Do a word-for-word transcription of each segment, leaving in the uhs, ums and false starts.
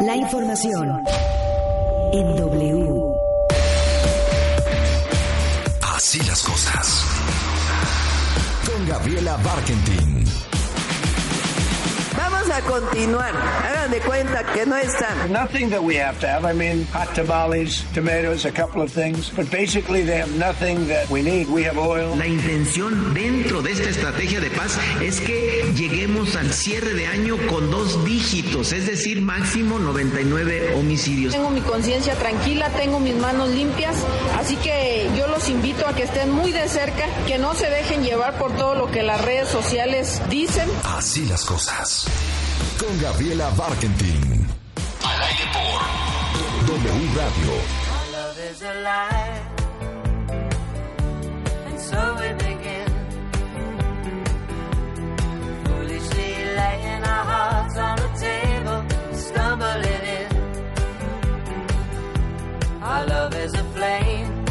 La información en W. Así las cosas. Con Gabriela Barkentin. Vamos a continuar. Hagan de cuenta que no están. Nothing that we have to have. I mean, hot tamales, tomatoes, a couple of things. But basically they have nothing that we need. We have oil. La intención dentro de esta estrategia de paz es que lleguemos al cierre de año con dos dígitos, es decir, máximo noventa y nueve homicidios. Tengo mi conciencia tranquila, tengo mis manos limpias, así que yo los invito a que estén muy de cerca, que no se dejen llevar por todo lo que las redes sociales dicen. Así las cosas. Con Gabriela Barkentin. Al aire por W Radio. Our love is alive, and so we begin. Foolishly laying our hearts on the table, stumbling in. Our love is a flame,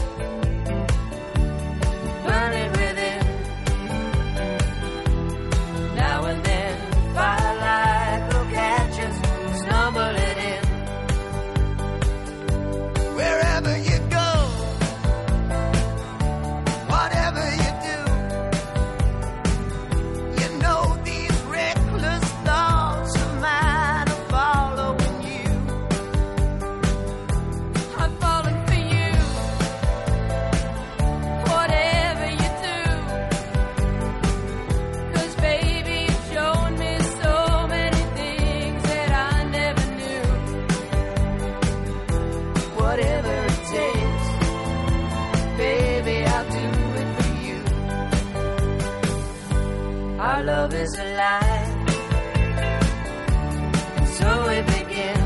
burning within. Now and then, firelight will catch us, stumbling in. Wherever you go, whatever you do, you know these reckless thoughts of mine are following you. I'm falling for you, whatever you do. 'Cause baby, you've shown me so many things that I never knew. Whatever it takes, baby, I'll do it for you. Our love is alive, and so we begin.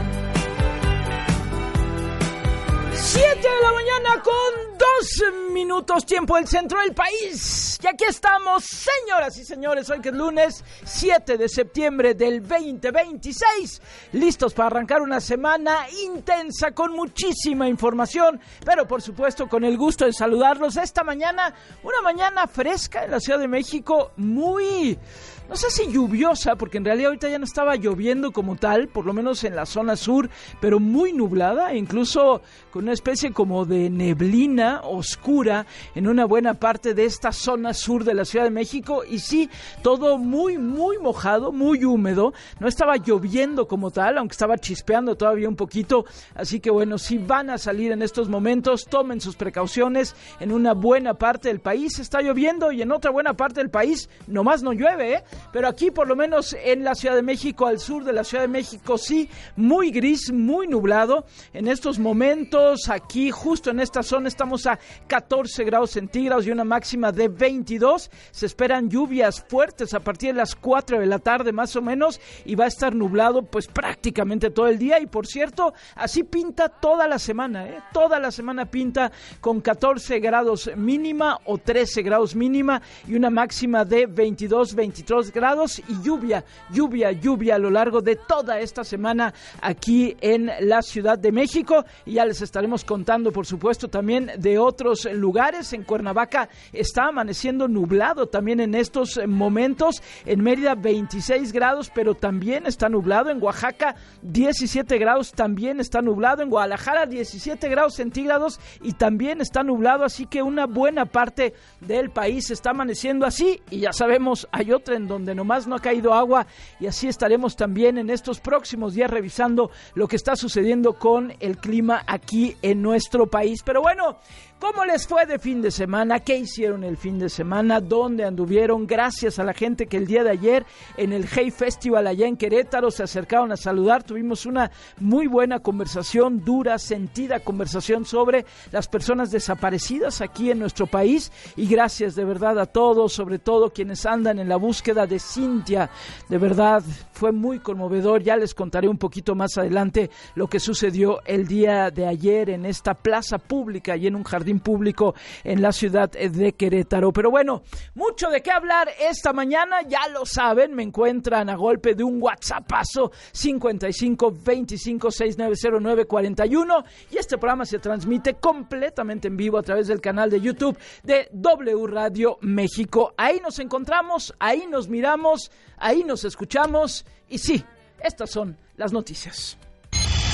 Siete de la mañana con dos minutos, tiempo del centro del país. Y aquí estamos, señoras y señores, hoy que es lunes siete de septiembre del veinte veintiséis, listos para arrancar una semana intensa con muchísima información, pero por supuesto con el gusto de saludarlos esta mañana, una mañana fresca en la Ciudad de México, muy... no sé si lluviosa, porque en realidad ahorita ya no estaba lloviendo como tal, por lo menos en la zona sur, pero muy nublada, incluso con una especie como de neblina oscura en una buena parte de esta zona sur de la Ciudad de México, y sí, todo muy, muy mojado, muy húmedo, no estaba lloviendo como tal, aunque estaba chispeando todavía un poquito, así que bueno, si van a salir en estos momentos, tomen sus precauciones. En una buena parte del país está lloviendo y en otra buena parte del país nomás no llueve, ¿eh? Pero aquí por lo menos en la Ciudad de México, al sur de la Ciudad de México, sí, muy gris, muy nublado. En estos momentos, aquí justo en esta zona estamos a catorce grados centígrados y una máxima de veintidós. Se esperan lluvias fuertes a partir de las cuatro de la tarde más o menos y va a estar nublado pues prácticamente todo el día. Y por cierto, así pinta toda la semana, ¿eh? Toda la semana pinta con catorce grados mínima o trece grados mínima y una máxima de veintidós, veintitrés grados y lluvia, lluvia, lluvia a lo largo de toda esta semana aquí en la Ciudad de México. Y ya les estaremos contando, por supuesto, también de otros lugares. En Cuernavaca está amaneciendo nublado también en estos momentos. En Mérida veintiséis grados, pero también está nublado. En Oaxaca diecisiete grados, también está nublado. En Guadalajara diecisiete grados centígrados y también está nublado. Así que una buena parte del país está amaneciendo así. Y ya sabemos, hay otra en donde nomás no ha caído agua, y así estaremos también en estos próximos días revisando lo que está sucediendo con el clima aquí en nuestro país. Pero bueno, ¿cómo les fue de fin de semana? ¿Qué hicieron el fin de semana? ¿Dónde anduvieron? Gracias a la gente que el día de ayer en el Hey Festival allá en Querétaro se acercaron a saludar. Tuvimos una muy buena conversación, dura, sentida conversación sobre las personas desaparecidas aquí en nuestro país, y gracias de verdad a todos, sobre todo quienes andan en la búsqueda de Cintia. De verdad fue muy conmovedor. Ya les contaré un poquito más adelante lo que sucedió el día de ayer en esta plaza pública y en un jardín público en la ciudad de Querétaro. Pero bueno, mucho de qué hablar esta mañana, ya lo saben, me encuentran a golpe de un WhatsAppazo cincuenta y cinco, veinticinco, sesenta y nueve cero nueve cuarenta y uno, y este programa se transmite completamente en vivo a través del canal de YouTube de W Radio México. Ahí nos encontramos, ahí nos miramos, ahí nos escuchamos, y sí, estas son las noticias.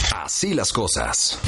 Así las cosas.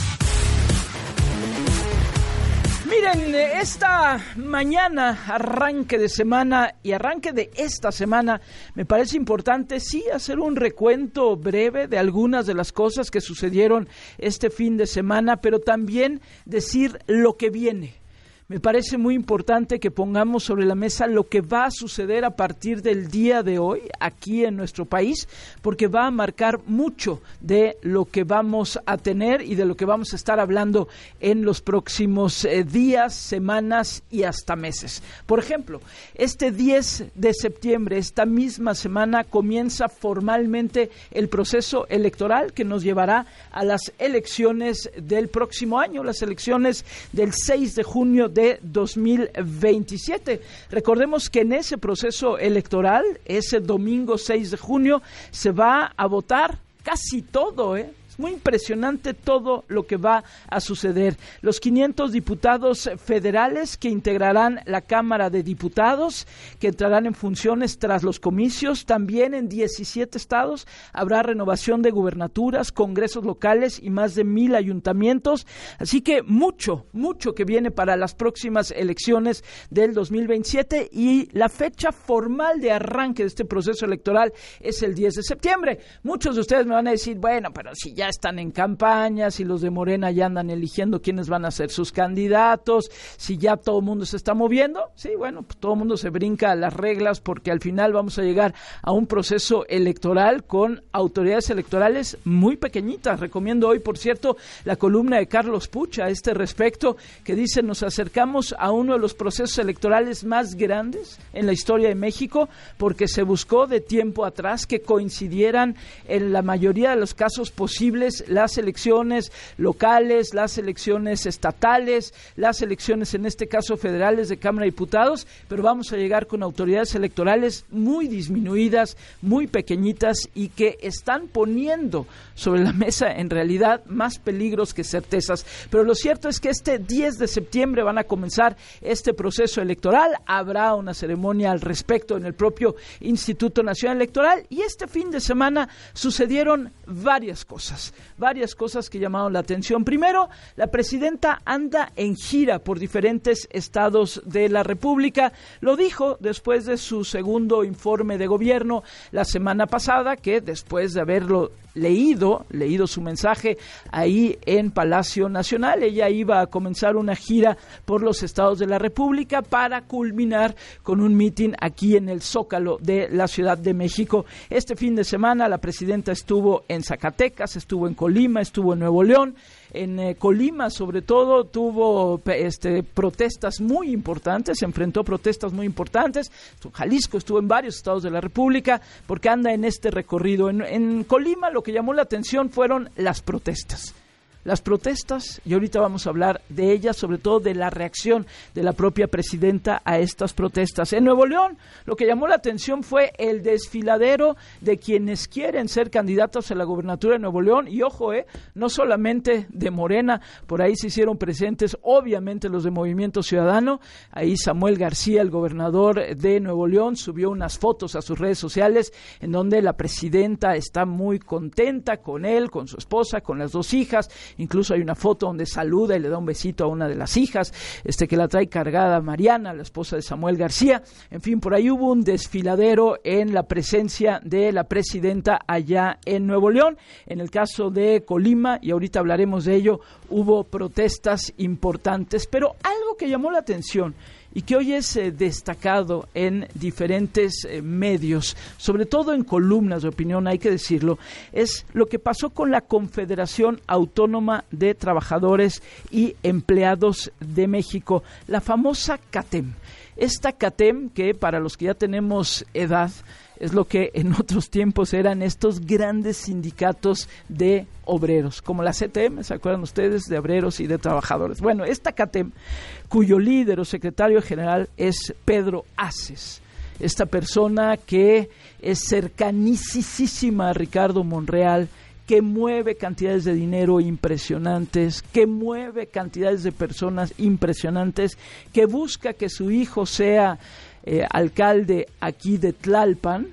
Miren, esta mañana, arranque de semana y arranque de esta semana, me parece importante sí hacer un recuento breve de algunas de las cosas que sucedieron este fin de semana, pero también decir lo que viene. Me parece muy importante que pongamos sobre la mesa lo que va a suceder a partir del día de hoy aquí en nuestro país, porque va a marcar mucho de lo que vamos a tener y de lo que vamos a estar hablando en los próximos eh, días, semanas y hasta meses. Por ejemplo, este diez de septiembre, esta misma semana, comienza formalmente el proceso electoral que nos llevará a las elecciones del próximo año, las elecciones del seis de junio de de dos mil veintisiete. Recordemos que en ese proceso electoral, ese domingo seis de junio, se va a votar casi todo, ¿eh? Es muy impresionante todo lo que va a suceder. Los quinientos diputados federales que integrarán la Cámara de Diputados, que entrarán en funciones tras los comicios. También en diecisiete estados habrá renovación de gubernaturas, congresos locales y más de mil ayuntamientos. Así que mucho, mucho que viene para las próximas elecciones del dos mil veintisiete, y la fecha formal de arranque de este proceso electoral es el diez de septiembre. Muchos de ustedes me van a decir, bueno, pero si ya están en campaña, si los de Morena ya andan eligiendo quiénes van a ser sus candidatos, si ya todo el mundo se está moviendo. Sí, bueno, pues todo el mundo se brinca las reglas, porque al final vamos a llegar a un proceso electoral con autoridades electorales muy pequeñitas. Recomiendo hoy, por cierto, la columna de Carlos Puch a este respecto, que dice: nos acercamos a uno de los procesos electorales más grandes en la historia de México, porque se buscó de tiempo atrás que coincidieran en la mayoría de los casos posibles las elecciones locales, las elecciones estatales, las elecciones en este caso federales de Cámara de Diputados, pero vamos a llegar con autoridades electorales muy disminuidas, muy pequeñitas, y que están poniendo sobre la mesa en realidad más peligros que certezas. Pero lo cierto es que este diez de septiembre van a comenzar este proceso electoral. Habrá una ceremonia al respecto en el propio Instituto Nacional Electoral, y este fin de semana sucedieron varias cosas. Varias cosas que llamaron la atención. Primero, la presidenta anda en gira por diferentes estados de la República. Lo dijo después de su segundo informe de gobierno la semana pasada, que después de haberlo leído, leído su mensaje ahí en Palacio Nacional, ella iba a comenzar una gira por los estados de la República para culminar con un mitin aquí en el Zócalo de la Ciudad de México. Este fin de semana la presidenta estuvo en Zacatecas, estuvo en Colima, estuvo en Nuevo León. En eh, Colima, sobre todo, tuvo este, protestas muy importantes, se enfrentó protestas muy importantes. En Jalisco, estuvo en varios estados de la República, porque anda en este recorrido. En, en Colima lo que llamó la atención fueron las protestas. Las protestas, y ahorita vamos a hablar de ellas, sobre todo de la reacción de la propia presidenta a estas protestas. En Nuevo León, lo que llamó la atención fue el desfiladero de quienes quieren ser candidatos a la gobernatura de Nuevo León, y ojo, eh, no solamente de Morena, por ahí se hicieron presentes, obviamente, los de Movimiento Ciudadano. Ahí Samuel García, el gobernador de Nuevo León, subió unas fotos a sus redes sociales en donde la presidenta está muy contenta con él, con su esposa, con las dos hijas. Incluso hay una foto donde saluda y le da un besito a una de las hijas, este que la trae cargada, Mariana, la esposa de Samuel García. En fin, por ahí hubo un desfiladero en la presencia de la presidenta allá en Nuevo León. En el caso de Colima, y ahorita hablaremos de ello, hubo protestas importantes, pero algo que llamó la atención y que hoy es eh, destacado en diferentes eh, medios, sobre todo en columnas de opinión, hay que decirlo, es lo que pasó con la Confederación Autónoma de Trabajadores y Empleados de México, la famosa CATEM. Esta CATEM, que para los que ya tenemos edad, es lo que en otros tiempos eran estos grandes sindicatos de obreros, como la C T M, ¿se acuerdan ustedes? De obreros y de trabajadores. Bueno, esta CATEM, cuyo líder o secretario general es Pedro Aces, esta persona que es cercanísima a Ricardo Monreal, que mueve cantidades de dinero impresionantes, que mueve cantidades de personas impresionantes, que busca que su hijo sea Eh, alcalde aquí de Tlalpan.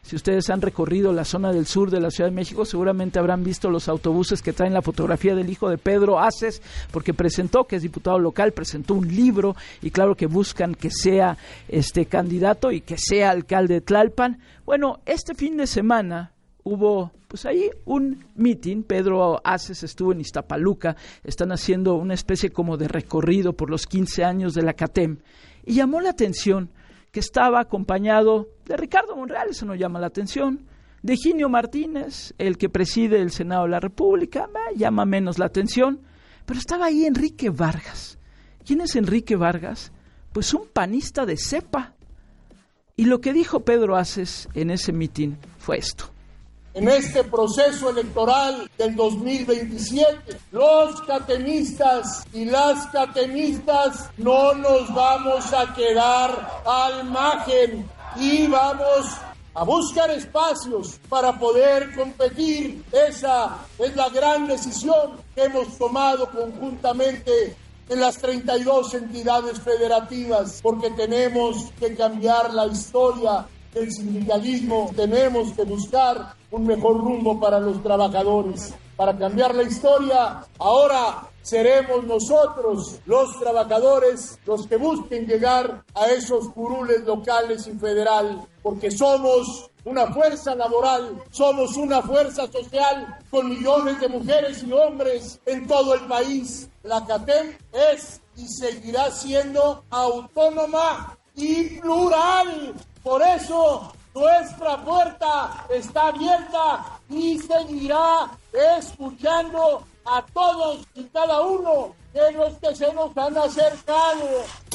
Si ustedes han recorrido la zona del sur de la Ciudad de México, seguramente habrán visto los autobuses que traen la fotografía del hijo de Pedro Aces, porque presentó, que es diputado local, presentó un libro y claro que buscan que sea este candidato y que sea alcalde de Tlalpan. Bueno, este fin de semana hubo pues ahí un meeting. Pedro Aces estuvo en Iztapaluca, están haciendo una especie como de recorrido por los quince años de la CATEM y llamó la atención que estaba acompañado de Ricardo Monreal, eso no llama la atención, de Higinio Martínez, el que preside el Senado de la República, eh, llama menos la atención, pero estaba ahí Enrique Vargas. ¿Quién es Enrique Vargas? Pues un panista de cepa. Y lo que dijo Pedro Aces en ese mitin fue esto. En este proceso electoral del dos mil veintisiete, los catemistas y las catemistas no nos vamos a quedar al margen y vamos a buscar espacios para poder competir. Esa es la gran decisión que hemos tomado conjuntamente en las treinta y dos entidades federativas, porque tenemos que cambiar la historia del sindicalismo, tenemos que buscar un mejor rumbo para los trabajadores. Para cambiar la historia, ahora seremos nosotros, los trabajadores, los que busquen llegar a esos curules locales y federal, porque somos una fuerza laboral, somos una fuerza social con millones de mujeres y hombres en todo el país. La CATEM es y seguirá siendo autónoma y plural. Por eso nuestra puerta está abierta y seguirá escuchando a todos y cada uno de los que se nos han acercado.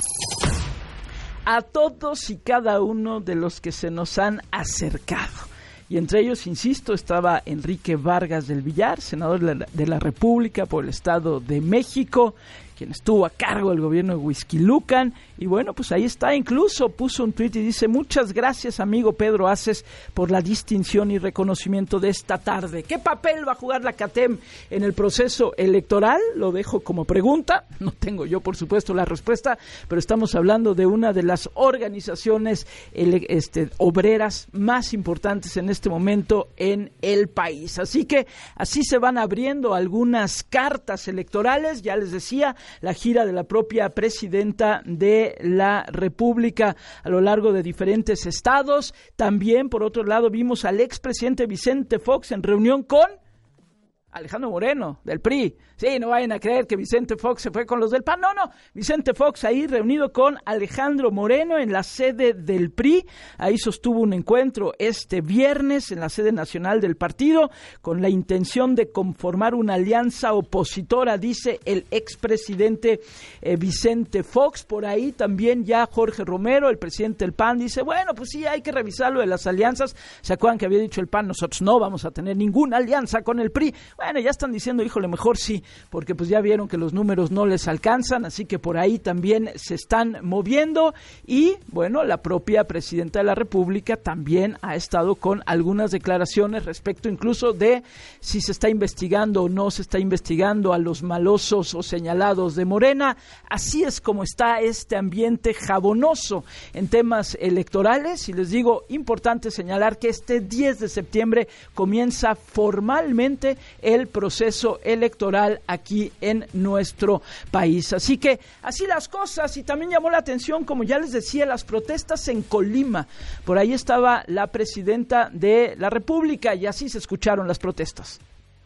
A todos y cada uno de los que se nos han acercado. Y entre ellos, insisto, estaba Enrique Vargas del Villar, senador de la, de la República por el Estado de México, quien estuvo a cargo del gobierno de Huixquilucan, y bueno, pues ahí está, incluso puso un tuit y dice: muchas gracias, amigo Pedro Aces, por la distinción y reconocimiento de esta tarde. ¿Qué papel va a jugar la CATEM en el proceso electoral? Lo dejo como pregunta, no tengo yo por supuesto la respuesta, pero estamos hablando de una de las organizaciones este, obreras más importantes en este momento en el país. Así que así se van abriendo algunas cartas electorales. Ya les decía, la gira de la propia presidenta de la República a lo largo de diferentes estados. También, por otro lado, vimos al expresidente Vicente Fox en reunión con Alejandro Moreno, del P R I. Sí, no vayan a creer que Vicente Fox se fue con los del P A N. No, no, Vicente Fox ahí reunido con Alejandro Moreno en la sede del P R I. Ahí sostuvo un encuentro este viernes en la sede nacional del partido con la intención de conformar una alianza opositora, dice el expresidente eh, Vicente Fox. Por ahí también ya Jorge Romero, el presidente del P A N, dice, bueno, pues sí, hay que revisar lo de las alianzas. ¿Se acuerdan que había dicho el P A N? Nosotros no vamos a tener ninguna alianza con el P R I. Bueno, ya están diciendo, híjole, mejor sí, porque pues ya vieron que los números no les alcanzan, así que por ahí también se están moviendo. Y bueno, la propia presidenta de la República también ha estado con algunas declaraciones respecto incluso de si se está investigando o no se está investigando a los malosos o señalados de Morena. Así es como está este ambiente jabonoso en temas electorales. Y les digo, importante señalar que este diez de septiembre comienza formalmente el proceso electoral aquí en nuestro país. Así que así las cosas. Y también llamó la atención, como ya les decía, las protestas en Colima. Por ahí estaba la presidenta de la República y así se escucharon las protestas.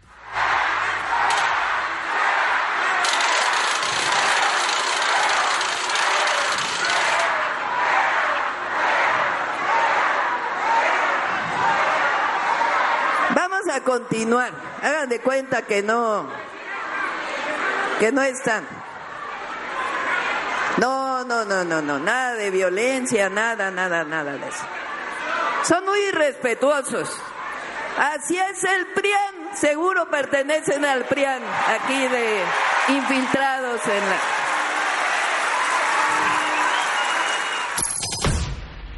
A continuar, hagan de cuenta que no que no están. No, no, no, no, no, nada de violencia, nada, nada, nada de eso. Son muy irrespetuosos. Así es el P R I A N, seguro pertenecen al P R I A N, aquí de infiltrados en la...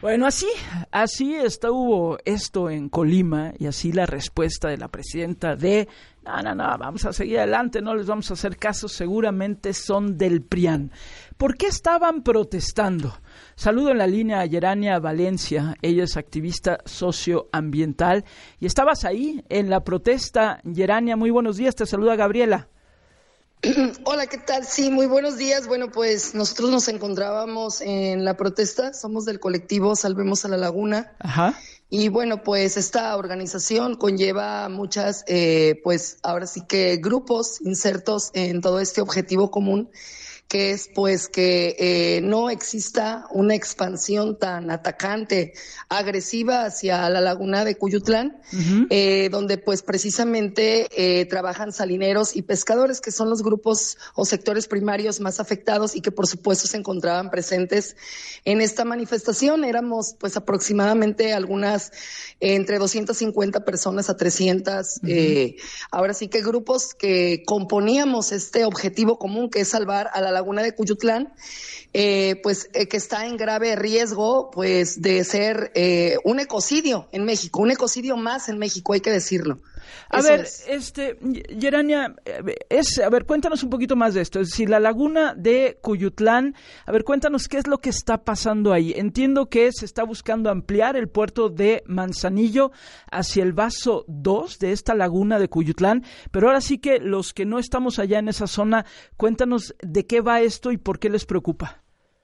Bueno, así, así estuvo esto en Colima y así la respuesta de la presidenta de no, no, no, vamos a seguir adelante, no les vamos a hacer caso, seguramente son del P R I A N. ¿Por qué estaban protestando? Saludo en la línea a Yerania Valencia, ella es activista socioambiental y estabas ahí en la protesta. Yerania, muy buenos días, te saluda Gabriela. Hola, ¿qué tal? Sí, muy buenos días. Bueno, pues nosotros nos encontrábamos en la protesta, somos del colectivo Salvemos a la Laguna. Ajá. Y bueno, pues esta organización conlleva muchas, eh, pues ahora sí que grupos insertos en todo este objetivo común, que es pues que eh, no exista una expansión tan atacante, agresiva hacia la laguna de Cuyutlán, uh-huh. eh, donde pues precisamente eh, trabajan salineros y pescadores, que son los grupos o sectores primarios más afectados y que por supuesto se encontraban presentes en esta manifestación. Éramos pues aproximadamente algunas eh, entre doscientas cincuenta personas a trescientas, uh-huh. eh, ahora sí que grupos que componíamos este objetivo común, que es salvar a la laguna de Cuyutlán, eh, pues eh, que está en grave riesgo pues de ser eh, un ecocidio en México, un ecocidio más en México, hay que decirlo. A Eso ver, es. este, Yerania, es, a ver, cuéntanos un poquito más de esto. Es decir, la laguna de Cuyutlán, a ver, cuéntanos qué es lo que está pasando ahí. Entiendo que se está buscando ampliar el puerto de Manzanillo hacia el vaso dos de esta laguna de Cuyutlán, pero ahora sí que los que no estamos allá en esa zona, cuéntanos de qué va esto y por qué les preocupa.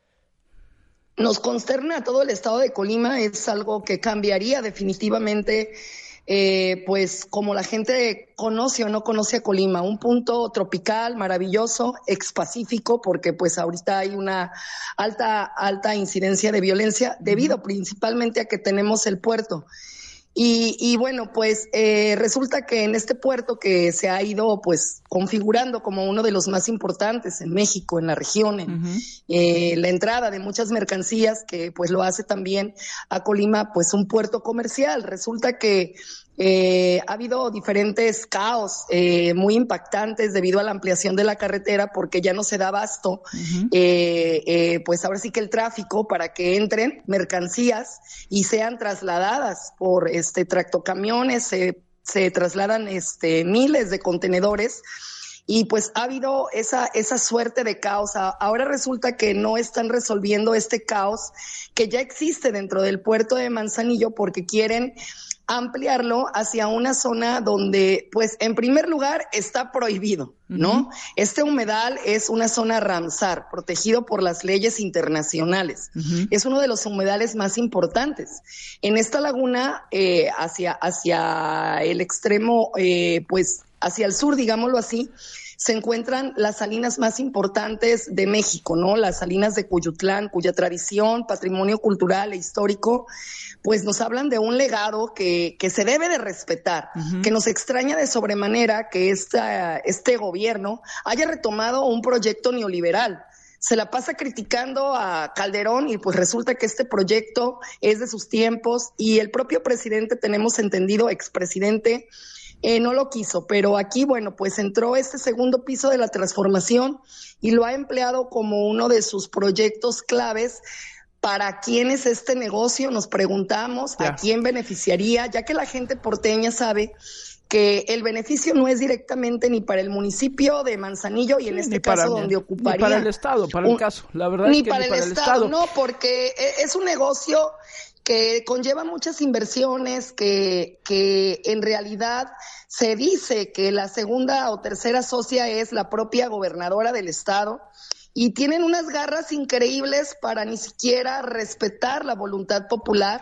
Nos consterna a todo el estado de Colima, es algo que cambiaría definitivamente Eh, pues como la gente conoce o no conoce a Colima, un punto tropical, maravilloso, expacífico, porque pues ahorita hay una alta, alta incidencia de violencia debido principalmente a que tenemos el puerto. Y, y bueno, pues eh, resulta que en este puerto que se ha ido pues configurando como uno de los más importantes en México, en la región, en uh-huh. eh, la entrada de muchas mercancías, que pues lo hace también a Colima pues un puerto comercial. Resulta que Eh, ha habido diferentes caos eh, muy impactantes debido a la ampliación de la carretera, porque ya no se da abasto, uh-huh. eh, eh, pues ahora sí que el tráfico para que entren mercancías y sean trasladadas por este tractocamiones, se, se trasladan este miles de contenedores. Y pues ha habido esa, esa suerte de caos. Ahora resulta que no están resolviendo este caos que ya existe dentro del puerto de Manzanillo, porque quieren ampliarlo hacia una zona donde, pues, en primer lugar está prohibido, ¿no? Uh-huh. Este humedal es una zona Ramsar, protegido por las leyes internacionales. Uh-huh. Es uno de los humedales más importantes. En esta laguna, eh, hacia, hacia el extremo, eh, pues, hacia el sur, digámoslo así, se encuentran las salinas más importantes de México, ¿no? Las salinas de Cuyutlán, cuya tradición, patrimonio cultural e histórico, pues nos hablan de un legado que, que se debe de respetar, uh-huh. que nos extraña de sobremanera que esta, este gobierno haya retomado un proyecto neoliberal. Se la pasa criticando a Calderón y pues resulta que este proyecto es de sus tiempos y el propio presidente, tenemos entendido, expresidente, Eh, no lo quiso, pero aquí, bueno, pues entró este segundo piso de la transformación y lo ha empleado como uno de sus proyectos claves. ¿Para quién es este negocio? Nos preguntamos, yeah. ¿a quién beneficiaría? Ya que la gente porteña sabe que el beneficio no es directamente ni para el municipio de Manzanillo y sí, en este caso para, donde ocuparía. Ni para el Estado, para un, el caso, la verdad ni es que para ni para el, el Estado. Estado. No, porque es un negocio que conlleva muchas inversiones, que, que en realidad se dice que la segunda o tercera socia es la propia gobernadora del estado, y tienen unas garras increíbles para ni siquiera respetar la voluntad popular.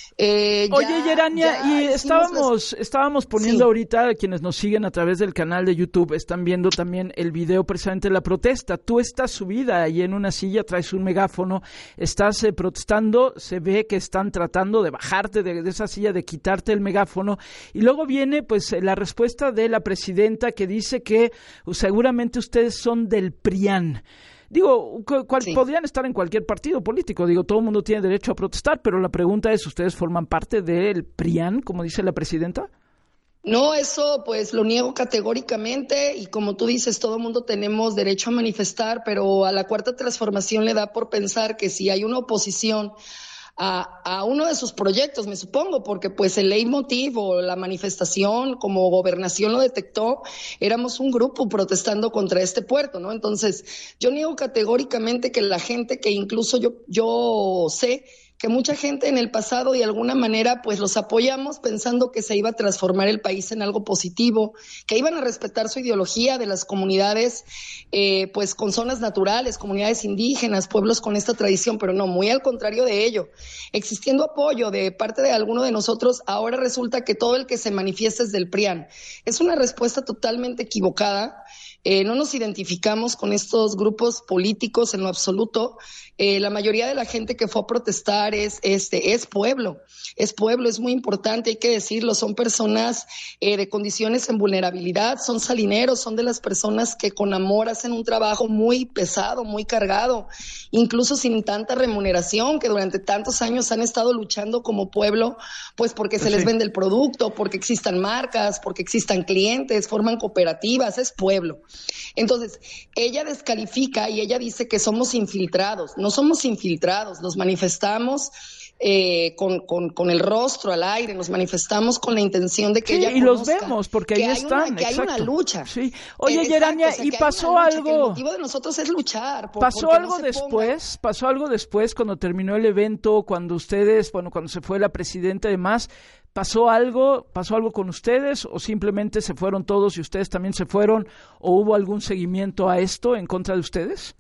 Eh, Oye, ya, Yerania, ya y estábamos las... estábamos poniendo sí. ahorita, quienes nos siguen a través del canal de YouTube, están viendo también el video precisamente de la protesta. Tú estás subida ahí en una silla, traes un megáfono, estás eh, protestando, se ve que están tratando de bajarte de, de esa silla, de quitarte el megáfono, y luego viene pues la respuesta de la presidenta que dice que uh, seguramente ustedes son del P R I A N. Digo, cual, sí. podrían estar en cualquier partido político, digo, todo el mundo tiene derecho a protestar, pero la pregunta es, ¿ustedes forman parte del P R I A N, como dice la presidenta? No, eso pues lo niego categóricamente, y como tú dices, todo el mundo tenemos derecho a manifestar, pero a la Cuarta Transformación le da por pensar que si hay una oposición a, a uno de sus proyectos, me supongo, porque pues el leitmotiv o la manifestación como gobernación lo detectó, éramos un grupo protestando contra este puerto, ¿no? Entonces, yo niego categóricamente que la gente que incluso yo, yo sé que mucha gente en el pasado de alguna manera pues los apoyamos pensando que se iba a transformar el país en algo positivo, que iban a respetar su ideología de las comunidades eh, pues con zonas naturales, comunidades indígenas, pueblos con esta tradición, pero no, muy al contrario de ello. Existiendo apoyo de parte de alguno de nosotros, ahora resulta que todo el que se manifiesta es del P R I A N. Es una respuesta totalmente equivocada. Eh, no nos identificamos con estos grupos políticos en lo absoluto. Eh, la mayoría de la gente que fue a protestar es, este, es pueblo, es pueblo, es muy importante, hay que decirlo, son personas eh, de condiciones en vulnerabilidad, son salineros, son de las personas que con amor hacen un trabajo muy pesado, muy cargado, incluso sin tanta remuneración, que durante tantos años han estado luchando como pueblo, pues porque se Pues les sí. vende el producto, porque existan marcas, porque existan clientes, forman cooperativas, es pueblo. Entonces, ella descalifica y ella dice que somos infiltrados. No somos infiltrados, nos manifestamos eh, con, con, con el rostro al aire, nos manifestamos con la intención de que Sí, ella y los conozca vemos, porque que ahí hay están, una, que hay exacto. una lucha. Sí. Oye, Exacto, Yerania, o sea, y que hay pasó una lucha, algo... que el motivo de nosotros es luchar. Por, Pasó porque algo no se después, ponga... pasó algo después cuando terminó el evento, cuando ustedes, bueno, cuando se fue la presidenta y demás, ¿pasó algo, pasó algo con ustedes o simplemente se fueron todos y ustedes también se fueron o hubo algún seguimiento a esto en contra de ustedes?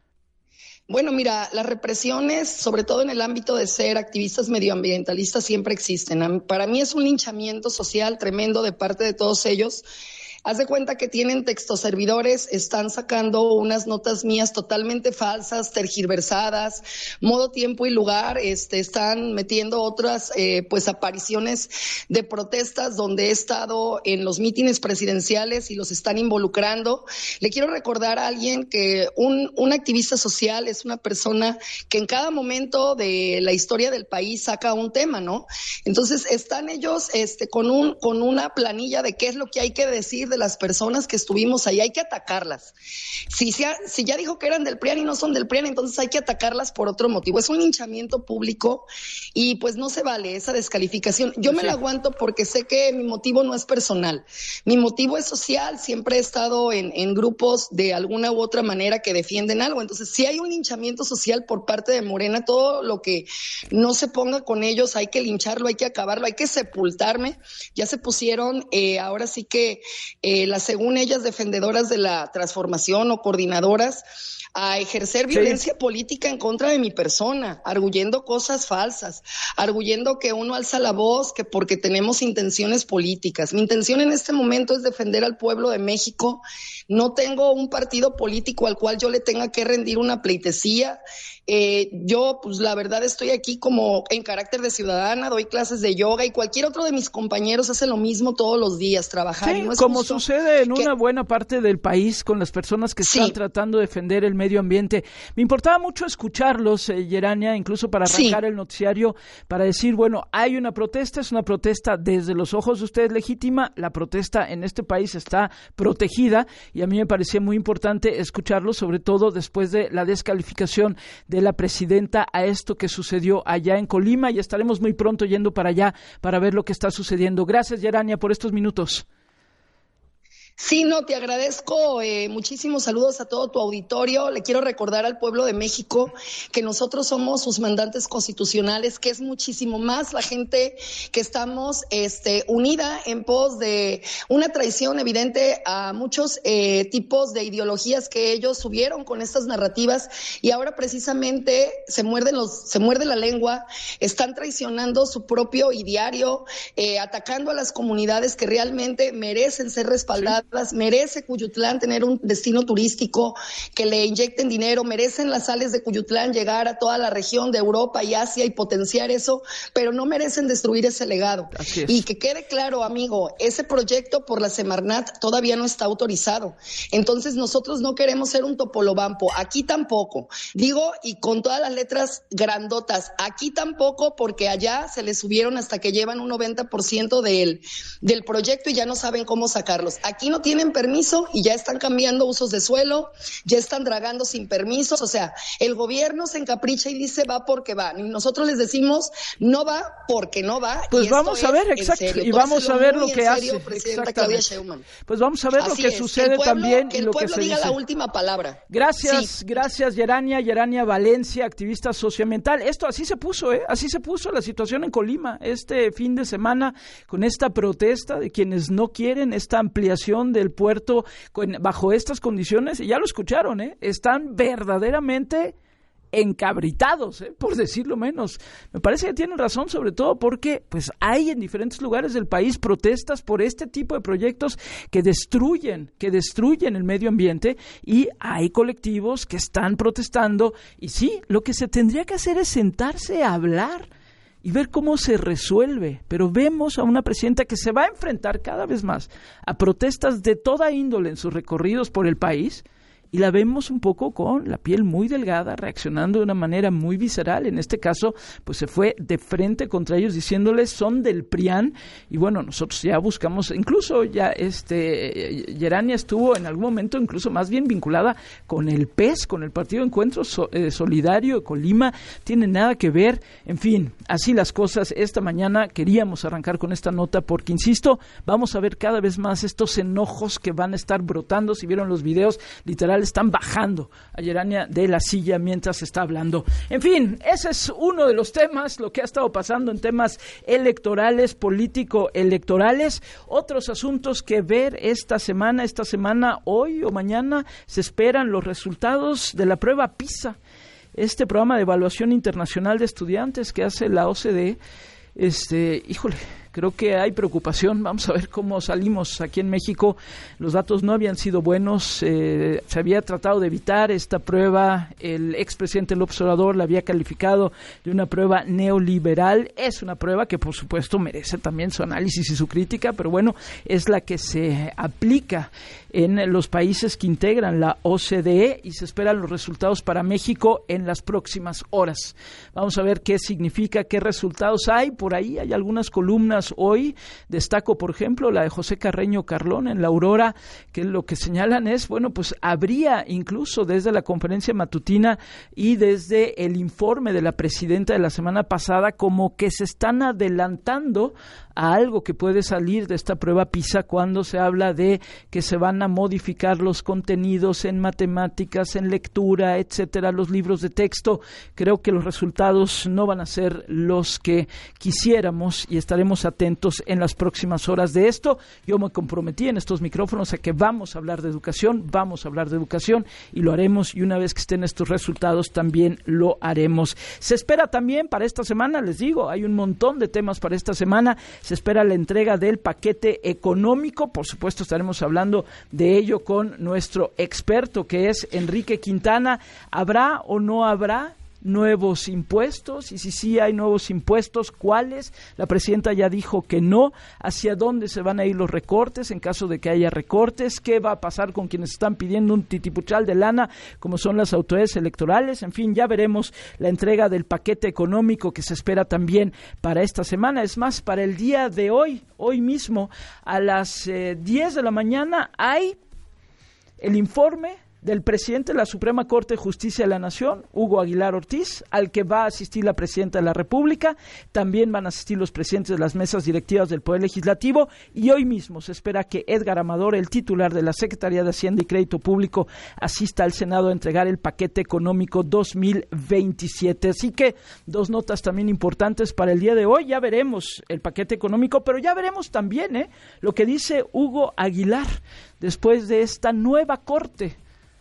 Bueno, mira, las represiones, sobre todo en el ámbito de ser activistas medioambientalistas, siempre existen. Para mí es un linchamiento social tremendo de parte de todos ellos. Haz de cuenta que tienen textoservidores, están sacando unas notas mías totalmente falsas, tergiversadas, modo, tiempo y lugar, este, están metiendo otras eh, pues apariciones de protestas donde he estado en los mítines presidenciales y los están involucrando. Le quiero recordar a alguien que un, un activista social es una persona que en cada momento de la historia del país saca un tema, ¿no? Entonces están ellos este, con, un, con una planilla de qué es lo que hay que decir de las personas que estuvimos ahí, hay que atacarlas. Si, si, si ya dijo que eran del P R I A N y no son del P R I A N, entonces hay que atacarlas por otro motivo. Es un linchamiento público y pues no se vale esa descalificación. Yo me la aguanto porque sé que mi motivo no es personal. Mi motivo es social, siempre he estado en, en grupos de alguna u otra manera que defienden algo. Entonces, si hay un linchamiento social por parte de Morena, todo lo que no se ponga con ellos, hay que lincharlo, hay que acabarlo, hay que sepultarme. Ya se pusieron, eh, ahora sí que eh, las según ellas defendedoras de la transformación o coordinadoras, a ejercer violencia sí. política en contra de mi persona, arguyendo cosas falsas, arguyendo que uno alza la voz, que porque tenemos intenciones políticas. Mi intención en este momento es defender al pueblo de México. No tengo un partido político al cual yo le tenga que rendir una pleitesía. Eh, yo, pues la verdad, estoy aquí como en carácter de ciudadana, doy clases de yoga y cualquier otro de mis compañeros hace lo mismo todos los días, trabajar. Sí, y no es como justo sucede en que... una buena parte del país con las personas que están sí. tratando de defender el medio ambiente. Me importaba mucho escucharlos, eh, Yerania, incluso para arrancar sí. el noticiario, para decir, bueno, hay una protesta, es una protesta desde los ojos de ustedes legítima, la protesta en este país está protegida y a mí me parecía muy importante escucharlos, sobre todo después de la descalificación de la presidenta a esto que sucedió allá en Colima, y estaremos muy pronto yendo para allá para ver lo que está sucediendo. Gracias, Yerania, por estos minutos. Sí, no, te agradezco eh, muchísimos saludos a todo tu auditorio. Le quiero recordar al pueblo de México que nosotros somos sus mandantes constitucionales, que es muchísimo más la gente que estamos este, unida en pos de una traición evidente a muchos eh, tipos de ideologías que ellos subieron con estas narrativas y ahora precisamente se muerden los, se muerde la lengua, están traicionando su propio ideario, eh, atacando a las comunidades que realmente merecen ser respaldadas. Merece Cuyutlán tener un destino turístico, que le inyecten dinero, merecen las sales de Cuyutlán llegar a toda la región de Europa y Asia y potenciar eso, pero no merecen destruir ese legado. Y que quede claro, amigo, ese proyecto por la Semarnat todavía no está autorizado. Entonces nosotros no queremos ser un topolobampo, aquí tampoco. Digo, y con todas las letras grandotas, aquí tampoco, porque allá se les subieron hasta que llevan un noventa por ciento del, del proyecto y ya no saben cómo sacarlos. Aquí no no tienen permiso y ya están cambiando usos de suelo, ya están dragando sin permisos. O sea, el gobierno se encapricha y dice va porque va. Y nosotros les decimos no va porque no va. Pues y vamos esto a ver, es exacto, en serio. y vamos a ver lo que hace. Serio, presidenta Claudia Sheinbaum. Pues vamos a ver Así lo que es, sucede que el pueblo, también que y el lo que pueblo se diga dice. la última palabra. Gracias, Sí. gracias Yerania, Yerania Valencia, activista socioambiental. Esto así se puso, ¿eh? Así se puso la situación en Colima este fin de semana con esta protesta de quienes no quieren esta ampliación del puerto con, bajo estas condiciones. Y ya lo escucharon, ¿eh? Están verdaderamente encabritados, ¿eh? Por decirlo menos. Me parece que tienen razón, sobre todo porque pues hay en diferentes lugares del país protestas por este tipo de proyectos que destruyen, que destruyen el medio ambiente, y hay colectivos que están protestando. Y sí, lo que se tendría que hacer es sentarse a hablar y ver cómo se resuelve, pero vemos a una presidenta que se va a enfrentar cada vez más a protestas de toda índole en sus recorridos por el país, y la vemos un poco con la piel muy delgada, reaccionando de una manera muy visceral. En este caso, pues se fue de frente contra ellos diciéndoles son del PRIAN, y bueno, nosotros ya buscamos, incluso ya este Yerania estuvo en algún momento incluso más bien vinculada con el P E S, con el Partido Encuentro so, eh, Solidario de Colima, tiene nada que ver. En fin, así las cosas. Esta mañana queríamos arrancar con esta nota porque, insisto, vamos a ver cada vez más estos enojos que van a estar brotando. Si vieron los videos, literal están bajando a Yerania de la silla mientras está hablando. En fin, ese es uno de los temas, lo que ha estado pasando en temas electorales, político-electorales. Otros asuntos que ver esta semana, esta semana, hoy o mañana, se esperan los resultados de la prueba PISA, este programa de evaluación internacional de estudiantes que hace la O C D E. Este, híjole, creo que hay preocupación. Vamos a ver cómo salimos aquí en México. Los datos no habían sido buenos. Eh, se había tratado de evitar esta prueba. El expresidente López Obrador la había calificado de una prueba neoliberal. Es una prueba que, por supuesto, merece también su análisis y su crítica, pero bueno, es la que se aplica en los países que integran la O C D E y se esperan los resultados para México en las próximas horas. Vamos a ver qué significa, qué resultados hay. Por ahí hay algunas columnas hoy. Destaco, por ejemplo, la de José Carreño Carlón en La Aurora, que lo que señalan es, bueno, pues habría incluso desde la conferencia matutina y desde el informe de la presidenta de la semana pasada como que se están adelantando a algo que puede salir de esta prueba PISA cuando se habla de que se van a modificar los contenidos en matemáticas, en lectura, etcétera, los libros de texto. Creo que los resultados no van a ser los que quisiéramos y estaremos atentos en las próximas horas de esto. Yo me comprometí en estos micrófonos a que vamos a hablar de educación, vamos a hablar de educación y lo haremos, y una vez que estén estos resultados también lo haremos. Se espera también para esta semana, les digo, hay un montón de temas para esta semana. Se espera la entrega del paquete económico, por supuesto estaremos hablando de ello con nuestro experto que es Enrique Quintana. ¿Habrá o no habrá nuevos impuestos? Y si sí hay nuevos impuestos, ¿cuáles? La presidenta ya dijo que no. ¿Hacia dónde se van a ir los recortes en caso de que haya recortes? ¿Qué va a pasar con quienes están pidiendo un titipuchal de lana, como son las autoridades electorales? En fin, ya veremos la entrega del paquete económico que se espera también para esta semana. Es más, para el día de hoy, hoy mismo, a las eh, diez de la mañana, hay el informe del presidente de la Suprema Corte de Justicia de la Nación, Hugo Aguilar Ortiz, al que va a asistir la presidenta de la República. También van a asistir los presidentes de las mesas directivas del Poder Legislativo, y hoy mismo se espera que Edgar Amador, el titular de la Secretaría de Hacienda y Crédito Público, asista al Senado a entregar el paquete económico dos mil veintisiete. Así que dos notas también importantes para el día de hoy. Ya veremos el paquete económico, pero ya veremos también ¿eh? lo que dice Hugo Aguilar después de esta nueva Corte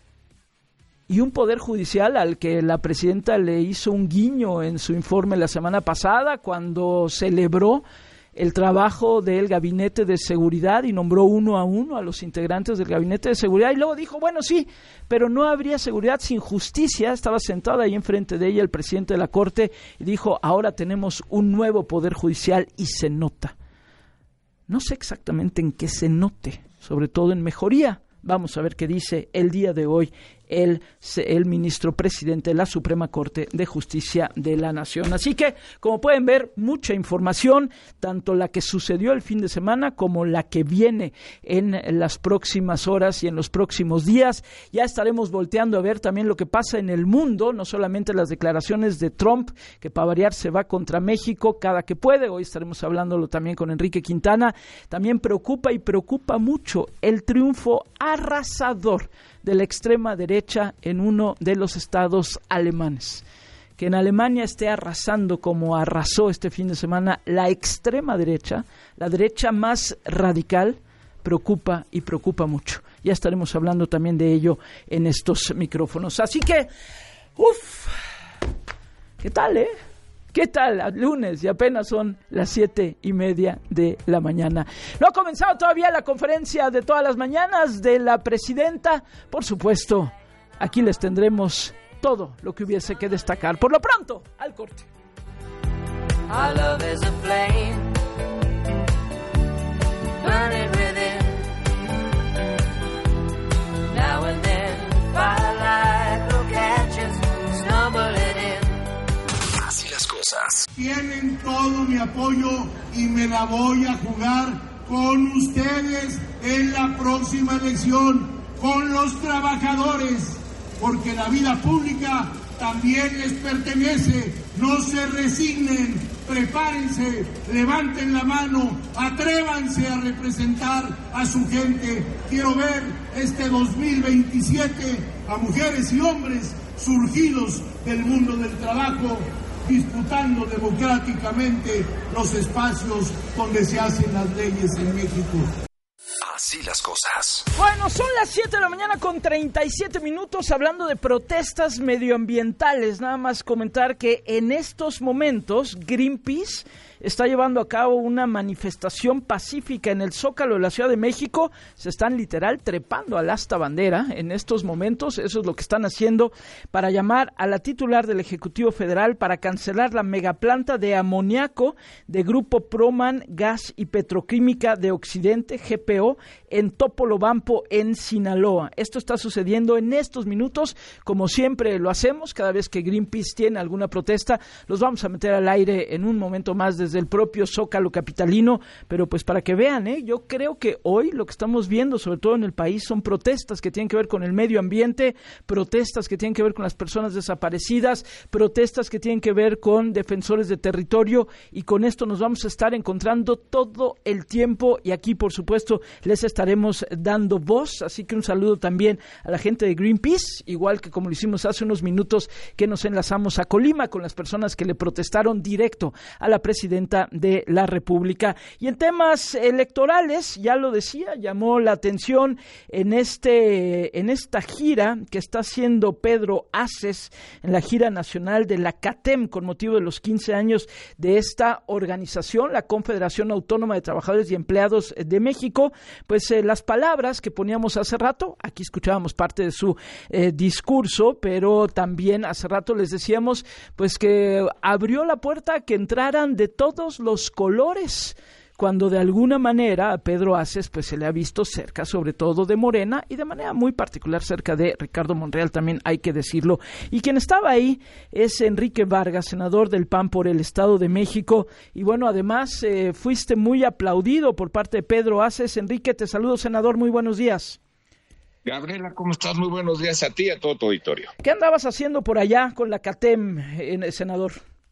y un Poder Judicial al que la presidenta le hizo un guiño en su informe la semana pasada cuando celebró el trabajo del Gabinete de Seguridad y nombró uno a uno a los integrantes del Gabinete de Seguridad, y luego dijo, bueno, sí, pero no habría seguridad sin justicia. Estaba sentado ahí enfrente de ella el presidente de la Corte y dijo, ahora tenemos un nuevo Poder Judicial y se nota. No sé exactamente en qué se note, sobre todo en mejoría. Vamos a ver qué dice el día de hoy el, el ministro presidente de la Suprema Corte de Justicia de la Nación. Así que, como pueden ver, mucha información, tanto la que sucedió el fin de semana como la que viene en las próximas horas y en los próximos días. Ya estaremos volteando a ver también lo que pasa en el mundo, no solamente las declaraciones de Trump, que para variar se va contra México cada que puede. Hoy estaremos hablándolo también con Enrique Quintana. También preocupa y preocupa mucho el triunfo arrasador de la extrema derecha en uno de los estados alemanes. Que en Alemania esté arrasando como arrasó este fin de semana la extrema derecha, la derecha más radical, preocupa y preocupa mucho. Ya estaremos hablando también de ello en estos micrófonos. Así que, uff, ¿qué tal, eh? ¿Qué tal? Lunes y apenas son las siete y media de la mañana. No ha comenzado todavía la conferencia de todas las mañanas de la presidenta. Por supuesto, aquí les tendremos todo lo que hubiese que destacar. Por lo pronto, al corte. Our love is a flame, burning within. Now and then, firelight will catch us, stumbling in. Así las cosas. Tienen todo mi apoyo y me la voy a jugar con ustedes en la próxima elección, con los trabajadores, porque la vida pública también les pertenece. No se resignen, prepárense, levanten la mano, atrévanse a representar a su gente. Quiero ver este dos mil veintisiete a mujeres y hombres surgidos del mundo del trabajo, disputando democráticamente los espacios donde se hacen las leyes en México. Así las cosas. Bueno, son las siete de la mañana con treinta y siete minutos, hablando de protestas medioambientales. Nada más comentar que en estos momentos Greenpeace está llevando a cabo una manifestación pacífica en el Zócalo de la Ciudad de México. Se están literal trepando al asta bandera en estos momentos. Eso es lo que están haciendo para llamar a la titular del Ejecutivo Federal para cancelar la megaplanta de amoníaco de Grupo Proman Gas y Petroquímica de Occidente, G P O, en Topolobampo, en Sinaloa. Esto está sucediendo en estos minutos, como siempre lo hacemos. Cada vez que Greenpeace tiene alguna protesta, los vamos a meter al aire en un momento más desde el propio Zócalo capitalino, pero pues para que vean, ¿eh? Yo creo que hoy lo que estamos viendo, sobre todo en el país, son protestas que tienen que ver con el medio ambiente, protestas que tienen que ver con las personas desaparecidas, protestas que tienen que ver con defensores de territorio, y con esto nos vamos a estar encontrando todo el tiempo, y aquí por supuesto les estaremos dando voz. Así que un saludo también a la gente de Greenpeace, igual que como lo hicimos hace unos minutos que nos enlazamos a Colima con las personas que le protestaron directo a la presidenta de la República. Y en temas electorales, ya lo decía, llamó la atención en este en esta gira que está haciendo Pedro Aces, en la gira nacional de la CATEM, con motivo de los quince años de esta organización, la Confederación Autónoma de Trabajadores y Empleados de México. Pues eh, las palabras que poníamos hace rato, aquí escuchábamos parte de su eh, discurso, pero también hace rato les decíamos pues que abrió la puerta a que entraran de todos los colores, cuando de alguna manera a Pedro Aces pues se le ha visto cerca, sobre todo de Morena, y de manera muy particular cerca de Ricardo Monreal, también hay que decirlo. Y quien estaba ahí es Enrique Vargas, senador del P A N por el Estado de México, y bueno, además eh, fuiste muy aplaudido por parte de Pedro Aces. Enrique, te saludo, senador, muy buenos días. Gabriela, ¿cómo estás? Muy buenos días a ti y a todo tu auditorio. ¿Qué andabas haciendo por allá con la CATEM, eh, senador?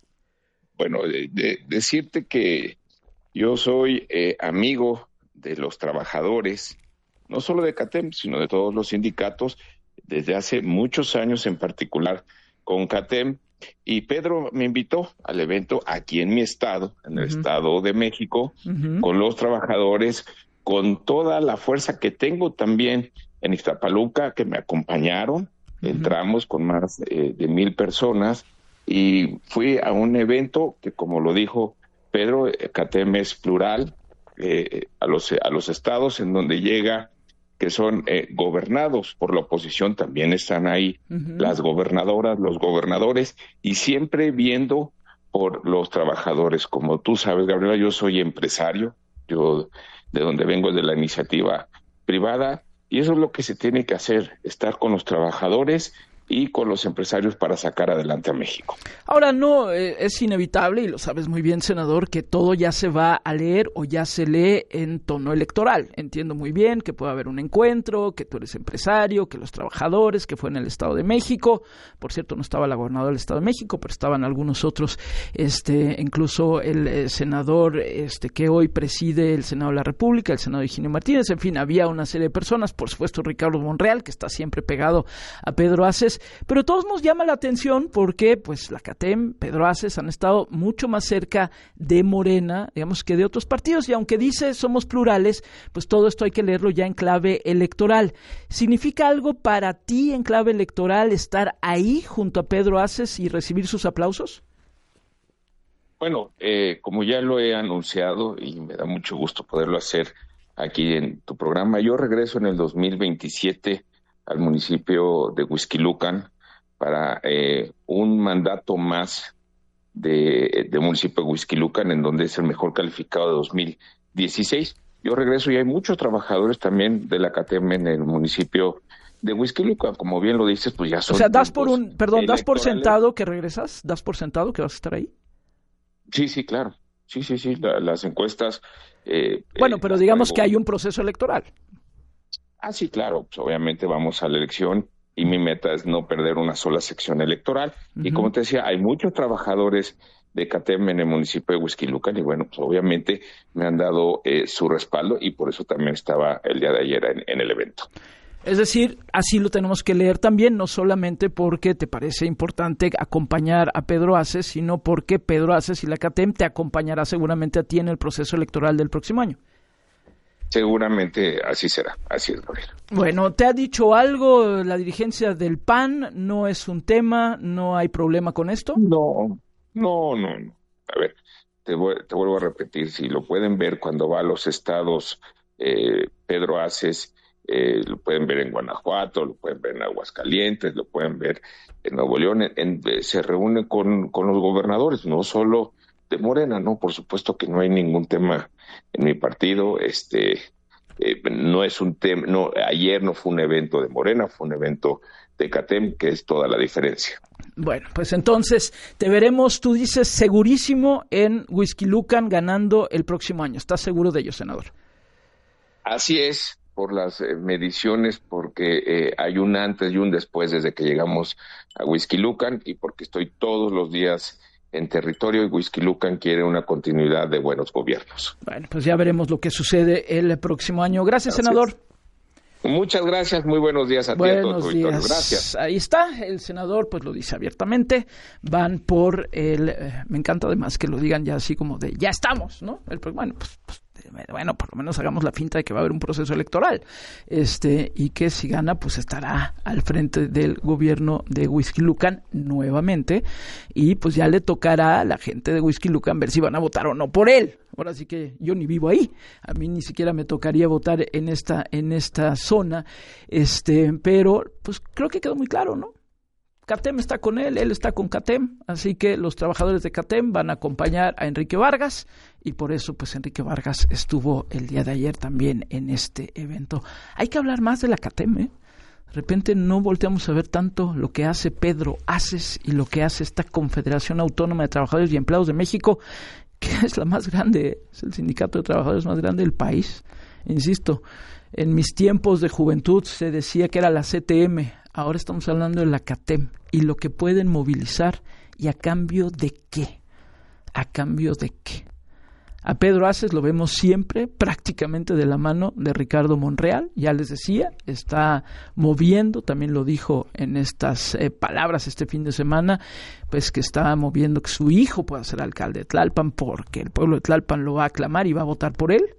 Bueno, de, de, decirte que yo soy eh, amigo de los trabajadores, no solo de CATEM, sino de todos los sindicatos, desde hace muchos años, en particular con CATEM, y Pedro me invitó al evento aquí en mi estado, en el uh-huh. Estado de México, uh-huh. con los trabajadores, con toda la fuerza que tengo también en Ixtapaluca, que me acompañaron. Uh-huh. Entramos con más eh, de mil personas, y fui a un evento que, como lo dijo Pedro, CATEM es plural, eh, a los a los estados en donde llega, que son eh, gobernados por la oposición, también están ahí uh-huh. las gobernadoras, los gobernadores, y siempre viendo por los trabajadores. Como tú sabes, Gabriela, yo soy empresario, yo de donde vengo es de la iniciativa privada, Y eso es lo que se tiene que hacer, estar con los trabajadores y con los empresarios para sacar adelante a México. Ahora, no, eh, es inevitable, y lo sabes muy bien, senador, que todo ya se va a leer o ya se lee en tono electoral. Entiendo muy bien que puede haber un encuentro, que tú eres empresario, que los trabajadores, que fue en el Estado de México. Por cierto, no estaba la gobernadora del Estado de México, pero estaban algunos otros, este, incluso el eh, senador este, que hoy preside el Senado de la República, el senador Higinio Martínez. En fin, había una serie de personas, por supuesto Ricardo Monreal, que está siempre pegado a Pedro Aces. Pero todos nos llama la atención porque pues la CATEM, Pedro Aces han estado mucho más cerca de Morena, digamos, que de otros partidos, y aunque dice somos plurales, pues todo esto hay que leerlo ya en clave electoral. ¿Significa algo para ti en clave electoral estar ahí junto a Pedro Aces y recibir sus aplausos? Bueno, eh, como ya lo he anunciado y me da mucho gusto poderlo hacer aquí en tu programa, yo regreso en el dos mil veintisiete al municipio de Huixquilucan para eh, un mandato más de, de municipio de Huixquilucan, en donde es el mejor calificado de dos mil dieciséis. Yo regreso y hay muchos trabajadores también de la CATEM en el municipio de Huixquilucan, como bien lo dices, pues ya son... O sea, das por un, perdón, ¿das por sentado que regresas? ¿Das por sentado que vas a estar ahí? Sí, sí, claro. Sí, sí, sí, la, las encuestas... Eh, bueno, pero digamos algo... que hay un proceso electoral. Ah, sí, claro, pues obviamente vamos a la elección y mi meta es no perder una sola sección electoral. Uh-huh. Y como te decía, hay muchos trabajadores de CATEM en el municipio de Huixquilucan y bueno, pues obviamente me han dado eh, su respaldo y por eso también estaba el día de ayer en, en el evento. Es decir, así lo tenemos que leer también, no solamente porque te parece importante acompañar a Pedro Aces, sino porque Pedro Aces y la CATEM te acompañará seguramente a ti en el proceso electoral del próximo año. Seguramente así será, así es, Gabriel. Bueno, ¿te ha dicho algo la dirigencia del P A N? ¿No es un tema? ¿No hay problema con esto? No, no, no. no. A ver, te, voy, te vuelvo a repetir, si lo pueden ver cuando va a los estados eh, Pedro Aces, eh, lo pueden ver en Guanajuato, lo pueden ver en Aguascalientes, lo pueden ver en Nuevo León, en, en, se reúne con, con los gobernadores, no solo de Morena, ¿no? Por supuesto que no hay ningún tema en mi partido, este, eh, no es un tema, no, ayer no fue un evento de Morena, fue un evento de CATEM, que es toda la diferencia. Bueno, pues entonces te veremos, tú dices, segurísimo en Huixquilucan ganando el próximo año. ¿Estás seguro de ello, senador? Así es, por las eh, mediciones, porque eh, hay un antes y un después desde que llegamos a Huixquilucan y porque estoy todos los días en territorio y Huixquilucan quiere una continuidad de buenos gobiernos. Bueno, pues ya veremos lo que sucede el próximo año. Gracias, Así senador. Es. Muchas gracias, muy buenos días a ti y a todo tu auditorio. Gracias. Ahí está, el senador pues lo dice abiertamente, van por el, eh, me encanta además que lo digan ya así como de, ya estamos, ¿no? El, bueno, pues, pues bueno, por lo menos hagamos la finta de que va a haber un proceso electoral, este, y que si gana, pues estará al frente del gobierno de Huixquilucan nuevamente, y pues ya le tocará a la gente de Huixquilucan ver si van a votar o no por él. Ahora sí que yo ni vivo ahí, a mí ni siquiera me tocaría votar en esta, en esta zona, este, pero pues creo que quedó muy claro, ¿no? CATEM está con él, él está con CATEM, así que los trabajadores de CATEM van a acompañar a Enrique Vargas y por eso pues Enrique Vargas estuvo el día de ayer también en este evento. Hay que hablar más de la CATEM, ¿eh? De repente no volteamos a ver tanto lo que hace Pedro Aces y lo que hace esta Confederación Autónoma de Trabajadores y Empleados de México, que es la más grande, es el sindicato de trabajadores más grande del país. Insisto, en mis tiempos de juventud se decía que era la C T M, ahora estamos hablando de la CATEM y lo que pueden movilizar y a cambio de qué, a cambio de qué. A Pedro Aces lo vemos siempre prácticamente de la mano de Ricardo Monreal, ya les decía, está moviendo, también lo dijo en estas eh, palabras este fin de semana, pues que está moviendo que su hijo pueda ser alcalde de Tlalpan porque el pueblo de Tlalpan lo va a aclamar y va a votar por él.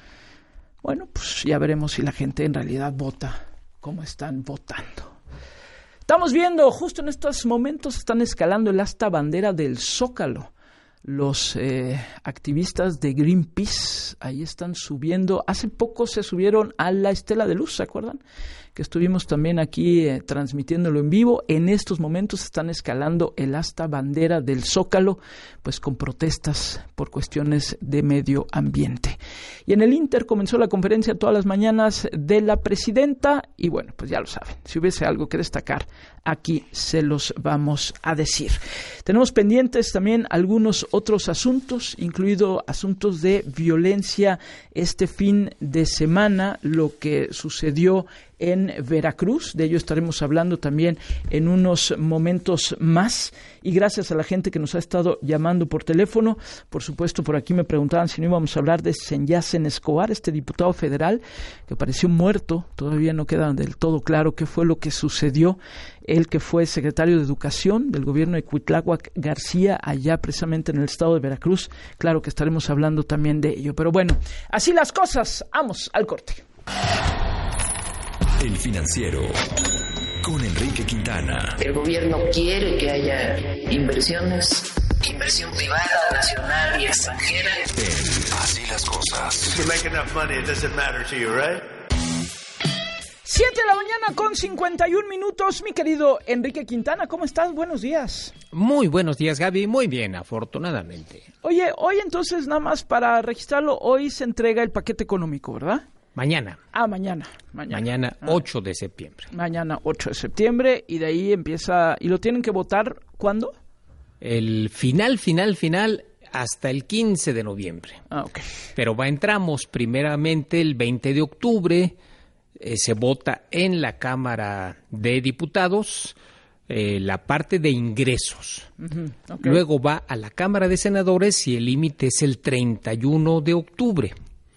Bueno, pues ya veremos si la gente en realidad vota como están votando. Estamos viendo, justo en estos momentos están escalando el asta bandera del Zócalo. los eh, activistas de Greenpeace. Ahí están subiendo. Hace poco se subieron a la Estela de Luz, ¿se acuerdan? Que estuvimos también aquí eh, transmitiéndolo en vivo. En estos momentos están escalando el asta bandera del Zócalo, pues con protestas por cuestiones de medio ambiente. Y en el Inter comenzó la conferencia todas las mañanas de la presidenta y bueno, pues ya lo saben, si hubiese algo que destacar, aquí se los vamos a decir. Tenemos pendientes también algunos otros asuntos, incluido asuntos de violencia este fin de semana, lo que sucedió en Veracruz. De ello estaremos hablando también en unos momentos más. Y gracias a la gente que nos ha estado llamando por teléfono. Por supuesto, por aquí me preguntaban si no íbamos a hablar de Senyacen Escobar, este diputado federal que apareció muerto. Todavía no queda del todo claro qué fue lo que sucedió. Él, que fue secretario de Educación del gobierno de Cuitláhuac García, allá precisamente en el estado de Veracruz. Claro que estaremos hablando también de ello. Pero bueno, así las cosas. Vamos al corte. El Financiero, con Enrique Quintana. El gobierno quiere que haya inversiones, inversión privada, nacional y extranjera. En Así las Cosas. You make enough money, it doesn't matter to you, right? Siete de la mañana con cincuenta y un minutos. Mi querido Enrique Quintana, ¿cómo estás? Buenos días. Muy buenos días, Gaby. Muy bien, afortunadamente. Oye, hoy entonces, nada más para registrarlo, hoy se entrega el paquete económico, ¿verdad? Mañana. Ah, mañana. Mañana, mañana ah. ocho de septiembre. Mañana ocho de septiembre y de ahí empieza... ¿Y lo tienen que votar cuándo? El final, final, final hasta el quince de noviembre. Ah, ok. Pero va, entramos primeramente el veinte de octubre, eh, se vota en la Cámara de Diputados eh, la parte de ingresos. Uh-huh. Okay. Luego va a la Cámara de Senadores y el límite es el treinta y uno de octubre.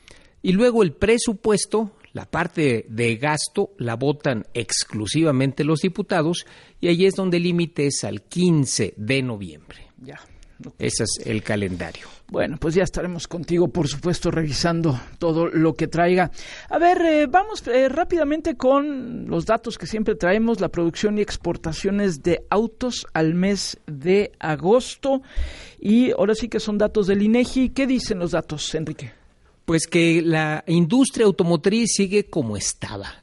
Y luego el presupuesto, la parte de gasto, la votan exclusivamente los diputados y ahí es donde el límite es al quince de noviembre. Ya. Okay. Ese es el calendario. Bueno, pues ya estaremos contigo, por supuesto, revisando todo lo que traiga. A ver, eh, vamos eh, rápidamente con los datos que siempre traemos, la producción y exportaciones de autos al mes de agosto. Y ahora sí que son datos del INEGI. ¿Qué dicen los datos, Enrique? Pues que la industria automotriz sigue como estaba,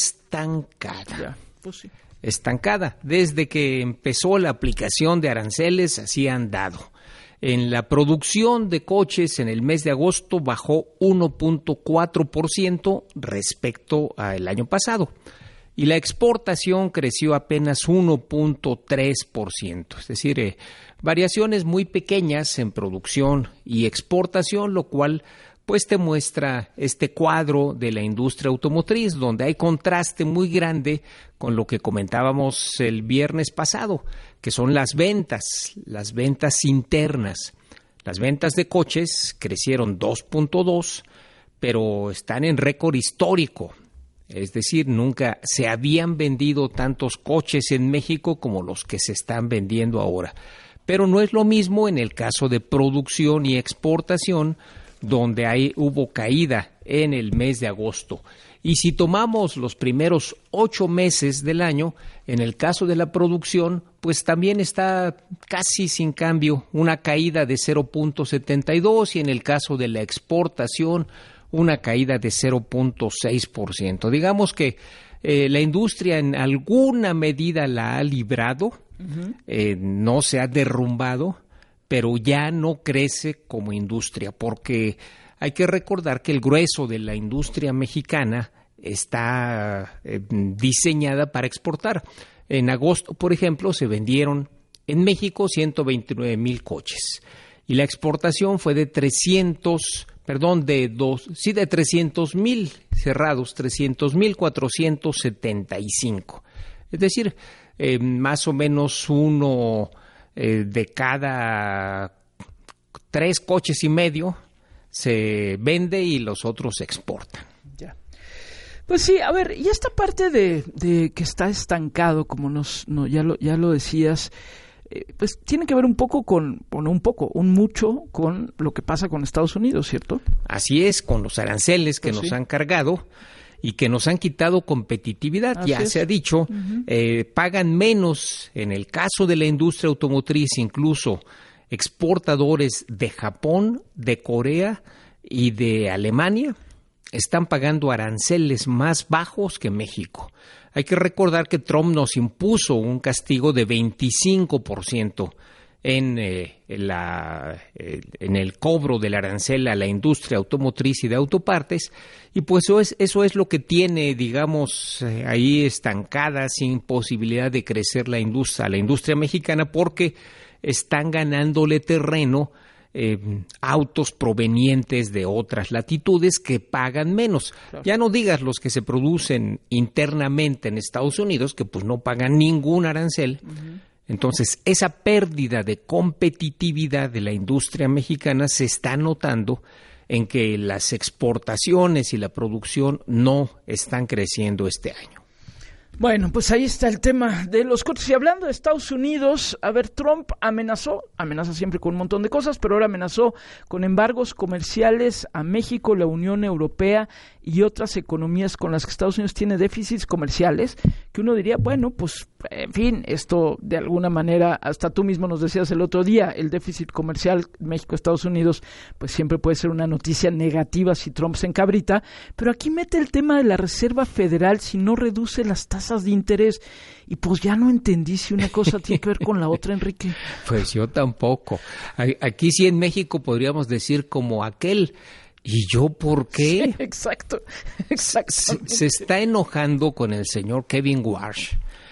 estancada. Ya, pues sí. Estancada. Desde que empezó la aplicación de aranceles, así han dado. En la producción de coches en el mes de agosto bajó uno punto cuatro por ciento respecto al año pasado. Y la exportación creció apenas uno punto tres por ciento. Es decir, eh, variaciones muy pequeñas en producción y exportación, lo cual pues te muestra este cuadro de la industria automotriz, donde hay contraste muy grande con lo que comentábamos el viernes pasado, que son las ventas, las ventas internas. Las ventas de coches crecieron dos punto dos, pero están en récord histórico. Es decir, nunca se habían vendido tantos coches en México como los que se están vendiendo ahora. Pero no es lo mismo en el caso de producción y exportación, donde hay, hubo caída en el mes de agosto. Y si tomamos los primeros ocho meses del año, en el caso de la producción, pues también está casi sin cambio, una caída de cero punto setenta y dos y en el caso de la exportación, una caída de cero punto seis por ciento. Digamos que eh, la industria en alguna medida la ha librado, uh-huh. eh, no se ha derrumbado, pero ya no crece como industria, porque hay que recordar que el grueso de la industria mexicana está eh, diseñada para exportar. En agosto, por ejemplo, se vendieron en México ciento veintinueve mil coches y la exportación fue de trescientos, perdón, de dos, sí, de trescientos mil cerrados, trescientos mil cuatrocientos setenta y cinco. Es decir, eh, más o menos uno eh, de cada tres coches y medio se vende y los otros se exportan. Ya. Pues sí, a ver, y esta parte de, de que está estancado, como nos, no, ya lo, ya lo decías, eh, pues tiene que ver un poco con, bueno, un poco, un mucho con lo que pasa con Estados Unidos, ¿cierto? Así es, con los aranceles que pues nos sí. han cargado y que nos han quitado competitividad. Así ya es. Se ha dicho, uh-huh. eh, pagan menos en el caso de la industria automotriz, incluso exportadores de Japón, de Corea y de Alemania están pagando aranceles más bajos que México. Hay que recordar que Trump nos impuso un castigo de veinticinco por ciento en, eh, la, eh, en el cobro del arancel a la industria automotriz y de autopartes, y pues eso es, eso es lo que tiene, digamos, eh, ahí estancada, sin posibilidad de crecer la industria, la industria mexicana, porque están ganándole terreno Eh, autos provenientes de otras latitudes que pagan menos. Claro. Ya no digas los que se producen internamente en Estados Unidos, que pues no pagan ningún arancel. Uh-huh. Entonces, esa pérdida de competitividad de la industria mexicana se está notando en que las exportaciones y la producción no están creciendo este año. Bueno, pues ahí está el tema de los coches. Y hablando de Estados Unidos, a ver, Trump amenazó, amenaza siempre con un montón de cosas, pero ahora amenazó con embargos comerciales a México, la Unión Europea y otras economías con las que Estados Unidos tiene déficits comerciales, que uno diría, bueno, pues, en fin, esto de alguna manera, hasta tú mismo nos decías el otro día, el déficit comercial México-Estados Unidos, pues siempre puede ser una noticia negativa si Trump se encabrita, pero aquí mete el tema de la Reserva Federal si no reduce las tasas de interés, y pues ya no entendí si una cosa tiene que ver con la otra, Enrique. Pues yo tampoco. Aquí sí en México podríamos decir como aquel... ¿Y yo por qué? Sí, exacto, exacto. Se, se está enojando con el señor Kevin Warsh,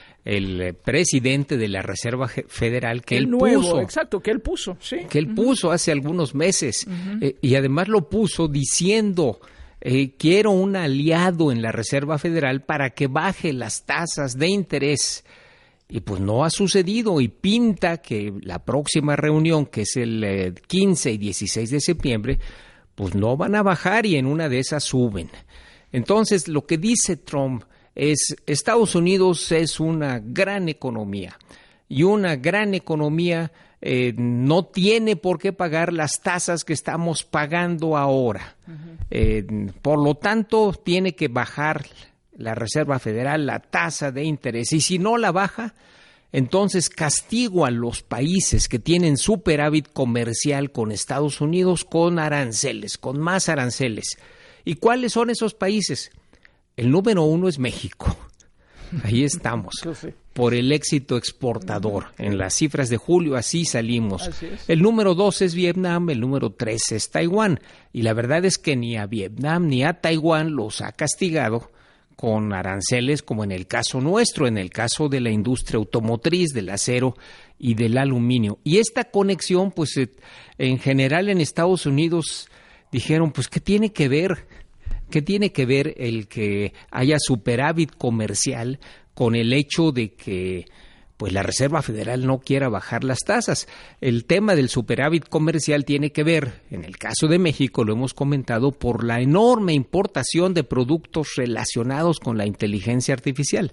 el presidente de la Reserva Federal, que el él nuevo, puso. Exacto, que él puso, sí. Que él uh-huh. puso hace algunos meses. Uh-huh. Eh, y además lo puso diciendo, eh, quiero un aliado en la Reserva Federal para que baje las tasas de interés. Y pues no ha sucedido, y pinta que la próxima reunión, que es el eh, quince y dieciséis de septiembre, pues no van a bajar y en una de esas suben. Entonces, lo que dice Trump es, Estados Unidos es una gran economía, y una gran economía eh, no tiene por qué pagar las tasas que estamos pagando ahora. Uh-huh. Eh, por lo tanto, tiene que bajar la Reserva Federal la tasa de interés, y si no la baja, entonces castigo a los países que tienen superávit comercial con Estados Unidos con aranceles, con más aranceles. ¿Y cuáles son esos países? El número uno es México. Ahí estamos, por el éxito exportador. En las cifras de julio así salimos. Así es. El número dos es Vietnam, el número tres es Taiwán. Y la verdad es que ni a Vietnam ni a Taiwán los ha castigado con aranceles como en el caso nuestro, en el caso de la industria automotriz, del acero y del aluminio. Y esta conexión, pues en general en Estados Unidos dijeron, pues ¿qué tiene que ver? ¿Qué tiene que ver el que haya superávit comercial con el hecho de que pues la Reserva Federal no quiera bajar las tasas? El tema del superávit comercial tiene que ver, en el caso de México, lo hemos comentado, por la enorme importación de productos relacionados con la inteligencia artificial.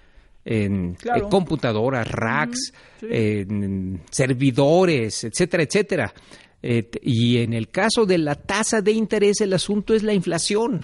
En, claro. en computadoras, racks, uh-huh. sí. en servidores, etcétera, etcétera. Eh, y en el caso de la tasa de interés, el asunto es la inflación.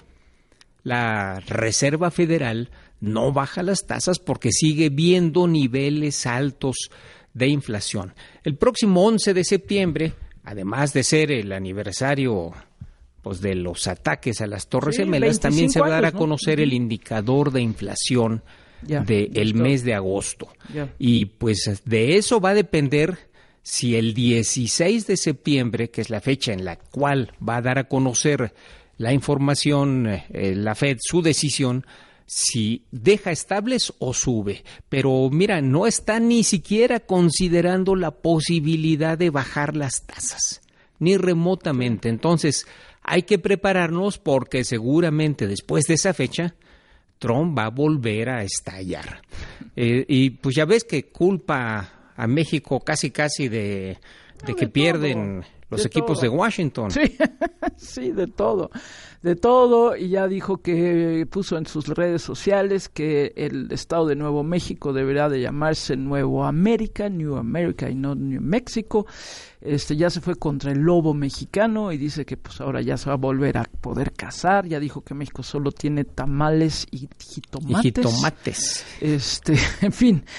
La Reserva Federal no baja las tasas porque sigue viendo niveles altos de inflación. El próximo once de septiembre, además de ser el aniversario pues, de los ataques a las Torres sí, Gemelas, también se va a dar a años, conocer ¿no? el indicador de inflación ya, del mes de agosto. Ya. Y pues de eso va a depender si el dieciséis de septiembre, que es la fecha en la cual va a dar a conocer la información, eh, la Fed, su decisión, si deja estables o sube. Pero mira, no está ni siquiera considerando la posibilidad de bajar las tasas, ni remotamente. Entonces, hay que prepararnos porque seguramente después de esa fecha, Trump va a volver a estallar. Eh, y pues ya ves que culpa a México casi casi de, de que pierden los de equipos todo. de Washington. Sí, sí, de todo, de todo, y ya dijo que puso en sus redes sociales que el estado de Nuevo México deberá de llamarse Nuevo América, New America y no New México. Este ya se fue contra el lobo mexicano y dice que pues ahora ya se va a volver a poder cazar. Ya dijo que México solo tiene tamales y jitomates. Y jitomates. Este, en fin.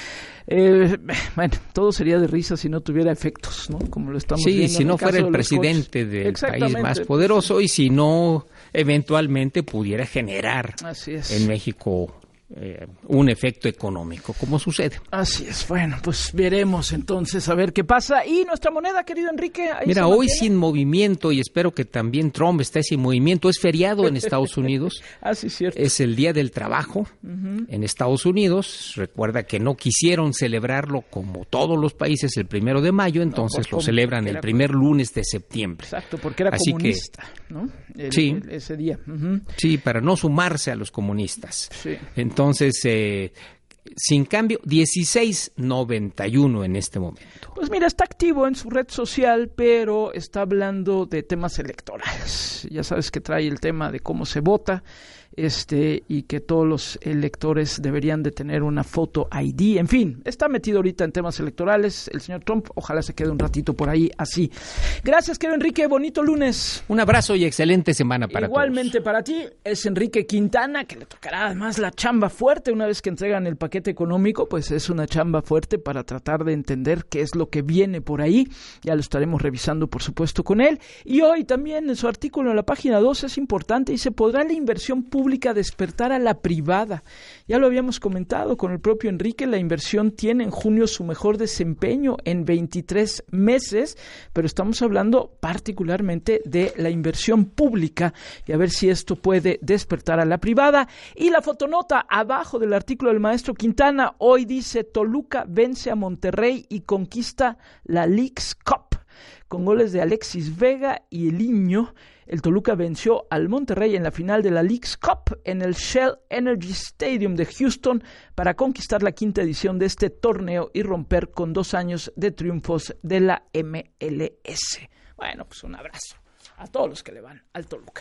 Eh, bueno, todo sería de risa si no tuviera efectos, ¿no? Como lo estamos sí, viendo. Sí, si no fuera el de presidente del país más poderoso y si no eventualmente pudiera generar Así es. en México eh, un efecto económico, como sucede. Así es, bueno, pues veremos entonces a ver qué pasa. ¿Y nuestra moneda, querido Enrique? Ahí Mira, hoy sin movimiento, y espero que también Trump esté sin movimiento, es feriado en Estados Unidos. Ah, sí, cierto. Es el Día del Trabajo uh-huh. en Estados Unidos. Recuerda que no quisieron celebrarlo como todos los países el primero de mayo, entonces no, pues, lo celebran el primer lunes de septiembre. Exacto, porque era Así comunista, que, ¿no? El, sí, el, ese día. Uh-huh. Sí, para no sumarse a los comunistas. Sí. Entonces, eh, sin cambio, dieciséis noventa y uno en este momento. Pues mira, está activo en su red social, pero está hablando de temas electorales. Ya sabes que trae el tema de cómo se vota, este, y que todos los electores deberían de tener una foto I D. En fin, está metido ahorita en temas electorales el señor Trump. Ojalá se quede un ratito por ahí así. Gracias, querido Enrique. Bonito lunes. Un abrazo y excelente semana para Igualmente todos. para ti. Es Enrique Quintana, que le tocará además la chamba fuerte una vez que entregan el paquete económico. Pues es una chamba fuerte para tratar de entender qué es lo que viene por ahí. Ya lo estaremos revisando, por supuesto, con él. Y hoy también en su artículo en la página dos es importante. Dice, ¿podrá la inversión pública despertar a la privada? Ya lo habíamos comentado con el propio Enrique, la inversión tiene en junio su mejor desempeño en veintitrés meses, pero estamos hablando particularmente de la inversión pública y a ver si esto puede despertar a la privada. Y la fotonota abajo del artículo del maestro Quintana hoy dice, Toluca vence a Monterrey y conquista la Leagues Cup. Con goles de Alexis Vega y Eliño, el Toluca venció al Monterrey en la final de la Leagues Cup en el Shell Energy Stadium de Houston para conquistar la quinta edición de este torneo y romper con dos años de triunfos de la M L S. Bueno, pues un abrazo a todos los que le van al Toluca.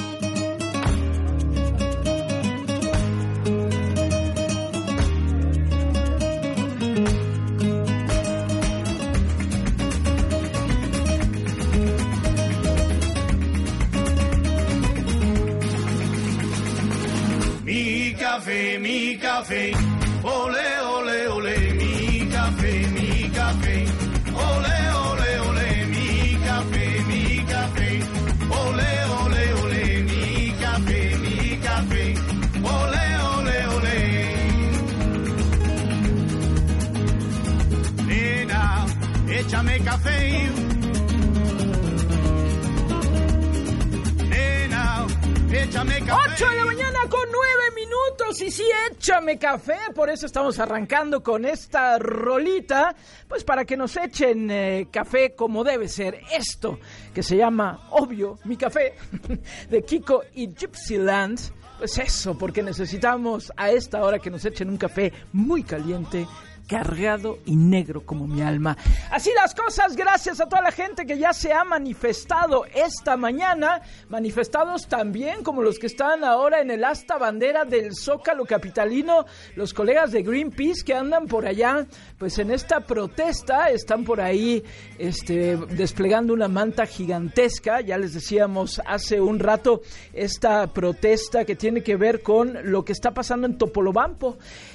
Mi café, mi café, ole, ole, ole, mi café, mi café, ole, ole, ole, mi café, mi café, ole, ole, ole, mi café, mi café, ole, ole, ole. Nena, échame café. Nena, échame café. ocho de la mañana con nueve minutos y sí, échame café, por eso estamos arrancando con esta rolita, pues para que nos echen eh, café como debe ser, esto que se llama, obvio, Mi Café, de Kiko y Gypsyland, pues eso, porque necesitamos a esta hora que nos echen un café muy caliente, cargado y negro como mi alma. Así las cosas, gracias a toda la gente que ya se ha manifestado esta mañana, manifestados también como los que están ahora en el asta bandera del Zócalo capitalino, los colegas de Greenpeace que andan por allá, pues en esta protesta, están por ahí este, desplegando una manta gigantesca, ya les decíamos hace un rato, esta protesta que tiene que ver con lo que está pasando en Topolobampo,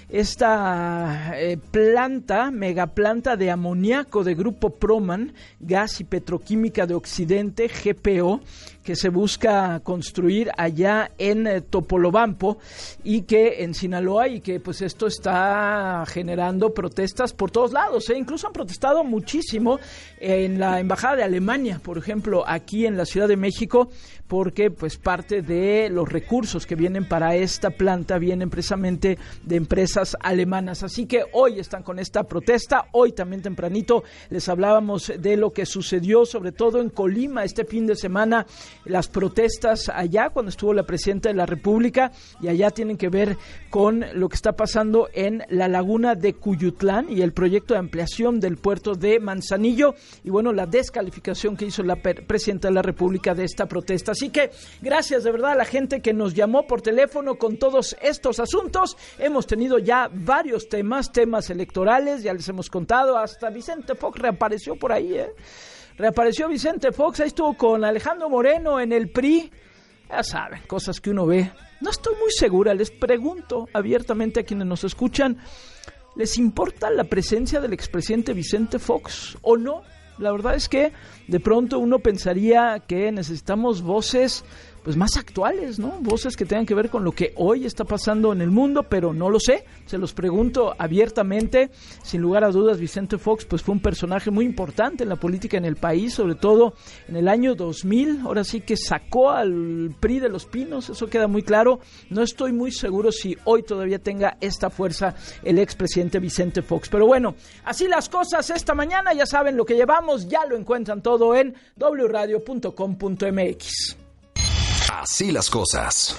esta eh, planta, megaplanta de amoníaco de Grupo Proman, Gas y Petroquímica de Occidente, G P O, que se busca construir allá en eh, Topolobampo y que en Sinaloa, y que pues esto está generando protestas por todos lados, ¿eh? Incluso han protestado muchísimo en la Embajada de Alemania, por ejemplo, aquí en la Ciudad de México, porque pues parte de los recursos que vienen para esta planta vienen precisamente de empresas alemanas, así que hoy están con esta protesta. Hoy también tempranito les hablábamos de lo que sucedió sobre todo en Colima este fin de semana, las protestas allá cuando estuvo la presidenta de la República, y allá tienen que ver con lo que está pasando en la laguna de Cuyutlán y el proyecto de ampliación del puerto de Manzanillo, y bueno, la descalificación que hizo la presidenta de la República de esta protesta. Así que gracias de verdad a la gente que nos llamó por teléfono con todos estos asuntos. Hemos tenido ya varios temas, temas electorales, ya les hemos contado, hasta Vicente Fox reapareció por ahí, ¿eh? Reapareció Vicente Fox, ahí estuvo con Alejandro Moreno en el P R I. Ya saben, cosas que uno ve. No estoy muy segura, les pregunto abiertamente a quienes nos escuchan, ¿les importa la presencia del expresidente Vicente Fox o no? La verdad es que de pronto uno pensaría que necesitamos voces pues más actuales, ¿no? Voces que tengan que ver con lo que hoy está pasando en el mundo, pero no lo sé, se los pregunto abiertamente. Sin lugar a dudas, Vicente Fox pues fue un personaje muy importante en la política en el país, sobre todo en el año dos mil, ahora sí que sacó al P R I de los pinos, eso queda muy claro. No estoy muy seguro si hoy todavía tenga esta fuerza el expresidente Vicente Fox, pero bueno, así las cosas esta mañana, ya saben lo que llevamos, ya lo encuentran todo en doble u radio punto com punto m x. Así las cosas.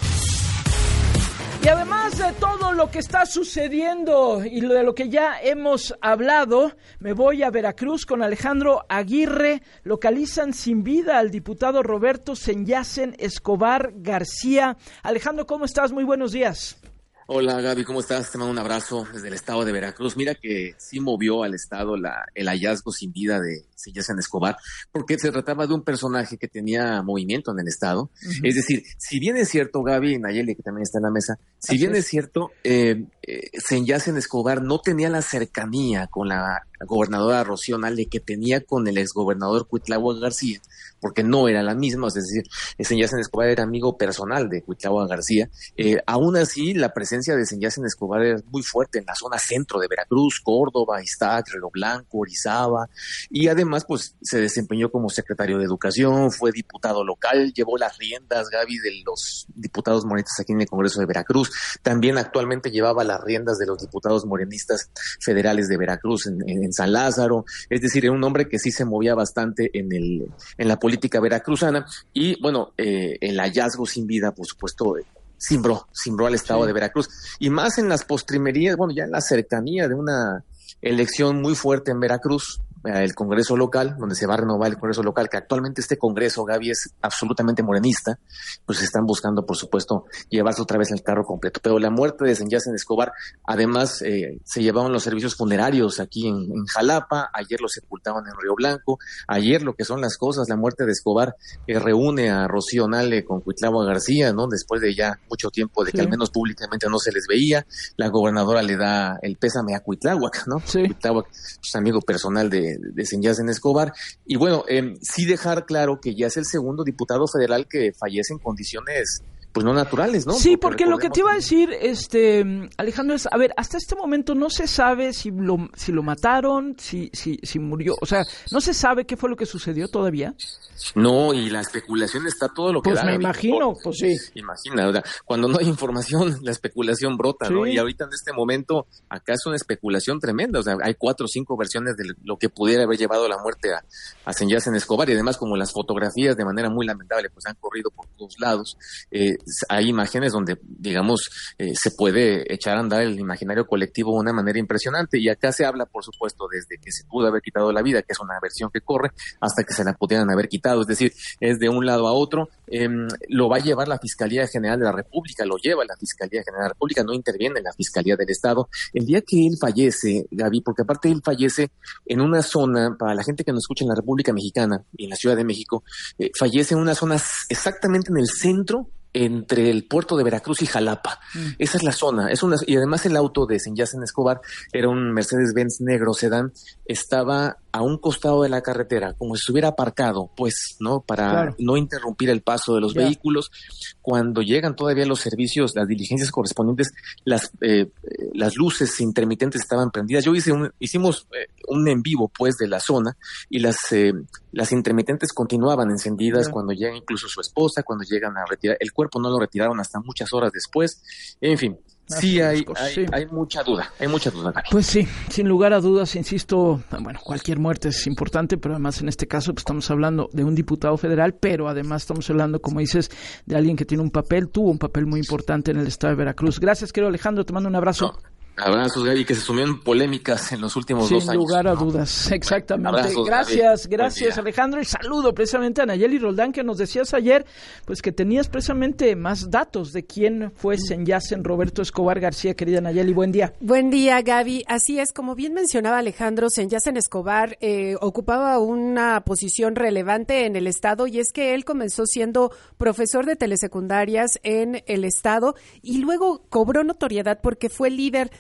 Y además de todo lo que está sucediendo y de lo que ya hemos hablado, me voy a Veracruz con Alejandro Aguirre. Localizan sin vida al diputado Roberto Senyacen Escobar García. Alejandro, ¿cómo estás? Muy buenos días. Hola Gaby, ¿cómo estás? Te mando un abrazo desde el estado de Veracruz. Mira que sí movió al estado la, el hallazgo sin vida de Senyacen Escobar, porque se trataba de un personaje que tenía movimiento en el estado. Uh-huh. Es decir, si bien es cierto, Gaby, Nayeli, que también está en la mesa, si Así bien es, es cierto, eh, eh, Senyacen Escobar no tenía la cercanía con la gobernadora Rocío Nale que tenía con el exgobernador Cuitláhuac García, porque no era la misma, es decir, Senyacen Escobar era amigo personal de Cuitláhuac García. Eh, aún así, la presencia de Senyacen Escobar es muy fuerte en la zona centro de Veracruz, Córdoba, Iztac, Río Blanco, Orizaba, y además pues se desempeñó como secretario de Educación, fue diputado local, llevó las riendas, Gaby, de los diputados morenistas aquí en el Congreso de Veracruz, también actualmente llevaba las riendas de los diputados morenistas federales de Veracruz en, en, en San Lázaro, es decir, era un hombre que sí se movía bastante en el en la política veracruzana, y bueno, eh, el hallazgo sin vida, por supuesto, cimbró, cimbró al estado sí. de Veracruz, y más en las postrimerías, bueno, ya en la cercanía de una elección muy fuerte en Veracruz, el Congreso local, donde se va a renovar el Congreso local, que actualmente este Congreso, Gaby, es absolutamente morenista, pues están buscando, por supuesto, llevarse otra vez el carro completo. Pero la muerte de Senyacen Escobar, además, eh, se llevaron los servicios funerarios aquí en, en Jalapa, ayer lo sepultaban en Río Blanco, ayer lo que son las cosas, la muerte de Escobar eh, reúne a Rocío Nale con Cuitláhuac García, ¿no? Después de ya mucho tiempo de que sí. al menos públicamente no se les veía, la gobernadora le da el pésame a Cuitláhuac, ¿no? Sí. Cuitláhuac, pues, amigo personal de de Senyacen Escobar, y bueno, eh, sí dejar claro que ya es el segundo diputado federal que fallece en condiciones pues no naturales, ¿no? Sí, porque, porque lo que te iba a decir, este, Alejandro, es, a ver, hasta este momento no se sabe si lo, si lo mataron, si, si, si murió, o sea, no se sabe qué fue lo que sucedió todavía. No, y la especulación está todo lo que pues da. Pues me imagino, oh, pues sí. Imagina, o sea, cuando no hay información, la especulación brota, sí. ¿no? Y ahorita en este momento, acá es una especulación tremenda, o sea, hay cuatro o cinco versiones de lo que pudiera haber llevado la muerte a, a Senyacen Escobar, y además como las fotografías de manera muy lamentable, pues han corrido por todos lados, eh, hay imágenes donde, digamos, eh, se puede echar a andar el imaginario colectivo de una manera impresionante, y acá se habla, por supuesto, desde que se pudo haber quitado la vida, que es una versión que corre, hasta que se la pudieran haber quitado, es decir, es de un lado a otro. Eh, lo va a llevar la Fiscalía General de la República, lo lleva la Fiscalía General de la República, no interviene en la Fiscalía del Estado. El día que él fallece, Gaby, porque aparte él fallece en una zona, para la gente que nos escucha en la República Mexicana y en la Ciudad de México, eh, fallece en una zona exactamente en el centro entre el puerto de Veracruz y Jalapa. Mm. Esa es la zona. Es una, y además el auto de Senyacen Escobar era un Mercedes-Benz negro sedán, estaba a un costado de la carretera, como si estuviera aparcado, pues, ¿no? Para claro. no interrumpir el paso de los yeah. vehículos. Cuando llegan todavía los servicios, las diligencias correspondientes, las eh, las luces intermitentes estaban prendidas. Yo hice un, hicimos eh, un en vivo, pues, de la zona, y las eh, las intermitentes continuaban encendidas yeah. cuando llega incluso su esposa, cuando llegan a retirar. El cuerpo no lo retiraron hasta muchas horas después. En fin, sí hay, hay, sí. hay mucha duda, hay mucha duda, Gaby. Pues sí, sin lugar a dudas, insisto, bueno, cualquier muerte es importante, pero además en este caso pues, estamos hablando de un diputado federal, pero además estamos hablando, como dices, de alguien que tiene un papel, tuvo un papel muy importante en el estado de Veracruz. Gracias, querido Alejandro, te mando un abrazo. No. Abrazos, Gaby, que se sumió en polémicas en los últimos Sin dos años. Sin lugar a ¿no? dudas, exactamente. Abrazos, gracias, Gaby. gracias Alejandro, y saludo precisamente a Nayeli Roldán, que nos decías ayer, pues que tenías precisamente más datos de quién fue Senyacen Roberto Escobar García. Querida Nayeli, buen día. Buen día, Gaby. Así es, como bien mencionaba Alejandro, Senyacen Escobar eh, ocupaba una posición relevante en el estado, y es que él comenzó siendo profesor de telesecundarias en el estado y luego cobró notoriedad porque fue líder